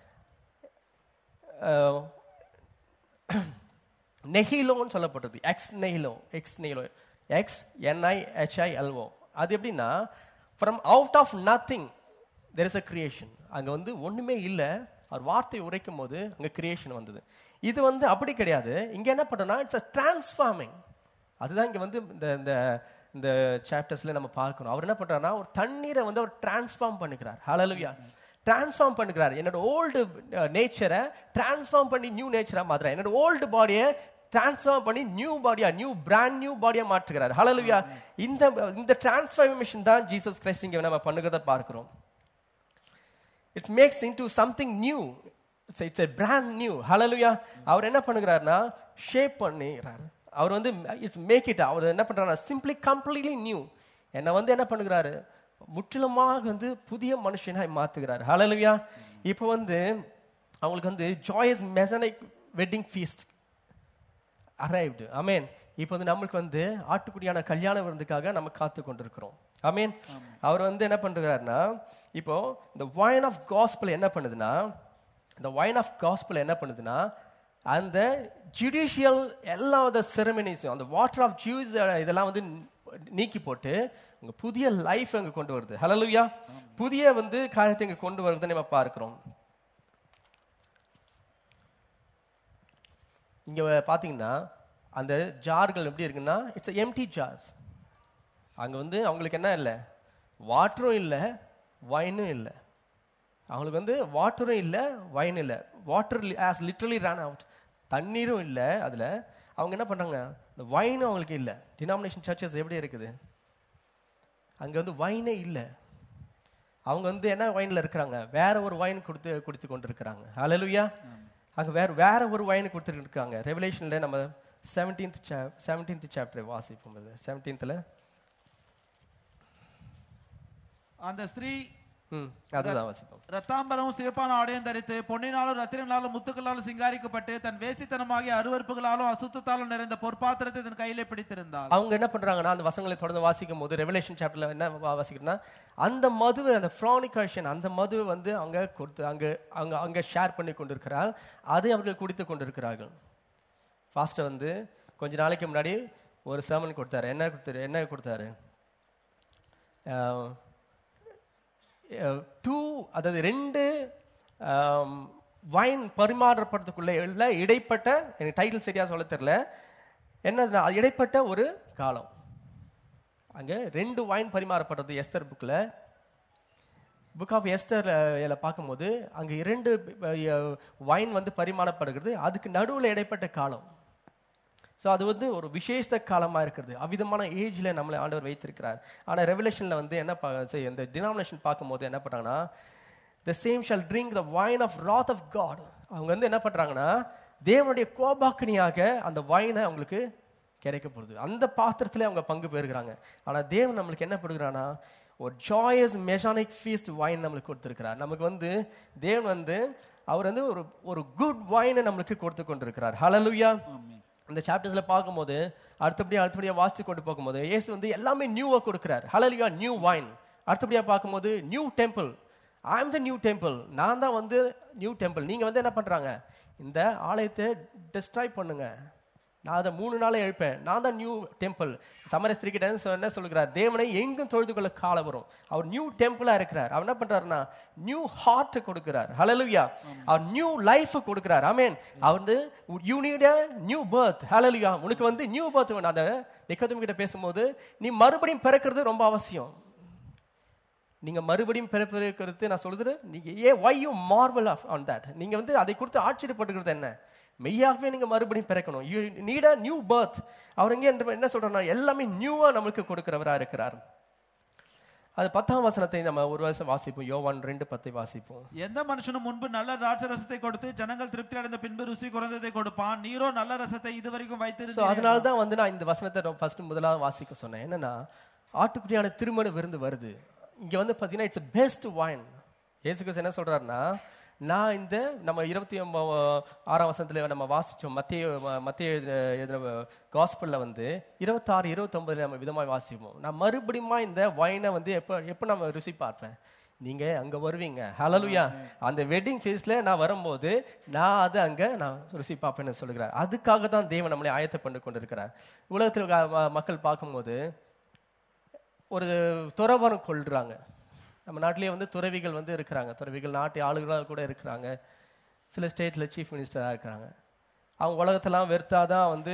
நெஹிலோன்னு சொல்லப்பட்டது. Ex nihilo, ex nihilo, ex NI HILO. அது எப்படின்னா, from out of nothing there is a creation. அங்க வந்து ஒண்ணுமே இல்லை, அவர் வார்த்தை உரைக்கும் போது அங்க கிரியேஷன் வந்தது. இது வந்து அப்படி கிடையாது. இங்க என்ன பண்றோம்னா, இட்ஸ் அ டிரான்ஸ்ஃபார்மிங். அதுதான் இங்க வந்து இந்த இந்த இந்த சாப்டர்ஸ்ல நம்ம பார்க்கணும். அவர் என்ன பண்றாருன்னா, ஒரு தண்ணீரை வந்து அவர் டிரான்ஸ்ஃபார்ம் பண்ணுகிறார். ஹல்லேலூயா. டிரான்ஸ்ஃபார்ம் பண்ணுகிறார். என்னோட ஓல்டு நேச்சரை டிரான்ஸ்ஃபார்ம் பண்ணி நியூ நேச்சரா மாத்துறார். என்னோட ஓல்டு பாடியை டிரான்ஸ்ஃபார்ம் பண்ணி நியூ பாடியா, நியூ பிராண்ட் நியூ பாடியா மாற்றுகிறார். ஹல்லேலூயா. இந்த இந்த டிரான்ஸ்ஃபார்மேஷன் தான் ஜீசஸ் கிரைஸ்ட் இங்க நம்ம பண்ணுகிறத பார்க்கிறோம். It makes into something new. It's a, it's a brand new. Hallelujah. அவர் என்ன பண்ணுகிறார்னா, ஷேப் பண்ணுகிறார். அவர் வந்து இட்ஸ் மேக் இட், அவர் என்ன பண்றாருன்னா, சிம்பிளி கம்ப்ளீட்லி நியூ. என்ன வந்து என்ன பண்ணுகிறாரு, முற்றிலுமாக வந்து புதிய மனுஷனாய் மாத்துகிறார். ஹல்லேலூயா. இப்போ வந்து அவங்களுக்கு வந்து joyous messianic wedding feast arrived. ஆமென். இப்போ வந்து நம்மளுக்கு வந்து ஆட்டுக்குடியான கல்யாண விருந்துக்காக நம்ம காத்து கொண்டிருக்கிறோம். ஆமென். அவர் வந்து என்ன பண்றாருன்னா, இப்போ இந்த வைன் ஆஃப் காஸ்பல் என்ன பண்ணுதுன்னா, இந்த வைன் ஆஃப் காஸ்பல் என்ன பண்ணுதுன்னா, அந்த ஜுடிஷியல் எல்லா செரமனிஸும், அந்த வாட்டர் ஆஃப் ஜூஸ் இதெல்லாம் வந்து நீக்கி போட்டு உங்க புதிய லைஃப் அங்க கொண்டு வருது. ஹல்லேலூயா. புதிய வந்து காரியத்தை இங்க கொண்டு வருதுன்னு நம்ம பார்க்கிறோம். இங்க பாத்தீங்கன்னா அந்த ஜார்கள் எப்படி இருக்குன்னா, இட்ஸ் எம்டி ஜார்ஸ். அங்க வந்து அவங்களுக்கு என்ன இல்லை, வாட்டரும் இல்லை, வைனும் இல்லை. அவங்களுக்கு வந்து வாட்டரும் இல்லை, வைன் இல்லை. Water has literally run out. தண்ணீரும் இல்லை அதுல. அவங்க என்ன பண்றாங்க, இந்த வைனும் அவங்களுக்கு இல்லை. டினாமினேஷன் சர்ச்சஸ் எப்படி இருக்குது, அங்க வந்து வைனே இல்லை. அவங்க வந்து என்ன வைன்ல இருக்கிறாங்க, வேற ஒரு வைன் கொடுத்து குடித்து கொண்டு இருக்கிறாங்க. ஹல்லேலூயா. அங்க வேற வேற ஒரு வைன் கொடுத்துட்டு இருக்காங்க. ரெவலேஷன்ல நம்ம செவன்டீன்த் செவன்டீன்த் சாப்டர் வாசிப்போம். செவன்டீன்த்ல அந்த ஸ்திரீ அதுதான் வாசிப்போம். ரத்தாம்பரமும் சிவப்பான ஆடையும் தரித்து பொன்னினாலும் ரத்தினாலும் முத்துக்களாலும் சிங்காரிக்கப்பட்டு தன் வேசித்தனமாகிய அருவருப்புகளாலும் அசுத்தத்தாலும் நிறைந்த பொற்பாத்திரத்தை தன் கையிலே பிடித்திருந்தாள். அவங்க என்ன பண்றாங்கன்னா, அந்த வசனங்களை தொடர்ந்து வாசிக்கும் போது ரெவலேஷன் சாப்டர்ல என்ன வாசிக்கிறதுனா, அந்த மது, அந்த ஃப்ரானிகேஷன், அந்த மது வந்து அங்க கொடுத்து அங்க அங்க அங்க ஷேர் பண்ணி கொண்டிருக்கிறாள். அதை அவர்கள் குடித்து கொண்டிருக்கிறார்கள். ஃபாஸ்டர் வந்து கொஞ்ச நாளைக்கு முன்னாடி ஒரு சர்மன் கொடுத்தாரு. என்ன கொடுத்தாரு என்ன கொடுத்தாரு டூ, அதாவது ரெண்டு வைன் பரிமாறப்படுறதுக்குள்ள இடைப்பட்ட, எனக்கு டைட்டில் சரியா சொல்ல தெரியல, என்ன இடைப்பட்ட ஒரு காலம். அங்கே ரெண்டு வைன் பரிமாறப்பட்டது எஸ்தர் புக்கில். புக் ஆஃப் எஸ்தர் பார்க்கும்போது அங்கே இரண்டு வைன் வந்து பரிமாறப்படுகிறது. அதுக்கு நடுவில் இடைப்பட்ட காலம். ஸோ அது வந்து ஒரு விசேஷ காலமாக இருக்கிறது. அவ்விதமான ஏஜில் நம்மளை ஆண்டவர் வைத்திருக்கிறார். ஆனால் ரெவலேஷனில் வந்து என்ன பா இந்த டினாமினேஷன் பார்க்கும்போது என்ன பண்ணுறாங்கன்னா, the same shall drink the wine of wrath of God. அவங்க வந்து என்ன பண்ணுறாங்கன்னா, தேவனுடைய கோபாக்கினியாக அந்த வைனை அவங்களுக்கு கிடைக்கப்படுது. அந்த பாத்திரத்திலே அவங்க பங்கு பெறுகிறாங்க. ஆனால் தேவன் நம்மளுக்கு என்ன பண்ணுறான்னா, ஒரு ஜாயஸ் மெசானிக் ஃபீஸ்ட் வைன் நம்மளுக்கு கொடுத்துருக்கிறார். நமக்கு வந்து தேவன் வந்து அவர் வந்து ஒரு ஒரு குட் வைனை நம்மளுக்கு கொடுத்து கொண்டிருக்கிறார். ஹல்லேலூயா. இந்த சாப்டர்ஸ்ல பார்க்கும்போது அடுத்தபடியாக அடுத்தபடியாக வாசித்து கொண்டு போகும்போது இயேசு வந்து எல்லாமே நியூவாக கொடுக்குறார். ஹல்லேலூயா. New wine. அடுத்தபடியாக பார்க்கும்போது new temple. I am the new temple. நான் தான் வந்து நியூ டெம்பிள். நீங்கள் வந்து என்ன பண்ணுறாங்க, இந்த ஆலயத்தை டிஸ்ட்ராய் பண்ணுங்க, நான் அதை மூணு நாளே எழுப்பேன், நான் தான் நியூ டெம்பிள். சமர ஸ்திரீக்கிட்ட என்ன சொல்லுகிறார், தேவனை எங்கும் தொழுது கொள்ள காலம் வரும். அவர் நியூ டெம்பிளா இருக்கிறார். அவர் என்ன பண்றாருன்னா நியூ ஹார்ட் கொடுக்கிறார். ஹல்லேலூயா. அவர் நியூ லைஃப் கொடுக்கிறார். ஆமென். அவர் வந்து you need a new birth. ஹல்லேலூயா. உனக்கு வந்து நியூ பர்த் வேணும். அந்த நிக்கோதேமு கிட்ட பேசும்போது நீ மறுபடியும் பிறக்கிறது ரொம்ப அவசியம். நீங்க மறுபடியும் பிறப்பிருக்கிறது நான் சொல்றது, நீங்க ஏ why you marvel on that. நீங்க வந்து அதை குறித்து ஆச்சரியப்பட்டுக்கிறது என்ன, மெய்யாகவே நீங்க மறுபடியும் பிறக்கணும். You need a new birth. அவர் இங்கே என்ன சொல்றாருன்னா எல்லாமே நியூவா நமக்கு கொடுக்கிறவரா இருக்கிறார். அது பத்தாம் வசனத்தை நம்ம ஒரு வருஷம் வாசிப்போம். யோவான் ரெண்டு பத்தை வாசிப்போம். எந்த மனுஷனும் முன்பு நல்ல திராட்சை ரசத்தை கொடுத்து ஜனங்கள் திருப்தி அடைந்த பின்பு ருசி குறைந்ததை கொடுப்பான். நீரோ நல்ல ரசத்தை இதுவரைக்கும் வைத்திருந்தீர். அதனால தான் வந்து நான் இந்த வசனத்தை ஃபர்ஸ்ட் முதலாவது வாசிக்க சொன்னேன். என்னன்னா ஆட்டுக்குட்டியான திருமண விருந்து வருது. இங்க வந்து பாத்தீங்கன்னா இட்ஸ் பெஸ்ட் வைன். இயேசு கிறிஸ்து என்ன சொல்றாருன்னா, நான் இந்த நம்ம இருபத்தி ஆறாம் வசனத்துல நம்ம வாசிச்சோம், மத்திய மத்திய காஸ்பல்ல வந்து இருபத்தாறு இருபத்தொன்பதுல நம்ம விதமாக வாசிப்போம். நான் மறுபடியும் இந்த வைனை வந்து எப்ப எப்ப நம்ம ருசி பார்ப்பேன், நீங்க அங்க வருவீங்க. ஹல்லேலூயா. அந்த வெட்டிங் ஃபேஸ்ல நான் வரும்போது நான் அது அங்க நான் ருசி பார்ப்பேன்னு சொல்லுகிறார். அதுக்காக தான் தேவன் நம்மளை ஆயத்த பண்ணி கொண்டிருக்கிறார். உலகத்தில் மக்கள் பார்க்கும்போது ஒரு துறவரம் கொள்றாங்க. நம்ம நாட்டிலேயே வந்து துறவிகள் வந்து இருக்கிறாங்க. துறவிகள் நாட்டு ஆளுகளாக கூட இருக்கிறாங்க. சில ஸ்டேட்ல சீஃப் மினிஸ்டராக இருக்கிறாங்க. அவங்க உலகத்தெல்லாம் வெறுத்தாதான் வந்து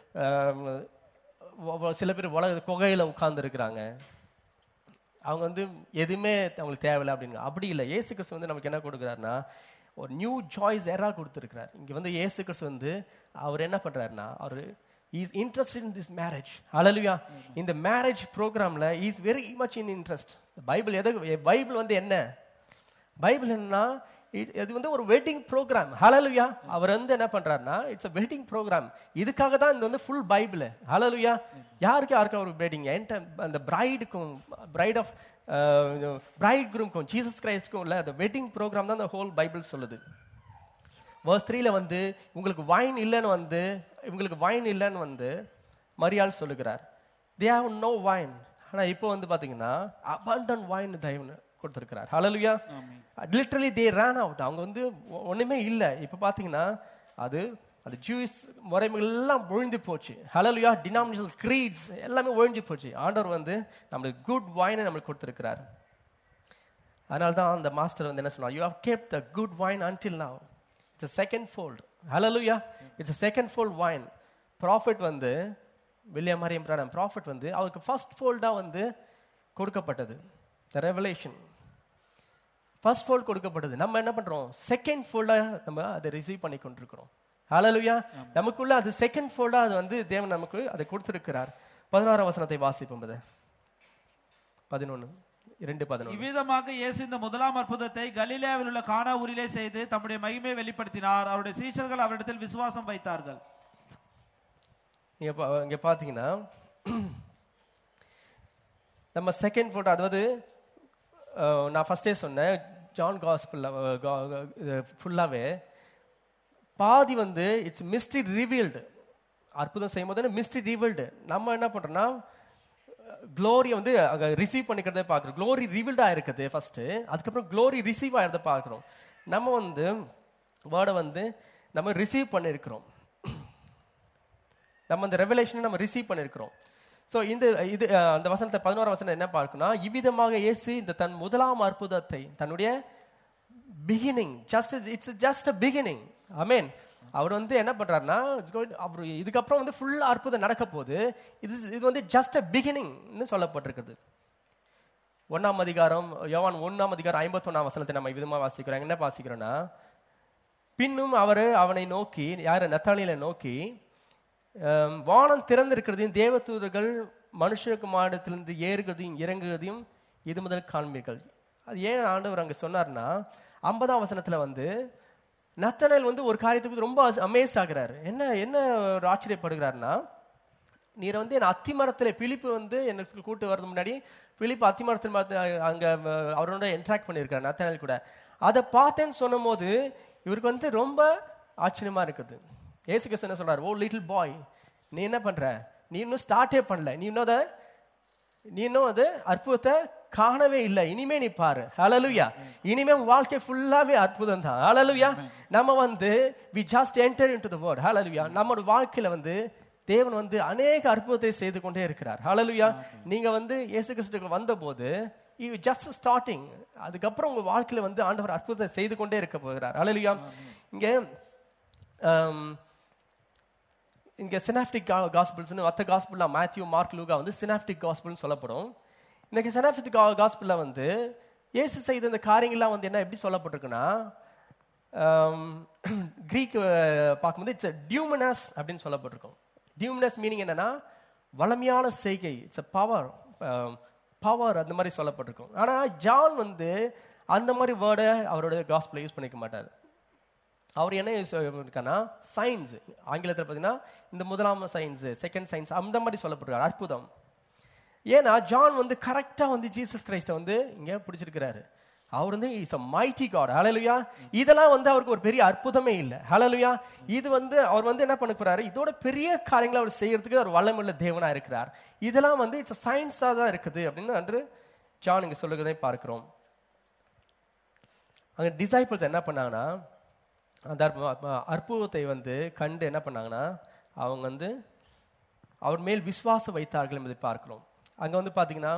சில பேர் உலக குகையில உட்கார்ந்து இருக்கிறாங்க. அவங்க வந்து எதுவுமே அவங்களுக்கு தேவையில்லை அப்படின்னு. அப்படி இல்லை. இயேசு கிறிஸ்து வந்து நமக்கு என்ன கொடுக்குறாருன்னா ஒரு நியூ சாய்ஸ் எரா கொடுத்துருக்கிறார். இங்க வந்து இயேசு கிறிஸ்து வந்து அவர் என்ன பண்றாருன்னா அவர் he is interested in this marriage. Hallelujah. Mm-hmm. In the marriage program la he is very much in interest. The bible எது பைபிள் வந்து என்ன, பைபிள் என்னன்னா இது வந்து ஒரு வெட்டிங் ப்ரோக்ராம். ஹல்லேலூயா. அவர் வந்து என்ன பண்றாருன்னா இட்ஸ் a வெட்டிங் ப்ரோக்ராம். இதுக்காக தான் இந்த வந்து ஃபுல் பைபிள். ஹல்லேலூயா. யாருக்கு யாருக்கு ஒரு வெட்டிங், அந்த பிரைடுக்கும் பிரைட் ஆஃப் பிரைட் குரூம்க்கும் ஜீசஸ் கிரைஸ்டுக்கும் உள்ள அந்த வெட்டிங் ப்ரோக்ராம் தான் அந்த ஹோல் பைபிள் சொல்லுது. verse three ல வந்து உங்களுக்கு வைன் இல்லைன்னு வந்து உங்களுக்கு வைன் இல்லைன்னு வந்து மரியாள் சொல்லுகிறார். they have no wine. ஆனா இப்போ வந்து பாத்தீங்கன்னா abundant wine தயவுன்னு கொடுத்திருக்கிறார். ஹல்லேலூயா. literally they ran out. அவங்க வந்து ஒண்ணுமே இல்லை. இப்போ பாத்தீங்கன்னா அது அது ஜூஸ் முறைமைகள் எல்லாம் ஒழிஞ்சு போச்சு. ஹல்லேலூயா. டினாமினேஷனல் creeds எல்லாமே ஒழிஞ்சு போச்சு. ஆண்டவர் வந்து நம்மளுக்கு குட் வைனை நம்மளுக்கு கொடுத்திருக்கிறார். அதனால தான் அந்த மாஸ்டர் வந்து என்ன சொன்னார், you have kept the good wine until now. It's a second fold. Hallelujah. It's a second fold wine. Prophet வந்து வில்லியம் மரியம் பிரானம் prophet வந்து அவருக்கு first fold தான் வந்து கொடுக்கப்பட்டது. The revelation first fold கொடுக்கப்பட்டது. நம்ம என்ன பண்றோம், second fold நம்ம அதை ரிசீவ் பண்ணி கொண்டிருக்கிறோம். Hallelujah. நமக்குள்ள அது second fold அது வந்து தேவன் நமக்கு அதை கொடுத்திருக்கிறார். பதினாறாம் வசனத்தை வாசிப்போம். பதினொன்று இரண்டு பதினொன்று. இவ்விதமாக இயேசு இந்த முதலாம் அற்புதத்தை கலிலேயாவில் உள்ள கானா ஊரிலே செய்து தம்முடைய மகிமையை வெளிப்படுத்தினார். அவருடைய சீஷர்கள் அவரிடத்தில் விசுவாசம் வைத்தார்கள். இங்க பாத்தீங்கன்னா நம்ம செகண்ட் போட்டோ, அதாவது நான் ஃபர்ஸ்டே சொன்னேன் ஜான் காஸ்பல் ஃபுல்லாவே பாதி வந்து இட்ஸ் மிஸ்ட்ரி ரிவீல்டு. அற்புதம் செய்யும் போது மிஸ்ட்ரி ரிவீல்டு. நம்ம என்ன பண்றோம்னா க்ளோரி வந்து அங்க ரிசீவ் பண்ணிக்கிறத பார்க்குறோம். க்ளோரி ரிவீல்ட் ஆயிருக்குது ஃபர்ஸ்ட், அதுக்கப்புறம் க்ளோரி ரிசீவ் ஆகிறத பார்க்குறோம். நம்ம வந்து வேர்டை வந்து நம்ம ரிசீவ் பண்ணியிருக்கிறோம். நம்ம அந்த ரெவலேஷனை நம்ம ரிசீவ் பண்ணியிருக்கிறோம். ஸோ இந்த இது அந்த வசனத்தை பதினோராம் வசனம் என்ன பார்க்கணும், இவ்விதமாக இயேசு இந்த தன் முதலாம் அற்புதத்தை தன்னுடைய beginning, just it's just a beginning. Amen. அவர் வந்து என்ன பண்றாருன்னா அவர் இதுக்கப்புறம் வந்து ஃபுல் அற்புதம் நடக்க போகுது. இது இது வந்து ஜஸ்ட் அ பிகினிங்னு சொல்லப்பட்டிருக்குது. ஒன்னாம் அதிகாரம் யோவான் ஒன்னாம் அதிகாரம் ஐம்பத்தி ஒன்னாம் வசனத்தை நம்ம விதமா வாசிக்கிறோம். என்ன வாசிக்கிறோம்னா, பின்னும் அவர் அவனை நோக்கி, யார நத்தானியேலை நோக்கி, வானம் திறந்திருக்கிறதையும் தேவதூதர்கள் மனுஷகுமாரத்திலிருந்து ஏறுகிறதையும் இறங்குகிறதையும் இது முதல் காண்பீர்கள். அது ஏன் ஆண்டவர் அங்க சொன்னார்னா, ஐம்பதாம் வசனத்துல வந்து நத்தானியேல் வந்து ஒரு காரியத்துக்கு ரொம்ப அமேஸ் ஆகிறாரு. என்ன என்ன ஒரு ஆச்சரியப்படுகிறாருன்னா, நீர் வந்து என் அத்திமரத்தில் பிலிப்பு வந்து எனக்கு கூட்டு வரது முன்னாடி பிலிப்பு அத்திமரத்தில் அங்க அவரோட இன்ட்ராக்ட் பண்ணியிருக்காரு நத்தானியேல் கூட. அதை பார்த்தேன்னு சொன்னும் போது இவருக்கு வந்து ரொம்ப ஆச்சரியமா இருக்குது. இயேசு கிறிஸ்து என்ன சொல்றாரு, ஓ லிட்டில் பாய், நீ என்ன பண்ற, நீ இன்னும் ஸ்டார்டே பண்ணல, நீ இன்னும் அதை நீ இன்னும் அது அற்புதத்தை காணவே இல்லை, இனிமே நீ பாரு. ஹல்லேலூயா. இனிமே வாழ்க்கை ஃபுல்லாவே அற்புதம் தான். ஹல்லேலூயா. நம்ம வந்து we just entered into the word. ஹல்லேலூயா. நம்மளோட வாழ்க்கையில வந்து தேவன் வந்து அநேக அற்புதத்தை செய்து கொண்டே இருக்கிறார். ஹல்லேலூயா. நீங்க வந்து இயேசு கிறிஸ்துவுக்கு வந்தபோது you just starting, அதுக்கப்புறம் உங்க வாழ்க்கையில வந்து ஆண்டவர் அற்புதத்தை செய்து கொண்டே இருக்க போகிறார். ஹல்லேலூயா. இங்க இங்க சினாப்டிக் காஸ்பிள்ஸ்னு மற்ற காஸ்பிள்ல மேத்யூ மார்க் லூகா வந்து சினாப்டிக் காஸ்பிள்னு சொல்லப்படும். இன்னைக்கு சினாப்டிக் காஸ்பிள்ல வந்து இயேசு செய்த இந்த காரியங்கள்லாம் வந்து என்ன எப்படி சொல்லப்பட்டிருக்குன்னா, கிரீக் பார்க்கும்போது இட்ஸ் டியூமனஸ் அப்படின்னு சொல்லப்பட்டிருக்கும். டியூமனஸ் மீனிங் என்னன்னா வளமையான செய்கை, இட்ஸ் பவர் பவர் அந்த மாதிரி சொல்லப்பட்டிருக்கும். ஆனா ஜான் வந்து அந்த மாதிரி வேர்டை அவரோட காஸ்பிள் யூஸ் பண்ணிக்க மாட்டார். அவர் என்ன இருக்கான்னா சயின்ஸ், ஆங்கிலத்தில் பார்த்தீங்கன்னா இந்த முதலாம் சயின்ஸ், செகண்ட் சயின்ஸ் அந்த மாதிரி சொல்லப்படுறாரு, அற்புதம். ஏன்னா ஜான் வந்து கரெக்டா வந்து ஜீசஸ் கிரைஸ்ட வந்து இங்க பிடிச்சிருக்கிறாரு. அவர் வந்து is a mighty God. Hallelujah. இதெல்லாம் வந்து அவருக்கு ஒரு பெரிய அற்புதமே இல்லை. ஹல்லேலூயா. இது வந்து அவர் வந்து என்ன பண்ண போறாரு, இதோட பெரிய காரியங்களை அவர் செய்யறதுக்கு ஒரு வல்லமுள்ள தேவனா இருக்கிறார். இதெல்லாம் வந்து இட்ஸ் சயின்ஸா தான் இருக்குது அப்படின்னு அன்று ஜான் இங்க சொல்லுகிறதை பார்க்கிறோம். அங்க டிசைபிள்ஸ் என்ன பண்ணாங்கன்னா, அந்த அற்புதத்தை வந்து கண்டு என்ன பண்ணாங்கன்னா அவங்க வந்து அவர் மேல் விசுவாசம் வைத்தார்கள் என்பதை பார்க்கிறோம். அங்க வந்து பாத்தீங்கன்னா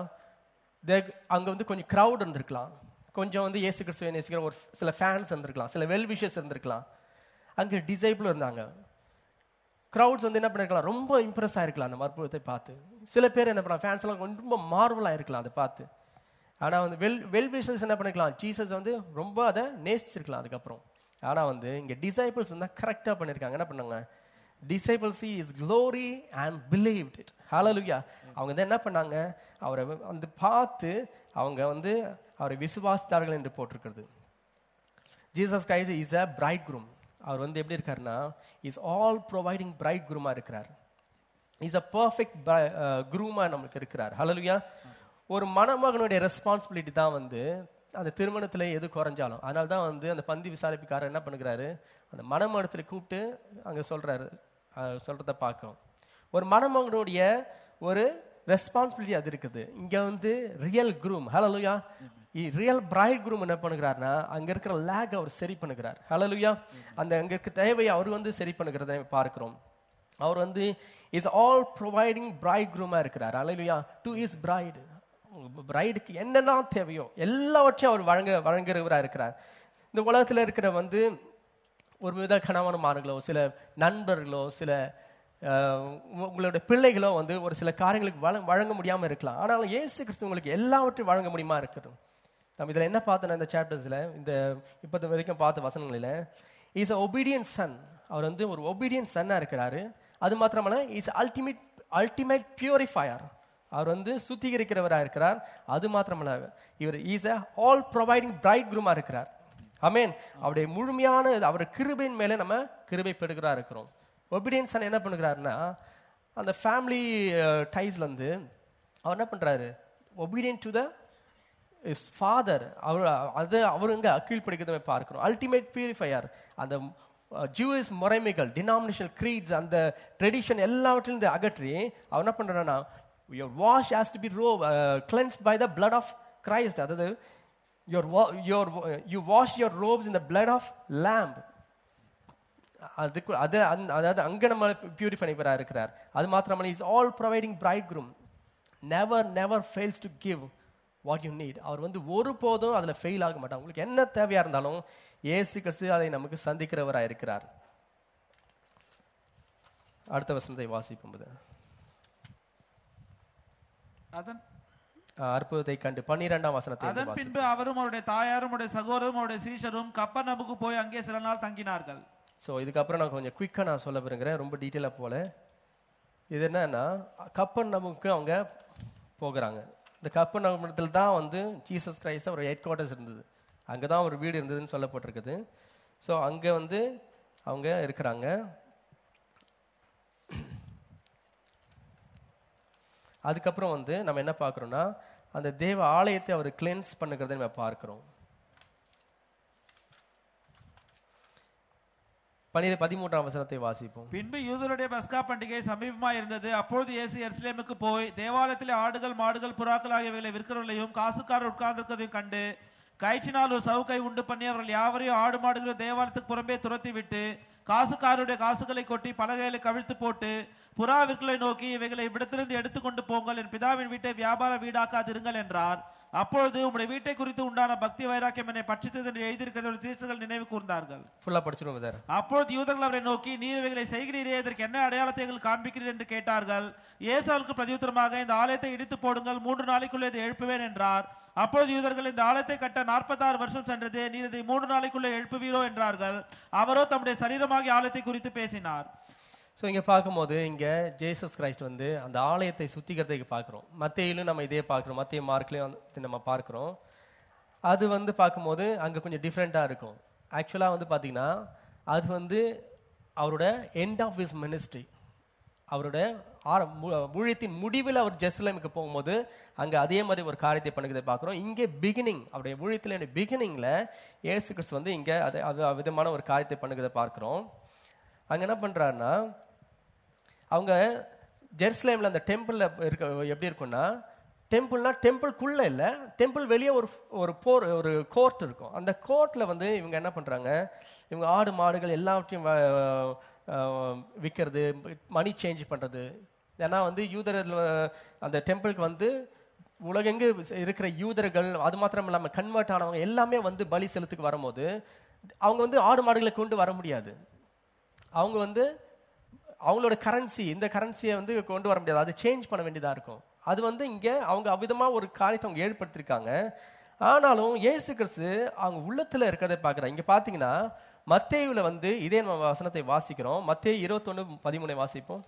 அங்க வந்து கொஞ்சம் கிரவுட் இருந்திருக்கலாம், கொஞ்சம் வந்து இயேசு கிறிஸ்துவை நேசிக்கிற ஒரு சில ஃபேன்ஸ் இருந்திருக்கலாம், சில வெல் விஷஸ் இருந்திருக்கலாம். அங்க டிசைபிள் இருந்தாங்க. கிரவுட்ஸ் வந்து என்ன பண்ணிருக்கலாம், ரொம்ப இம்ப்ரெஸ் ஆயிருக்கலாம் அந்த அற்புதத்தை பார்த்து. சில பேர் என்ன பண்ணலாம், ஃபேன்ஸ் எல்லாம் ரொம்ப மார்வல் ஆயிருக்கலாம் அதை பார்த்து. ஆனா வந்து வெல் வெல் விஷஸ் என்ன பண்ணிருக்கலாம், ஜீசஸ் வந்து ரொம்ப அதை நேசிச்சிருக்கலாம் அதுக்கப்புறம். ஆனா வந்து இங்க டிசைபிள்ஸ் வந்து கரெக்டா பண்ணிருக்காங்க. என்ன பண்ணாங்க, disciples see his glory and believed it. Hallelujah. அவங்க வந்து என்ன பண்ணாங்க, அவரை வந்து பார்த்து அவங்க வந்து அவரை விசுவாசித்தார்கள் என்று போட்டிருக்கிறது. Jesus Christ is a bridegroom. அவர் வந்து எப்படி இருக்காருன்னா இஸ் ஆல் ப்ரொவைடிங் bridegroom-ஆ இருக்கிறார். இஸ் a perfect groom-ஆ நமக்கு இருக்கிறார். Hallelujah. ஒரு மணமகனுடைய ரெஸ்பான்சிபிலிட்டி தான் வந்து அந்த திருமணத்துல எது குறைஞ்சாலும். அதனால தான் வந்து அந்த பந்தி விசாரிப்புக்காரர் என்ன பண்ணுகிறாரு, அந்த மணமகனத்துல கூப்பிட்டு அங்க சொல்றாரு, சொல்றத பார்க்கிறோம். ஒரு மணமகனுடைய ஒரு ரெஸ்பான்சிபிலிட்டி அது இருக்குது. இங்க வந்து real groom, hallelujah, real bride groom என்ன பண்ணுகிறார்னா அங்க இருக்கிற லேக் அவர் சரி பண்ணுகிறார். ஹல்லேலூயா. அந்த அங்க இருக்க தேவையை அவர் வந்து சரி பண்ணுகிறதை பார்க்கிறோம். அவர் வந்து இஸ் ஆல் ப்ரொவைடிங் பிரைட் குரூமா இருக்கிறார். ஹல்லேலூயா. டு இஸ் பிரைட், பிரைடுக்கு என்னென்ன தேவையோ எல்லாவற்றையும் அவர் வழங்க வழங்குறவரா இருக்கிறார். இந்த உலகத்துல இருக்கிற வந்து ஒரு வித கணவன்மார்களோ சில நண்பர்களோ சில உங்களுடைய பிள்ளைகளோ வந்து ஒரு சில காரியங்களுக்கு வழங்க முடியாம இருக்கலாம். ஆனாலும் இயேசு கிறிஸ்து உங்களுக்கு எல்லாவற்றையும் வழங்க முடியுமா இருக்கட்டும். நம்ம இதுல என்ன பார்த்தோம், இந்த சாப்டர்ஸ்ல இந்த இப்போது வரைக்கும் பார்த்த வசனங்களில இஸ் ஒபீடியன்ட் சன், அவர் வந்து ஒரு ஒபீடியன்ட் சன்னா இருக்கிறாரு. அது மாத்திரமல்ல இஸ் அல்டிமேட் அல்டிமேட் பியூரிஃபயர், அவர் வந்து சுத்திகரிக்கிறவராக இருக்கிறார். அது மாத்திரமல்ல இவர் is a all providing bride குரூமா இருக்கிறார். ஆமென். அவருடைய முழுமையான அவருடைய கிருபையின் மேலே நம்ம கிருபை பெறுகிறா இருக்கிறோம். ஒபீடியன்ஸ் என்ன பண்ணுகிறாருன்னா அந்த ஃபேமிலி டைஸ்ல இருந்து அவர் என்ன பண்றாரு, obedient to the is father, அவர் அது அவருங்க கீழ்ப்படிக்கிறத பார்க்கிறோம். அல்டிமேட் பியூரிஃபயர், அந்த ஜூஸ் முறைமைகள் டினாமினேஷனல் க்ரீட்ஸ் அந்த ட்ரெடிஷன் எல்லாவற்றிலிருந்து அகற்றி அவர் என்ன பண்றாருன்னா your wash has to be robe, uh, cleansed by the blood of Christ. அதாவது your your you wash your robes in the blood of lamb. அதுக்கு அது அதாவது அங்க நம்ம பியூரிஃபை பண்ணி இருக்கிறார். அது மாத்திரமல்ல is all providing bridegroom, never never fails to give what you need. அவர் வந்து ஒருபோதும் அதுல ஃபெயில் ஆக மாட்டார். உங்களுக்கு என்ன தேவையா இருந்தாலும் இயேசு கிறிஸ்து அதை நமக்கு சந்திக்கிறவராக இருக்கிறார். அடுத்த வசனத்தை வாசிப்போம். அதன் அற்புதத்தை கண்டு பன்னிரெண்டாம் வசனத்தை அதன் பின்பு அவரும் அவருடைய தாயாரும் அவருடைய சகோதரரும் அவருடைய சீஷரும் கப்பர்நகமுக்கு போய் அங்கே சில நாள் தங்கினார்கள். ஸோ இதுக்கப்புறம் நான் கொஞ்சம் குயிக்காக நான் சொல்ல விரும்புகிறேன், ரொம்ப டீட்டெயிலாக போல. இது என்னன்னா கப்பர்நகமுக்கு அவங்க போகிறாங்க. இந்த கப்பர்நகமத்தில் தான் வந்து ஜீசஸ் கிரைஸ்ட் ஒரு ஹெட் குவார்ட்டர்ஸ் இருந்தது, அங்கே தான் ஒரு வீடு இருந்ததுன்னு சொல்லப்பட்டிருக்குது. ஸோ அங்கே வந்து அவங்க இருக்கிறாங்க. அதுக்கப்புறம் வந்து நம்ம என்ன பார்க்குறோம்னா அந்த தேவ ஆலயத்தை அவர் கிளென்ஸ் பண்ணுகிறத நம்ம பார்க்கிறோம். பனிரெண்டு பதிமூன்றாம் வசனத்தை வாசிப்போம். பின்பு யூதருடைய பஸ்கா பண்டிகை சமீபமாக இருந்தது. அப்பொழுது இயேசு எருசலேமுக்கு போய் தேவாலயத்திலே ஆடுகள் மாடுகள் புறாக்கள் ஆகியவைகளை விற்கிறவர்களையும் காசுக்காரர் உட்கார்ந்திருக்கிறதையும் கண்டு கயிற்றினால் ஒரு சவுக்கை உண்டு பண்ணி அவர்கள் யாவரையும் ஆடு மாடுகளும் தேவாலயத்துக்கு புறம்பே துரத்தி விட்டு காசுக்காரருடைய காசுகளை கொட்டி பலகைகளை கவிழ்த்து போட்டு புறா விற்களை நோக்கி இவைகளை இவ்விடத்திலிருந்து எடுத்துக்கொண்டு போங்கள், என் பிதாவின் வீட்டை வியாபார வீடாக்காதிருங்கள் என்றார். அப்பொழுது உங்களுடைய வீட்டை குறித்து உண்டான பக்தி வைராக்கியம் என்னை பட்சித்தது என்று எழுதியிருக்கிற சீஷர்கள் நினைவு கூர்ந்தார்கள். ஃபுல்லா படிச்சிருவோம். அப்பொழுது யூதர்கள் அவரை நோக்கி நீர் இவைகளை செய்கிறீரே, இதற்கு என்ன அடையாளத்தை காண்பிக்கிறீர் என்று கேட்டார்கள். இயேசு அவருக்கு பிரதியுத்தரமாக இந்த ஆலயத்தை இடித்து போடுங்கள், மூன்று நாளைக்குள்ளே இதை எழுப்புவேன் என்றார். அப்பொழுது யூதர்கள் இந்த ஆலயத்தை கட்ட நாற்பத்தாறு வருஷம் சென்றது, நீர் இதை மூன்று நாளைக்குள்ளே எழுப்புவீரோ என்றார்கள். அவரோ தம்முடைய சரீரமாகிய ஆலயத்தை குறித்து பேசினார். ஸோ இங்கே பார்க்கும்போது இங்கே ஜீசஸ் கிரைஸ்ட் வந்து அந்த ஆலயத்தை சுத்திக்கிறதுக்கு பார்க்குறோம். மத்தேயிலும் நம்ம இதே பார்க்குறோம், மத்திய மார்க்லேயும் வந்து நம்ம பார்க்குறோம். அது வந்து பார்க்கும்போது அங்கே கொஞ்சம் டிஃப்ரெண்ட்டாக இருக்கும். ஆக்சுவலாக வந்து பார்த்தீங்கன்னா அது வந்து அவரோட எண்ட் ஆஃப் ஹிஸ் மினிஸ்ட்ரி, அவரோட ஆர ஊழியத்தின் முடிவில் அவர் ஜெருசலேமுக்கு போகும்போது அங்கே அதே மாதிரி ஒரு காரியத்தை பண்ணுறதை பார்க்குறோம். இங்கே பிகினிங், அவருடைய ஊழியத்தில் பிகினிங்கில் இயேசு கிறிஸ்து வந்து இங்கே அது அது விதமான ஒரு காரியத்தை பண்ணுறதை பார்க்குறோம். அங்கே என்ன பண்ணுறாருன்னா அவங்க ஜெருசலேமில் அந்த டெம்பிளில் இருக்க எப்படி இருக்குன்னா, டெம்பிள்னா டெம்பிள்குள்ளே இல்லை, டெம்பிள் வெளியே ஒரு ஒரு போர் ஒரு கோர்ட் இருக்கும். அந்த கோர்ட்டில் வந்து இவங்க என்ன பண்ணுறாங்க, இவங்க ஆடு மாடுகள் எல்லாவற்றையும் விற்கிறது, மணி சேஞ்ச் பண்ணுறது. ஏன்னா வந்து யூதர் அந்த டெம்பிளுக்கு வந்து உலகெங்கு இருக்கிற யூதர்கள் அது மாத்திரம் இல்லாமல் கன்வெர்ட் ஆனவங்க எல்லாமே வந்து பலி செலுத்துக்கு வரும்போது அவங்க வந்து ஆடு மாடுகளை கொண்டு வர முடியாது. அவங்க வந்து அவங்களோட கரன்சி, இந்த கரன்சியை வந்து கொண்டு வர முடியாது, அது சேஞ்ச் பண்ண வேண்டியதாக இருக்கும். அது வந்து இங்கே அவங்க அவ்விதமாக ஒரு காரியத்தை அவங்க ஏற்படுத்தியிருக்காங்க. ஆனாலும் இயேசு கிறிஸ்து அவங்க உள்ளத்தில் இருக்கிறத பார்க்குறாங்க. இங்கே பார்த்தீங்கன்னா மத்தேயுல வந்து இதே நம்ம வசனத்தை வாசிக்கிறோம். மத்தேயு இருபத்தொன்னு பதிமூணை வாசிப்போம்.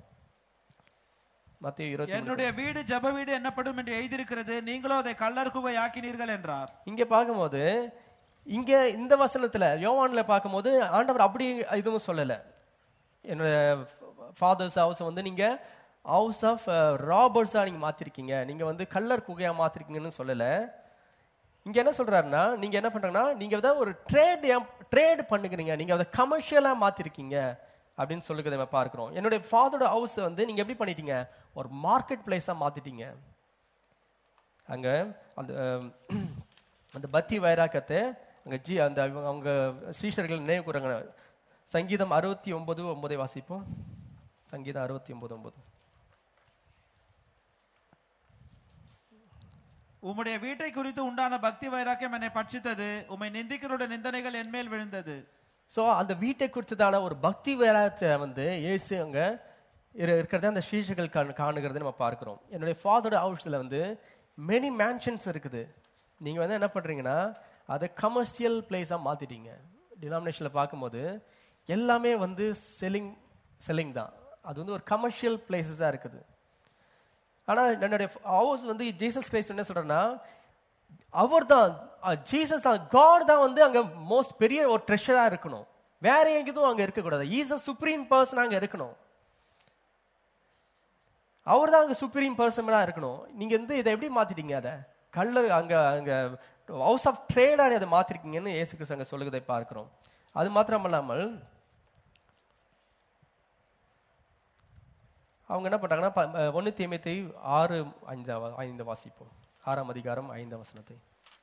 மத்தேயு இருபத்தி என்னுடைய வீடு ஜெப வீடு என்னப்படும் என்று எழுதியிருக்கிறது, நீங்களோ அதை கள்ளர் குகை ஆக்கினீர்கள் என்றார். இங்கே பார்க்கும்போது இங்கே இந்த வசனத்தில் யோவான்ல பார்க்கும்போது ஆண்டவர் அப்படி எதுவும் சொல்லலை. என்னோட ஃபாதர்ஸ் ஹவுஸ் வந்து நீங்கள் ஹவுஸ் ஆஃப் ராபர்ஸாக நீங்கள் மாற்றிருக்கீங்க, நீங்கள் வந்து கள்ளர் குகையாக மாற்றிருக்கீங்கன்னு சொல்லலை. இங்கே என்ன சொல்கிறாருன்னா, நீங்கள் என்ன பண்ணுறாங்கன்னா நீங்கள் தான் ஒரு ட்ரேட் ட்ரேட் பண்ணுகிறீங்க, நீங்கள் அதை கமர்ஷியலாக மாற்றிருக்கீங்க அப்படின்னு சொல்லுறதை நம்ம பார்க்குறோம். என்னுடைய ஃபாதரோட ஹவுஸை வந்து நீங்கள் எப்படி பண்ணிட்டீங்க, ஒரு மார்க்கெட் பிளேஸாக மாற்றிட்டீங்க. அங்கே அந்த அந்த பக்தி வைராக்கத்தை அங்கே ஜி அந்த அவங்க சீஷர்கள் நினைவு கூறாங்க. சங்கீதம் அறுபத்தி ஒன்பது ஒன்பதை வாசிப்போம். சங்கீதம் அறுபத்தி ஒன்பது ஒன்பது. உம்முடைய வீட்டை குறித்து உண்டான பக்தி வைராக்கியம் என்னை பட்சித்தது, உம்மை நிந்திக்கிறோட நிந்தனைகள் என்மேல் விழுந்தது. ஸோ அந்த வீட்டை குறித்ததான ஒரு பக்தி வைராக்கியத்தை வந்து இயேசு அங்க இருக்கிறத அந்த சீஷர்கள் காணுகிறத நம்ம பார்க்கிறோம். என்னுடைய ஃபாதரோட ஹவுஸ்ல வந்து மெனி மேன்ஷன்ஸ் இருக்குது. நீங்க வந்து என்ன பண்றீங்கன்னா அதை கமர்ஷியல் பிளேஸா மாத்திட்டீங்க. டினாமினேஷன்ல பார்க்கும்போது எல்லாமே வந்து செல்லிங் செல்லிங் தான், அது வந்து ஒரு கமர்ஷியல் பிளேஸஸா இருக்குது. ஆனா என்னுடைய ஹவுஸ் வந்து ஜீசஸ் கிரைஸ்ட் என்ன சொல்றேன்னா, அவர் தான் ஜீசஸ் தான், காட் தான் வந்து அங்க மோஸ்ட் பெரிய ஒரு ட்ரெஷரா இருக்கணும், வேற எங்கேயும் அங்க இருக்கக்கூடாது. இஸ் அ சுப்ரீம் பர்சன் அங்க இருக்கணும், அவர் தான் அங்க சுப்ரீம் பர்சனா இருக்கணும். நீங்க வந்து இதை எப்படி மாத்திட்டீங்க, அதை கல்லர் அங்க அங்க ஹவுஸ் ஆஃப் ட்ரேடா அதை மாத்திருக்கீங்கன்னு இயேசு கிறிஸ்து அங்க சொல்லுவதை பார்க்கிறோம். அது மாத்திரமல்லாமல் அவங்க என்ன பண்றாங்கன்னா, ஒன்னு தீமோத்தேயு ஆறு ஐந்து ஐந்து வாசிப்போம். ஆறாம் அதிகாரம் ஐந்தாம் வசனத்தை.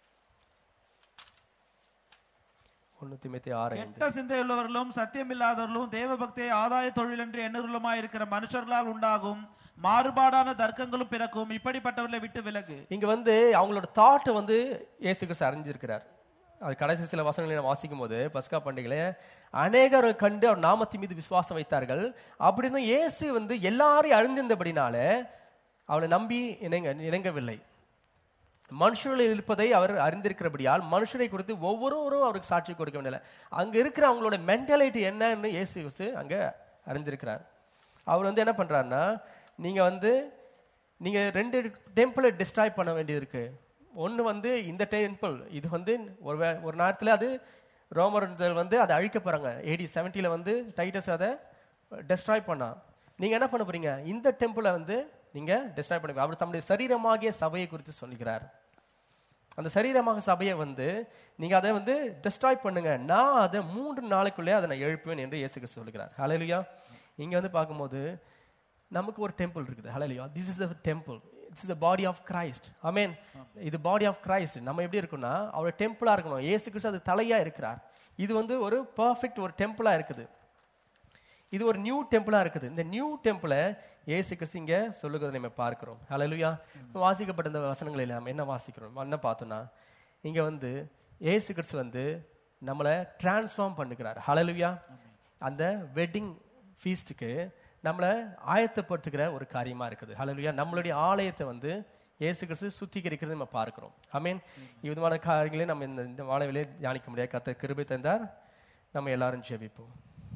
ஒன்னு தீமோத்தேயு ஆறு ஐந்து. கெட்ட சிந்தையுள்ளவர்களும் சத்தியமில்லாதவர்களும் தேவ பக்தியை ஆதாய தொழில் என்று எண்ணூறுமாய் இருக்கிற மனுஷர்களால் உண்டாகும் மாறுபாடான தர்க்கங்களும் பிறக்கும், இப்படிப்பட்டவர்களை விட்டு விலகு. இங்க வந்து அவங்களோட தாட் வந்து இயேசு கிறிஸ்து அறிஞ்சிருக்கிறார். அது கடைசி சில வசனங்களை நான் வாசிக்கும் போது பஸ்கா பண்டிகையில அநேகர் கண்டு அவர் நாமத்தின் மீது விசுவாசம் வைத்தார்கள். அப்படின்னு இயேசு வந்து எல்லாரையும் அறிந்திருந்தபடினால அவனை நம்பி இணங்க இணங்கவில்லை. மனுஷர்கள் இருப்பதை அவர் அறிந்திருக்கிறபடியால் மனுஷரை குறித்து ஒவ்வொருவரும் அவருக்கு சாட்சி கொடுக்க வேண்டிய அங்க இருக்கிற அவங்களோட மென்டாலிட்டி என்னன்னு இயேசு அங்க அறிந்திருக்கிறார். அவர் வந்து என்ன பண்றாருன்னா, நீங்க வந்து நீங்க ரெண்டு டெம்பிளை டிஸ்ட்ராய் பண்ண வேண்டியது இருக்கு. ஒன்று வந்து இந்த டெம்பிள், இது வந்து ஒரு ஒரு நேரத்தில் அது ரோமர்கள் வந்து அதை அழிக்க போறாங்க. ஏடி செவன்ட்டில வந்து டைட்டஸ் அதை டெஸ்ட்ராய் பண்ணா. நீங்க என்ன பண்ண போறீங்க, இந்த டெம்பிளை வந்து நீங்க டெஸ்ட்ராய் பண்ணுவீங்க. அவர் தம்முடைய சரீரமாகிய சபையை குறித்து சொல்லுகிறார். அந்த சரீரமாக சபையை வந்து நீங்க அதை வந்து டெஸ்ட்ராய் பண்ணுங்க, நான் அதை மூன்று நாளைக்குள்ளே அதை நான் எழுப்புவேன் என்று இயேசு கிறிஸ்து சொல்லுகிறார். ஹல்லேலூயா. இங்க வந்து பார்க்கும்போது நமக்கு ஒரு டெம்பிள் இருக்குது. Hallelujah. This is the temple, it's the body of Christ. Amen. இது பாடி ஆஃப் கிரைஸ்ட். நம்ம எப்படி இருக்குன்னா அவர் டெம்பிளா இருக்கணும். இயேசு கிறிஸ்து அது தலையா இருக்கிறார். இது வந்து ஒரு பர்ஃபெக்ட் ஒரு டெம்பிளா இருக்குது. இது ஒரு நியூ டெம்பிளா இருக்குது. இந்த நியூ டெம்பிளை இயேசு கிறிஸ்து இங்க சொல்லுகிறதை நம்ம பார்க்கிறோம். ஹல்லேலூயா. வாசிக்கப்பட்ட இந்த வசனங்களை நம்ம என்ன வாசிக்கிறோம், என்ன பார்த்தோம்னா இங்க வந்து இயேசு கிறிஸ்து வந்து நம்மளை டிரான்ஸ்ஃபார்ம் பண்ணுகிறார். ஹல்லேலூயா. அந்த வெட்டிங் ஃபீஸ்டுக்கு நம்மளை ஆயத்தப்படுத்துகிற ஒரு காரியமா இருக்குது. ஹல்லேலூயா. நம்மளுடைய ஆலயத்தை வந்து இயேசு கிறிஸ்து சுத்திகரிக்கிறது நம்ம பார்க்கிறோம். ஆமென். விதமான காரியங்களே நம்ம இந்த இந்த வாழவிலே தியானிக்க முடியாது. கர்த்தர் கிருபை தந்தார். நம்ம எல்லாரும் ஜெபிப்போம்.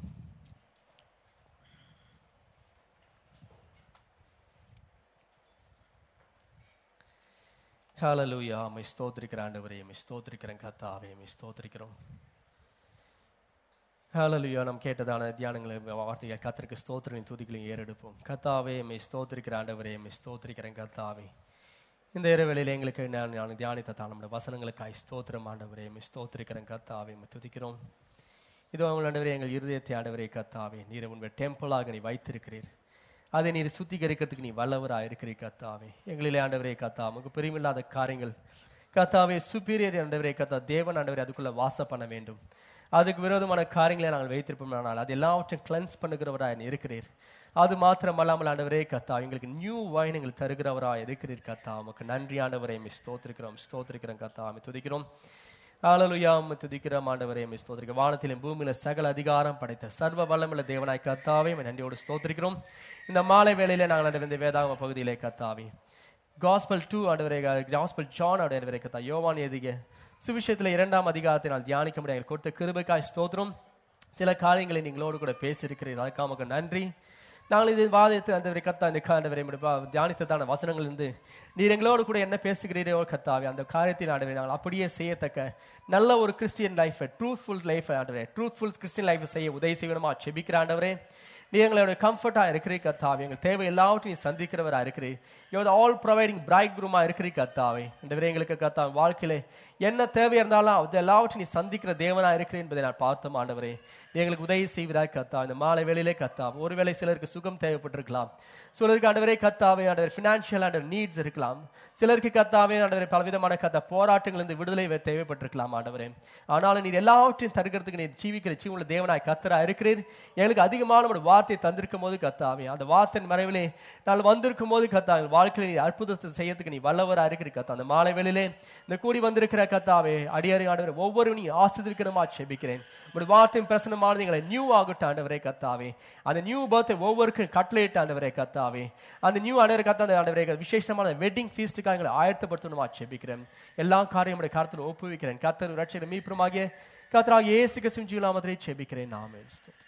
ஹல்லேலூயா. மை ஸ்தோத்திரிக்கிற ஆண்டவரே, மை ஸ்தோத்திரிக்கிறேன் கர்த்தாவே, மை ஸ்தோத்திரிக்கிறோம். ஹல்லேலூயா. நாம் கேட்டதான தியானங்களை வார்த்தைகள் கர்த்தருக்கு ஸ்தோத்திரம் துதிகளையும் ஏறெடுப்போம். கர்த்தாவே, மை ஸ்தோத்திரிக்கிற ஆண்டவரே, மை ஸ்தோத்திரிக்கிறேன் கர்த்தாவே. இந்த இரவேளையில் எங்களுக்கு நான் நான் தியானித்த நம்முடைய வசனங்களுக்காய் ஸ்தோத்திரம் ஆண்டவரே, மை ஸ்தோத்திரிக்கிறேன் கர்த்தாவே, மை துதிக்கிறோம். இதோ உங்கள் ஆண்டவரே, எங்கள் இருதயத்தை ஆண்டவரே கர்த்தாவே, நீர் உங்கள் டெம்பிளாக நீ வைத்திருக்கிறீர். அதை நீர் சுத்திகரிக்கிறதுக்கு நீ வல்லவராக இருக்கிறீர் கர்த்தாவே. எங்களிலே ஆண்டவரே கர்த்தா, நமக்கு பெருமில்லாத காரியங்கள் கர்த்தாவே, சுப்பீரியர் ஆண்டவரே கர்த்தா, தேவன் ஆண்டவரே அதுக்குள்ள வாசம் பண்ண வேண்டும். அதுக்கு விரோதமான காரியங்களை நாங்கள் வைத்திருப்போம். ஆனால் அது எல்லாவற்றையும் கிளென்ஸ் பண்ணுகிறவராக இருக்கிறீர். அது மாத்திரம் அல்லாமல் ஆண்டவரே கர்த்தா, எங்களுக்கு நியூ வைன் எங்களுக்கு தருகிறவராக இருக்கிறீர் கர்த்தா. நமக்கு நன்றி ஆண்டவரே, மிஸ் ஸ்தோத்திரிக்கிறோம் ஸ்தோத்திரிக்கிறோம் கர்த்தா, அமை துதிக்கிறோம். ஹல்லேலூயா. அமை துதிக்கிறோம் ஆண்டவரே, மிஸ் ஸ்தோத்திரிக்கிறோம். வானத்திலும் பூமியில சகல அதிகாரம் படைத்த சர்வ வல்லமுள்ள தேவனாய் கர்த்தாவே, நன்றியோடு ஸ்தோத்திரிக்கிறோம். இந்த மாலை வேளையிலே நாங்கள் இந்த வேதாகம பகுதியிலே கர்த்தாவே, காஸ்பல் டூ ஆண்டவரே, காஸ்பல் ஜான் ஆண்டவரே கர்த்தா, யோவான் எழுதிய சுவிசேஷத்துல இரண்டாம் அதிகாரத்தை நான் தியானிக்க முடியாது. கொடுத்த கிருபைக்காய் ஸ்தோத்திரம். சில காரியங்களை நீங்களோடு கூட பேசியிருக்கிறீர்கள், அதுக்காக நமக்கு நன்றி. நாங்கள் இது வாதித்து அந்த கத்தா இந்த ஆண்டவரை தியானித்ததான வசனங்கள் இருந்து நீர் எங்களோடு கூட என்ன பேசுகிறீரோ கத்தாவே, அந்த காரியத்தை ஆண்டவரை நாங்கள் அப்படியே செய்யத்தக்க நல்ல ஒரு கிறிஸ்டியன் லைஃப், ட்ரூத்ஃபுல் லைஃப் ஆண்டவரே, ட்ரூத்ஃபுல் கிறிஸ்டியன் லைஃப் செய்ய உதவி செய்யணுமா செபிக்கிற ஆண்டவரே. நீ எங்களோட கம்ஃபர்ட்டா இருக்கிறீ கத்தாவே, எங்கள் தேவை எல்லாவற்றையும் நீ சந்திக்கிறவரா இருக்கிறீர். யூ ஆல் ப்ரொவைடிங் பிரைட் குரூமா இருக்கிறீ கத்தாவே. ஆண்டவரே, எங்களுக்கு கத்தா வாழ்க்கையில என்ன தேவை இருந்தாலும் அது எல்லாவற்றையும் நீ சந்திக்கிற தேவனா இருக்கிறேன் என்பதை நான் பார்த்தோம் ஆண்டவரே. நீ எங்களுக்கு உதவி செய்வதாய் கத்தா. இந்த மாலை வேளையிலே கத்தா, ஒருவேளை சிலருக்கு சுகம் தேவைப்பட்டிருக்கலாம், சிலருக்கு ஆண்டவரே கத்தாவே ஆண்டவர் ஃபினான்ஷியல் ஆண்டவர் நீட்ஸ் இருக்கலாம், சிலருக்கு கத்தாவே ஆண்டவரே பலவிதமான கத்தா போராட்டங்கள் இருந்து விடுதலை தேவைப்பட்டிருக்கலாம் ஆண்டவரே. ஆனாலும் நீர் எல்லாவற்றையும் தருகிறதுக்கு நீர் ஜீவிக்கிற ஜீவனுள்ள தேவனாய் கத்தரா இருக்கிறீர். எங்களுக்கு அதிகமான ஒரு வார்த்தை தந்திருக்கும் போது கத்தாவே, அந்த வார்த்தையின் மறைவிலே நான் வந்திருக்கும் போது கத்தா, வாழ்க்கையில் நீ அற்புதத்தை செய்யறதுக்கு நீ வல்லவரா இருக்கிற கத்தா. அந்த மாலை வேளையிலே இந்த கூடி வந்திருக்கிற கத்தாவே அடியாரி ஆண்டவரே ஒவ்வொரு நீ ஆசீர்வதிக்கணுமா ஜெபிக்கிறேன். உங்களுடைய வார்த்தையின் பிரசன்னமானது எங்களை நியூ ஆகட்டும் ஆண்டவரே கத்தாவே. அந்த நியூ பர்த்தை ஒவ்வொருக்கும் கட்டளையிட்ட ஆண்டவரே கத்தாவே, அந்த நியூ ஆண்டவரே கத்தா அந்த ஆண்டவரே விசேஷமான வெட்டிங் ஃபீஸ்டுக்காக எங்களை ஆயத்தப்படுத்தணுமா ஜெபிக்கிறேன். எல்லா காரியமுடைய கருத்தில் ஒப்புவிக்கிறேன். கர்த்தர் ரட்சகர் மீட்பருமாகிய கர்த்தராகிய இயேசு கிறிஸ்துவின் நாமத்திலே ஜெபிக்கிறேன். ஆமென்.